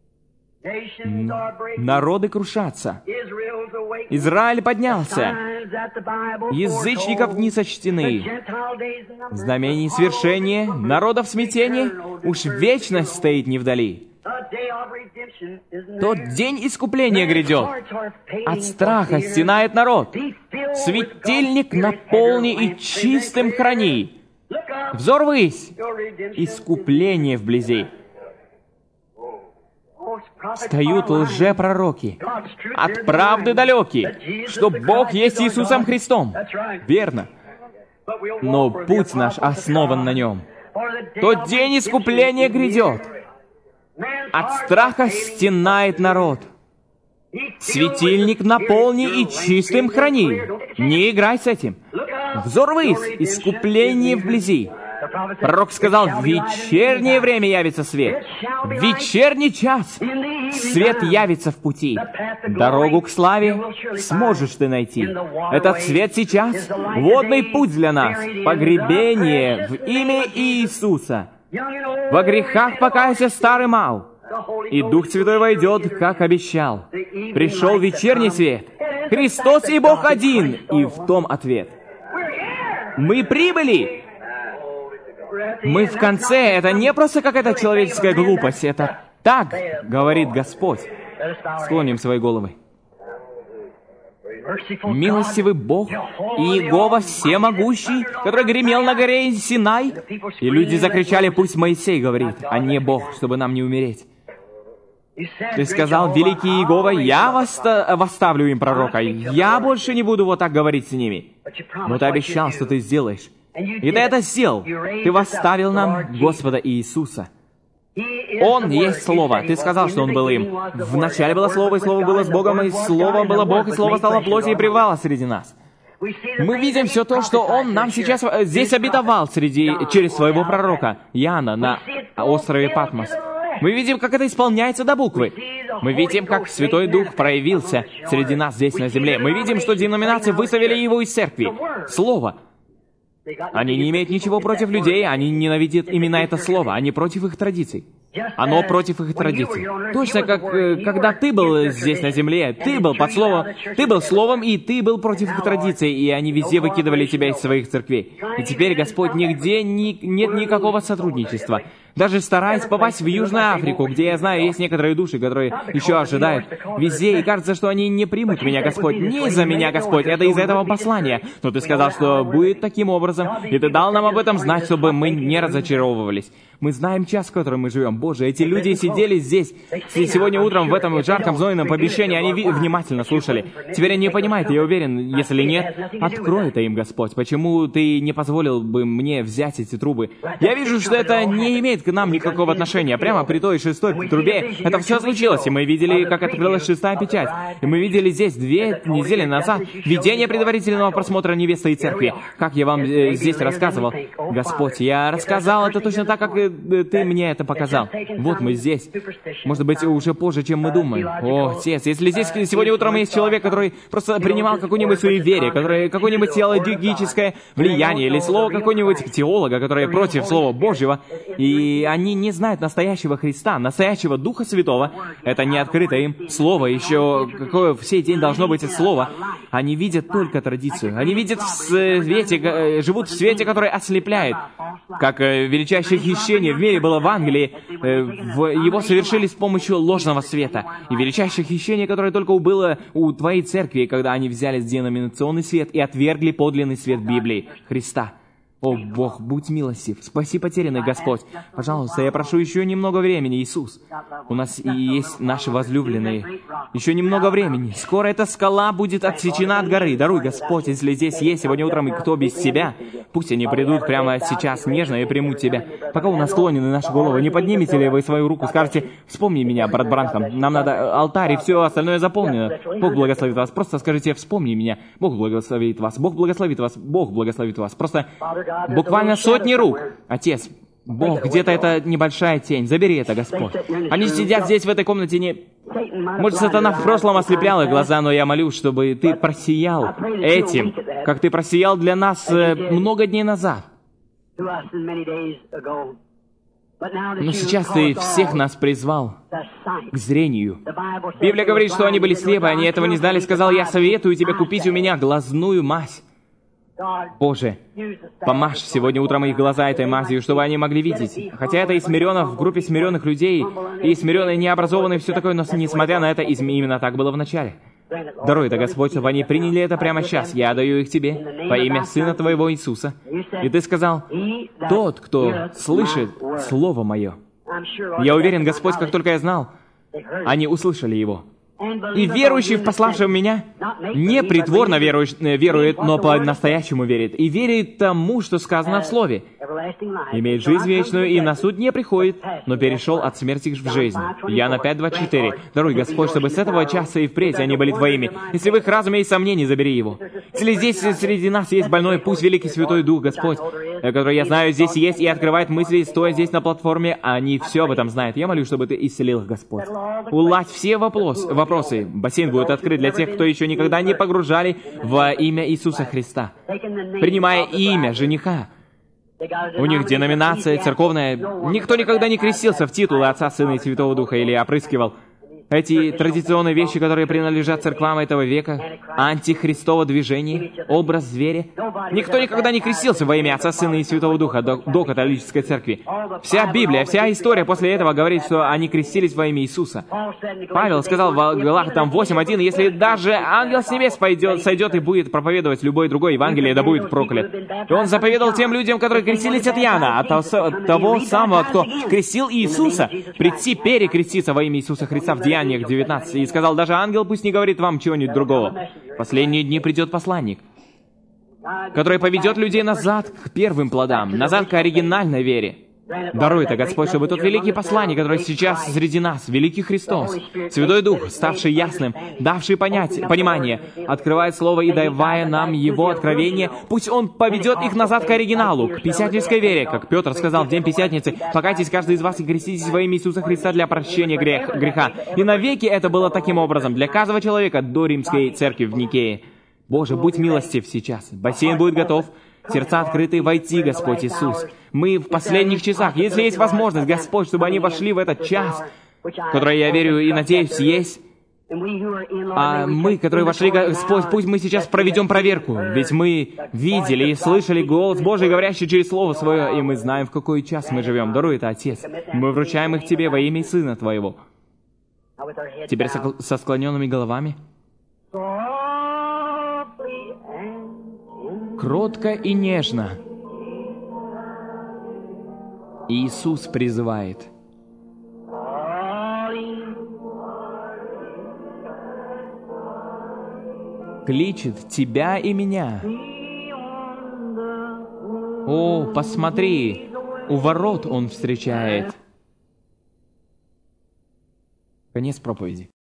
Народы крушатся. Израиль поднялся. Язычников не сочтены. Знамений свершения, народов смятения, уж вечность стоит не вдали. Тот день искупления грядет. От страха стенает народ. Светильник наполни и чистым храни. Взор ввысь. Искупление вблизи. Встают лжепророки, от правды далеки, что Бог есть Иисусом Христом. Верно. Но путь наш основан на Нем. Тот день искупления грядет. От страха стенает народ. Светильник наполни и чистым храни. Не играй с этим. Взор ввысь, искупление вблизи. Пророк сказал, в вечернее время явится свет. В вечерний час свет явится в пути. Дорогу к славе сможешь ты найти. Этот свет сейчас — водный путь для нас. Погребение в имя Иисуса. Во грехах покайся, старый мал. И Дух Святой войдет, как обещал. Пришел вечерний свет. Христос и Бог один. И в том ответ. Мы прибыли. Мы в конце. Это не просто какая-то человеческая глупость. Это так говорит Господь. Склоним свои головы. Милостивый Бог и Иегова Всемогущий, который гремел на горе Синай. И люди закричали: пусть Моисей говорит, а не Бог, чтобы нам не умереть. Ты сказал: великий Иегова, я восставлю им пророка, я больше не буду вот так говорить с ними. Но ты обещал, что ты сделаешь. И ты это сделал. Ты восставил нам Господа Иисуса. Он есть Слово. Ты сказал, что Он был им. Вначале было Слово, и Слово было с Богом, и Слово было Бог, и Слово стало плотью и пребывало среди нас. Мы видим все то, что Он нам сейчас здесь обетовал через своего пророка Иоанна на острове Патмос. Мы видим, как это исполняется до буквы. Мы видим, как Святой Дух проявился среди нас здесь на земле. Мы видим, что деноминации выставили Его из церкви. Слово. Они не имеют ничего против людей, они ненавидят именно это слово, они против их традиций. Оно против их традиций. Точно как когда ты был здесь на земле, ты был под словом, ты был словом, и ты был против их традиций, и они везде выкидывали тебя из своих церквей. И теперь, Господь, нигде нет никакого сотрудничества. Даже стараясь попасть в Южную Африку, где, я знаю, есть некоторые души, которые еще ожидают везде, и кажется, что они не примут меня, Господь. Не из-за меня, Господь, это из-за этого послания. Но Ты сказал, что будет таким образом, и Ты дал нам об этом знать, чтобы мы не разочаровывались. Мы знаем час, в котором мы живем. Боже, эти люди сидели здесь сегодня утром в этом жарком знойном помещении, они внимательно слушали. Теперь они понимают, я уверен, если нет, открой это им, Господь. Почему Ты не позволил бы мне взять эти трубы? Я вижу, что это не имеет к нам никакого отношения. Прямо при той шестой трубе это все случилось, и мы видели, как открылась шестая печать. И мы видели здесь 2 недели назад видение предварительного просмотра невесты и церкви. Как я вам здесь рассказывал. Господь, я рассказал это точно так, как Ты мне это показал. Вот мы здесь. Может быть, уже позже, чем мы думаем. О, Отец, если здесь сегодня утром есть человек, который просто принимал какую-нибудь суеверие, который какое-нибудь теологическое влияние, или слово какого-нибудь теолога, который против Слова Божьего, и они не знают настоящего Христа, настоящего Духа Святого, это не открыто им Слово, еще какое в сей день должно быть это Слово. Они видят только традицию. Они видят в свете, живут в свете, который ослепляет. Как величайшее хищение в мире было в Англии, его совершили с помощью ложного света. И величайшее хищение, которое только было у твоей церкви, когда они взяли деноминационный свет и отвергли подлинный свет Библии, Христа. О, Бог, будь милостив, спаси потерянных, Господь. Пожалуйста, я прошу еще немного времени, Иисус. У нас и есть наши возлюбленные. Еще немного времени. Скоро эта скала будет отсечена от горы. Даруй, Господь, если здесь есть сегодня утром и кто без Тебя, пусть они придут прямо сейчас нежно и примут Тебя. Пока у нас склонены наши головы, не поднимете ли вы свою руку, скажете: вспомни меня, брат Бранхам, нам надо алтарь, и все остальное заполнено. Бог благословит вас. Просто скажите: вспомни меня. Бог благословит вас. Бог благословит вас. Бог благословит вас. Просто буквально сотни рук. Отец, Бог, где-то это небольшая тень. Забери это, Господь. Они сидят здесь, в этой комнате, не... Может, сатана в прошлом ослеплял их глаза, но я молюсь, чтобы Ты просиял этим, как Ты просиял для нас много дней назад. Но сейчас Ты всех нас призвал к зрению. Библия говорит, что они были слепы, они этого не знали. Сказал: я советую тебе купить у меня глазную мазь. Боже, помажь сегодня утром их глаза этой мазью, чтобы они могли видеть. Хотя это и смиренных, в группе смиренных людей, и смиренные, необразованные, все такое, но несмотря на это, именно так было в начале. Даруй это, Господь, чтобы они приняли это прямо сейчас. Я даю их Тебе во имя Сына Твоего Иисуса. И Ты сказал: тот, кто слышит Слово Мое. Я уверен, Господь, как только я знал, они услышали Его. И верующий в пославшего меня не притворно верует, но по-настоящему верит. И верит тому, что сказано в Слове. Имеет жизнь вечную и на суд не приходит, но перешел от смерти в жизнь. Иоанна 5:24. Даруй, Господь, чтобы с этого часа и впредь они были Твоими. Если в их разуме есть сомнения, забери его. Если здесь среди нас есть больной, пусть Великий Святой Дух, Господь, который, я знаю, здесь есть и открывает мысли, стоя здесь на платформе, они все об этом знают. Я молюсь, чтобы Ты исцелил их, Господь. Уладь все вопросы. Бассейн будет открыт для тех, кто еще никогда не погружали во имя Иисуса Христа. Принимая имя жениха. У них деноминация церковная. Никто никогда не крестился в титулы Отца, Сына и Святого Духа или опрыскивал. Эти традиционные вещи, которые принадлежат церквам этого века, антихристово движение, образ зверя. Никто никогда не крестился во имя Отца, Сына и Святого Духа до католической церкви. Вся Библия, вся история после этого говорит, что они крестились во имя Иисуса. Павел сказал в Галатам 8:1, если даже ангел с небес сойдет и будет проповедовать любое другое Евангелие, да будет проклят. И он заповедал тем людям, которые крестились от Иоанна, от того самого, кто крестил Иисуса, прийти перекреститься во имя Иисуса Христа в Деяниях 19, и сказал, даже ангел пусть не говорит вам чего-нибудь другого. В последние дни придет посланник, который поведет людей назад к первым плодам, назад к оригинальной вере. Даруй это, Господь, чтобы тот великий посланник, который сейчас среди нас, великий Христос, Святой Дух, ставший ясным, давший понимание, открывает Слово и давая нам Его откровение, пусть Он поведет их назад к оригиналу, к писательской вере, как Петр сказал в день Пятидесятницы, «Покайтесь каждый из вас и креститесь во имя Иисуса Христа для прощения греха». И навеки это было таким образом для каждого человека до римской церкви в Никее. Боже, будь милостив сейчас. Бассейн будет готов. Сердца открыты, войти, Господь Иисус. Мы в последних часах, если есть возможность, Господь, чтобы они вошли в этот час, который, я верю и надеюсь, есть. А мы, которые вошли, Господь, пусть мы сейчас проведем проверку, ведь мы видели и слышали голос Божий, говорящий через Слово Свое, и мы знаем, в какой час мы живем. Даруй это, Отец. Мы вручаем их Тебе во имя Сына Твоего. Теперь со склоненными головами. Кротко и нежно Иисус призывает. Кличет тебя и меня. О, посмотри, у ворот Он встречает. Конец проповеди.